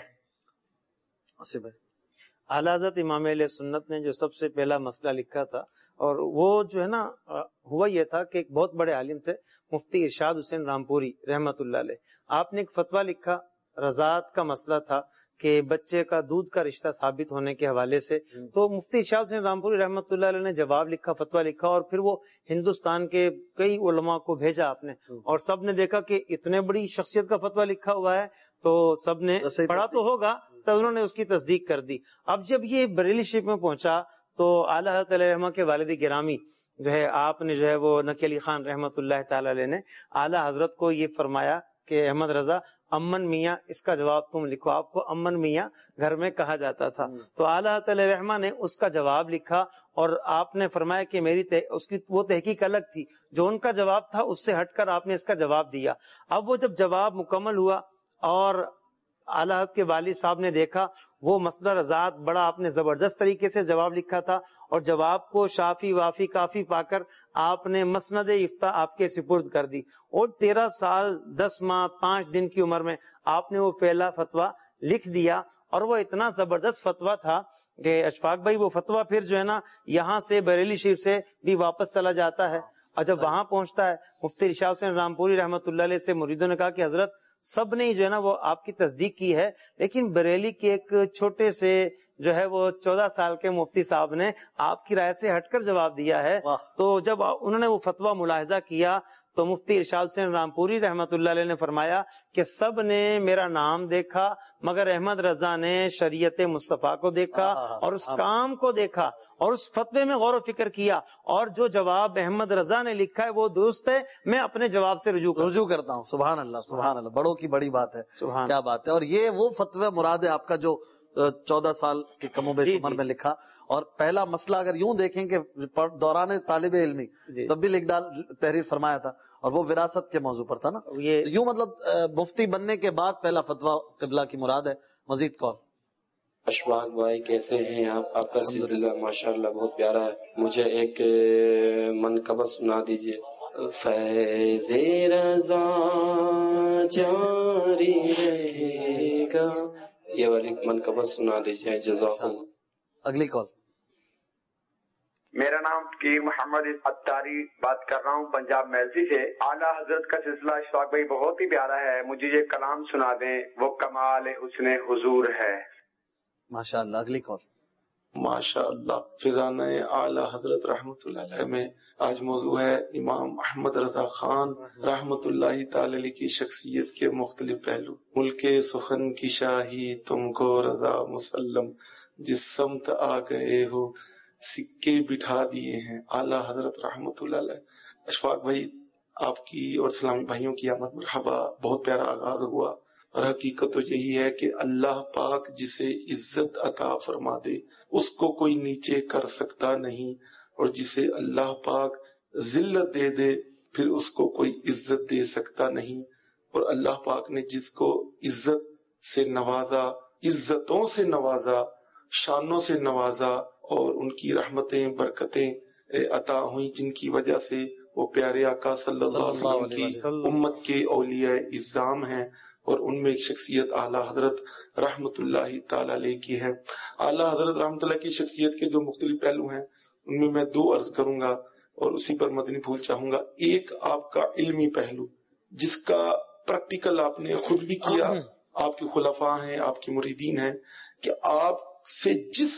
اعلیٰ حضرت امام اہل سنت نے جو سب سے پہلا مسئلہ لکھا تھا، اور وہ جو ہے نا ہوا یہ تھا کہ ایک بہت بڑے عالم تھے مفتی ارشاد حسین رامپوری رحمت اللہ علیہ، آپ نے ایک فتویٰ لکھا، رضاعت کا مسئلہ تھا کہ بچے کا دودھ کا رشتہ ثابت ہونے کے حوالے سے، تو مفتی ارشاد حسین رامپوری رحمت اللہ علیہ نے جواب لکھا، فتویٰ لکھا، اور پھر وہ ہندوستان کے کئی علماء کو بھیجا آپ نے، اور سب نے دیکھا کہ اتنے بڑی شخصیت کا فتویٰ لکھا ہوا ہے تو سب نے پڑھا تو ہوگا، تو انہوں نے اس کی تصدیق کر دی۔ اب جب یہ بریلی شریف میں پہنچا تو اعلیٰ حضرت علیہ رحمہ کے والد گرامی جو ہے آپ نے جو ہے وہ نقی علی خان رحمت اللہ تعالی علیہ نے اعلیٰ حضرت کو یہ فرمایا کہ احمد رضا امن میاں اس کا جواب تم لکھو، آپ کو امن میاں گھر میں کہا جاتا تھا، تو اعلیٰ حضرت علیہ رحمہ نے اس کا جواب لکھا، اور آپ نے فرمایا کہ میری اس کی وہ تحقیق الگ تھی، جو ان کا جواب تھا اس سے ہٹ کر آپ نے اس کا جواب دیا۔ اب وہ جب جواب مکمل ہوا اور اعلیٰ حضرت کے والد صاحب نے دیکھا، وہ مسئلہ رضاعت بڑا آپ نے زبردست طریقے سے جواب لکھا تھا، اور جواب کو شافی وافی کافی پا کر آپ نے مسند افتاء آپ کے سپرد کر دی، اور تیرہ سال دس ماہ پانچ دن کی عمر میں آپ نے وہ پہلا فتویٰ لکھ دیا، اور وہ اتنا زبردست فتویٰ تھا کہ اشفاق بھائی وہ فتویٰ پھر جو ہے نا یہاں سے بریلی شریف سے بھی واپس چلا جاتا ہے، اور جب وہاں پہنچتا ہے مفتی ارشاد حسین رامپوری رحمۃ اللہ علیہ سے مریدوں نے کہا کہ حضرت سب نے جو ہے نا وہ آپ کی تصدیق کی ہے، لیکن بریلی کے ایک چھوٹے سے جو ہے وہ چودہ سال کے مفتی صاحب نے آپ کی رائے سے ہٹ کر جواب دیا ہے۔ تو جب انہوں نے وہ فتویٰ ملاحظہ کیا تو مفتی ارشاد حسین رامپوری رحمت اللہ علیہ نے فرمایا کہ سب نے میرا نام دیکھا مگر احمد رضا نے شریعت مصطفیٰ کو دیکھا اور اس کام کو دیکھا اور اس فتوے میں غور و فکر کیا، اور جو جواب احمد رضا نے لکھا ہے وہ درست ہے، میں اپنے جواب سے رجوع رجوع کرتا ہوں۔ سبحان اللہ، سبحان اللہ، بڑوں کی بڑی بات ہے، کیا بات ہے۔ اور یہ وہ فتوی مراد ہے آپ کا جو چودہ سال کے کم و بیش عمر میں لکھا، اور پہلا مسئلہ اگر یوں دیکھیں کہ دوران طالب علمی تب بھی لکھدال تحریر فرمایا تھا، اور وہ وراثت کے موضوع پر تھا نا، یوں مطلب مفتی بننے کے بعد پہلا فتویٰ قبلہ کی مراد ہے۔ مزید کال۔ اشفاق بھائی کیسے ہیں آپ؟ آپ کا سلسلہ ماشاءاللہ بہت پیارا ہے، مجھے ایک منقبت سنا دیجیے۔ فیض رضا جاری رہے گا، یہ والی منقبت سنا دیجیے، جزاک اللہ۔ اگلی کال۔ میرا نام فقیر محمد اتاری بات کر رہا ہوں پنجاب میلسی سے۔ اعلیٰ حضرت کا سلسلہ اشفاق بھائی بہت ہی پیارا ہے، مجھے یہ کلام سنا دیں، وہ کمال حسن حضور ہے۔ ماشاء اللہ۔ اگلی کال۔ ماشاء اللہ۔ فیضان اعلیٰ حضرت رحمت اللہ علیہ میں آج موضوع ہے امام احمد رضا خان رحمت اللہ تعالی علیہ کی شخصیت کے مختلف پہلو۔ ملک سخن کی شاہی تم کو رضا مسلم، جس سمت آ گئے ہو سکے بٹھا دیے ہیں۔ اعلیٰ حضرت رحمت اللہ علیہ۔ اشفاق بھائی آپ کی اور اسلامی بھائیوں کی آمد مرحبا، بہت پیارا آغاز ہوا، اور حقیقت تو یہی ہے کہ اللہ پاک جسے عزت عطا فرما دے اس کو کوئی نیچے کر سکتا نہیں، اور جسے اللہ پاک ذلت دے دے پھر اس کو کوئی عزت دے سکتا نہیں، اور اللہ پاک نے جس کو عزت سے نوازا، عزتوں سے نوازا، شانوں سے نوازا، اور ان کی رحمتیں برکتیں عطا ہوئی جن کی وجہ سے وہ پیارے آقا صلی اللہ علیہ وسلم کی امت کے اولیاء اعظام ہیں، اور ان میں ایک شخصیت اعلیٰ حضرت رحمت اللہ تعالی علیہ کی ہے۔ اعلیٰ حضرت رحمت اللہ کی شخصیت کے جو مختلف پہلو ہیں ان میں میں دو عرض کروں گا اور اسی پر مدنی پھول چاہوں گا۔ ایک آپ کا علمی پہلو جس کا پریکٹیکل آپ نے خود بھی کیا، آپ کے خلفاء ہیں، آپ کے مریدین ہیں، کہ آپ سے جس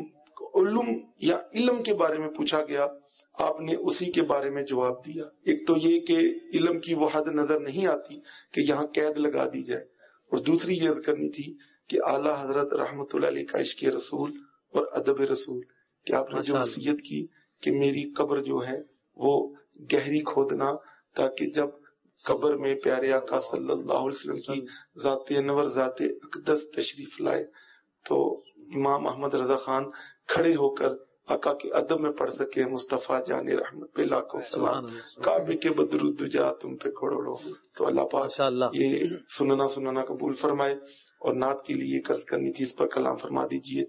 علم یا علم کے بارے میں پوچھا گیا آپ نے اسی کے بارے میں جواب دیا۔ ایک تو یہ کہ علم کی وہ حد نظر نہیں آتی کہ یہاں قید لگا دی جائے، اور دوسری یہ عرض کرنی تھی کہ اعلیٰ حضرت رحمت اللہ علیہ کا عشق رسول اور ادب رسول، کہ آپ نے جو وصیت کی کہ میری قبر جو ہے وہ گہری کھودنا، تاکہ جب قبر میں پیارے آقا صلی اللہ علیہ وسلم کی ذات انور ذات اقدس تشریف لائے تو امام احمد رضا خان کھڑے ہو کر آقا کے ادب میں پڑھ سکے مصطفیٰ جان رحمت پہ لاکھوں سلام، کعبے کے بدرالدجا تم پہ کروڑوں۔ تو اللہ پاک یہ سننا سننا قبول فرمائے، اور نعت کے لیے قرض کرنی تھی، اس پر کلام فرما دیجئے۔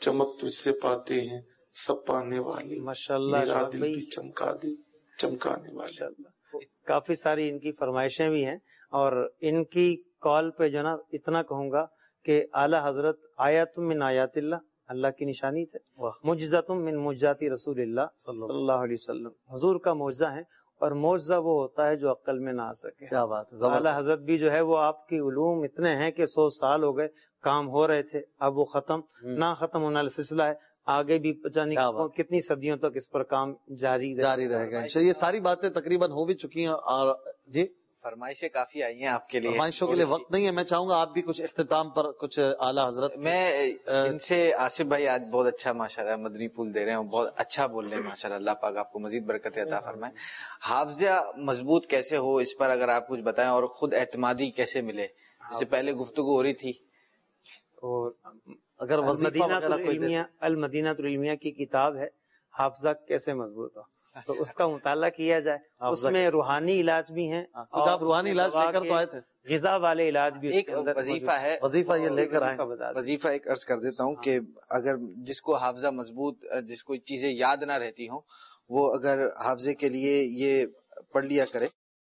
چمک تجھ سے پاتے ہیں سب پانے والے، ماشاءاللہ میرا دل بھی چمکا دے چمکانے والے۔ کافی ساری ان کی فرمائشیں بھی ہیں، اور ان کی کال پہ جو نا اتنا کہوں گا کہ اعلیٰ حضرت آیات من آیات اللہ، اللہ کی نشانی تھے، معجزۃ من معجزات رسول اللہ صلی اللہ علیہ وسلم، حضور کا معجزہ ہے، اور معجزہ وہ ہوتا ہے جو عقل میں نہ آ سکے۔ کیا بات ہے، اعلیٰ حضرت بھی جو ہے وہ آپ کی علوم اتنے ہیں کہ سو سال ہو گئے، کام ہو رہے تھے، اب وہ ختم نہ ختم ہونے والا سلسلہ ہے، آگے بھی جانے کتنی صدیوں تک اس پر کام جاری جاری رہے گا۔ یہ ساری باتیں تقریباً ہو بھی چکی ہیں، اور جی فرمائشیں کافی آئی ہیں آپ کے لیے، فرمائشوں کے لیے وقت نہیں ہے، میں چاہوں گا آپ بھی کچھ اختتام پر کچھ اعلیٰ حضرت۔ میں ان سے آصف بھائی آج بہت اچھا ماشاءاللہ مدنی پھول دے رہے ہیں، بہت اچھا بول رہے ہیں ماشاءاللہ، اللہ پاک آپ کو مزید برکت عطا فرمائے۔ حافظہ مضبوط کیسے ہو اس پر اگر آپ کچھ بتائیں، اور خود اعتمادی کیسے ملے، جس سے پہلے گفتگو ہو رہی تھی، اور اگر المدینہ العلمیہ المدینہ العلمیہ کی کتاب ہے حافظہ کیسے مضبوط ہو، تو اس کا مطالعہ کیا جائے، اس میں روحانی علاج بھی ہیں، اور آپ روحانی علاج لے کر تو آئے تھے، غذا والے علاج بھی ایک وظیفہ ہے، وظیفہ یہ لے کر آئے۔ وظیفہ ایک عرض کر دیتا ہوں کہ اگر جس کو حافظہ مضبوط، جس کو چیزیں یاد نہ رہتی ہوں، وہ اگر حافظے کے لیے یہ پڑھ لیا کرے،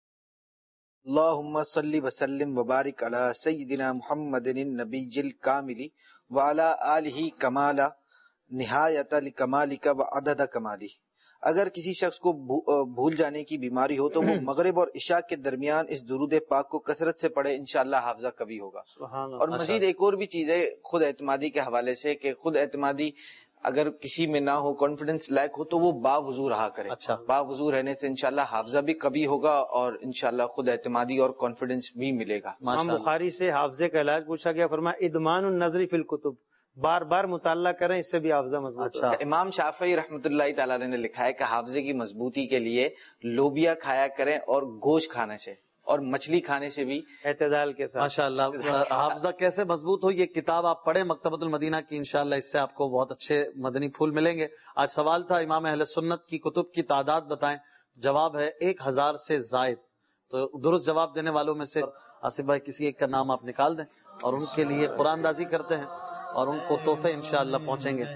اللہم صلی وسلم وبارک علی سیدنا محمد النبی الکامل وعلی آلہ کمالا نہایت لکمالک وعدد کمالی۔ اگر کسی شخص کو بھول جانے کی بیماری ہو تو وہ مغرب اور عشاء کے درمیان اس درود پاک کو کثرت سے پڑھے، انشاءاللہ حافظہ کبھی ہوگا۔ اور مزید ایک اور بھی چیز ہے خود اعتمادی کے حوالے سے، کہ خود اعتمادی اگر کسی میں نہ ہو، کانفیڈنس لیک ہو، تو وہ باوضو رہا کرے۔ اچھا، باوضو رہنے سے انشاءاللہ حافظہ بھی کبھی ہوگا، اور انشاءاللہ خود اعتمادی اور کانفیڈنس بھی ملے گا۔ امام بخاری سے حافظے کا علاج پوچھا گیا، فرمایا ادمان النظر فی الکتب، بار بار مطالعہ کریں، اس سے بھی حافظہ مضبوط ہوتا ہے۔ امام شافعی رحمۃ اللہ تعالی نے لکھا ہے کہ حافظے کی مضبوطی کے لیے لوبیا کھایا کریں، اور گوشت کھانے سے اور مچھلی کھانے سے بھی اعتدال کے ساتھ۔ ماشاءاللہ، حافظہ کیسے مضبوط ہو، یہ کتاب آپ پڑھیں مکتبۃ المدینہ کی، انشاءاللہ اس سے آپ کو بہت اچھے مدنی پھول ملیں گے۔ آج سوال تھا امام اہل سنت کی کتب کی تعداد بتائیں، جواب ہے ایک ہزار سے زائد۔ تو درست جواب دینے والوں میں سے آصف بھائی کسی ایک کا نام آپ نکال دیں، اور ان کے لیے قرآن اندازی کرتے ہیں، اور ان کو تحفے انشاءاللہ پہنچیں گے۔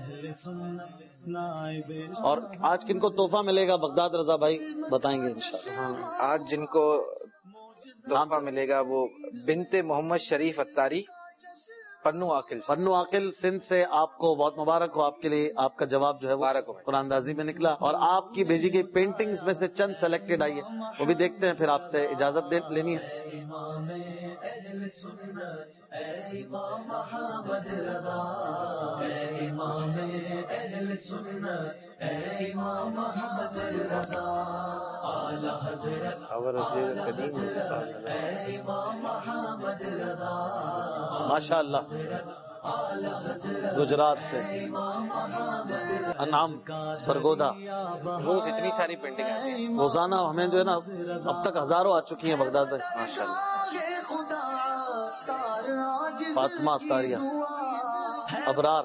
اور آج کن کو تحفہ ملے گا بغداد رضا بھائی بتائیں گے انشاءاللہ۔ آج جن کو تحفہ ملے گا وہ بنت محمد شریف اتاری، پنو عاقل پنو عاقل سندھ سے، آپ کو بہت مبارک ہو، آپ کے لیے آپ کا جواب جو ہے وہ قرآن اندازی میں نکلا، اور آپ کی بھیجی گئی پینٹنگز میں سے چند سلیکٹڈ آئی ہے، وہ بھی دیکھتے ہیں، پھر آپ سے اجازت لینی ہے۔ ماشاء اللہ، گجرات سے انعام سرگودا، روز اتنی ساری پینٹنگ روزانہ ہمیں جو ہے نا اب تک ہزاروں آ چکی ہیں بغداد میں، ماشاء اللہ۔ فاطمہ اتاریہ، ابرار،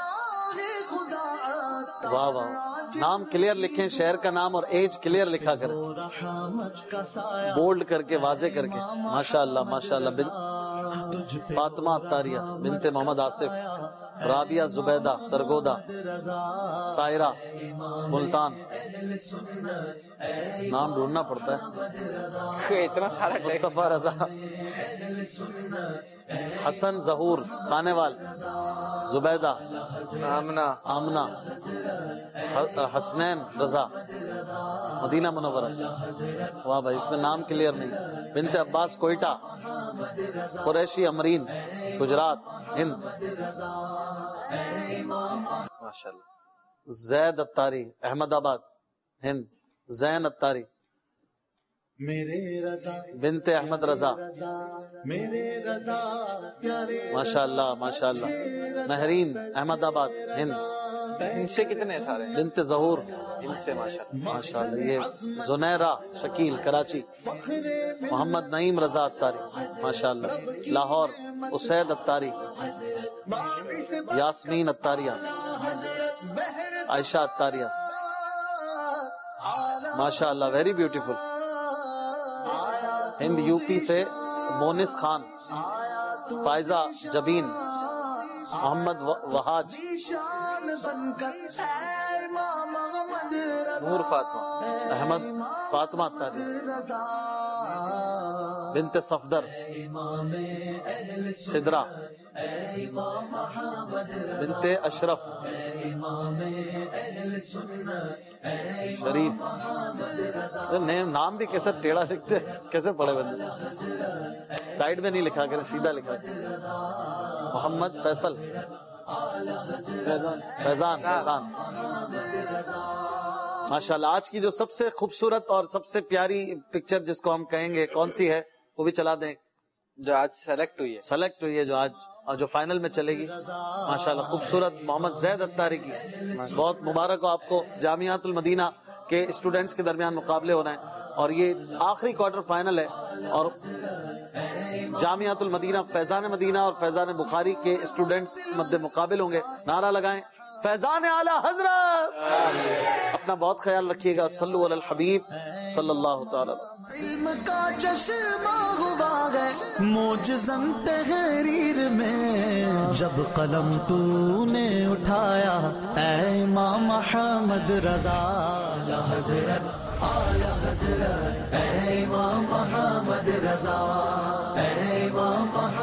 واہ واہ، نام کلیئر لکھیں، شہر کا نام اور ایج کلیئر لکھا کریں، بولڈ کر کے واضح کر کے، ماشاء اللہ ماشاء اللہ۔ فاطمہ اتاریہ بنت محمد آصف، رابعہ زبیدہ سرگودا، سائرہ ملتان، نام ڈھونڈنا پڑتا ہے، اتنا سارا۔ مصطفیٰ رضا، حسن ظہور خانےوال، زبیدہ، آمنہ آمنہ، حسنین رضا مدینہ منورہ سے، واہ بھائی اس میں نام کلیئر نہیں۔ بنت عباس کوئٹہ، قریشی امرین گجرات ہند، ماشاءاللہ۔ زید اتاری احمد آباد ہند، زین اتاری، بنت احمد رضا، ماشاء اللہ ماشاء اللہ، مہرین احمد آباد ہند، ان سے کتنے سارے؟ بنت ظہور، ان سے ماشاء اللہ ماشاء اللہ۔ یہ زنیرہ شکیل کراچی، محمد نعیم رضا اتاری، ماشاء اللہ، لاہور اسید اتاری، یاسمین اتاریہ، عائشہ اتاریہ، ماشاء اللہ ویری بیوٹیفل۔ ہند یو پی سے مونس خان، فائزہ جبین، محمد وہاج نور فاطمہ احمد فاطمہ تاری بنت صفدر سدرا بنت اشرف شریف نیم نام بھی کیسے ٹیڑھا لکھتے کیسے پڑھے بندے سائڈ میں نہیں لکھا کرے سیدھا لکھا محمد فیصل فیضان فیضان فیضان ماشاء اللہ. آج کی جو سب سے خوبصورت اور سب سے پیاری پکچر جس کو ہم کہیں گے کون سی ہے وہ بھی چلا دیں جو آج سلیکٹ ہوئی ہے سلیکٹ ہوئی ہے جو آج اور جو فائنل میں چلے گی ماشاءاللہ خوبصورت محمد زید اتاری کی. بہت مبارک ہو آپ کو. جامعۃ المدینہ کے اسٹوڈنٹس کے درمیان مقابلے ہو رہے ہیں اور یہ آخری کوارٹر فائنل ہے اور جامعۃ المدینہ فیضان مدینہ اور فیضان بخاری کے اسٹوڈنٹس مد مقابل ہوں گے. نعرہ لگائیں فیضان اعلی حضرت. اپنا بہت خیال رکھیے گا. صلو علی الحبیب صلی اللہ تعالی. علم کا چشمہ ہوا ہے موجزن تحریر میں جب قلم تو نے اٹھایا اے امام محمد رضا اعلی حضرت اعلی حضرت اے امام محمد رضا اے امام محمد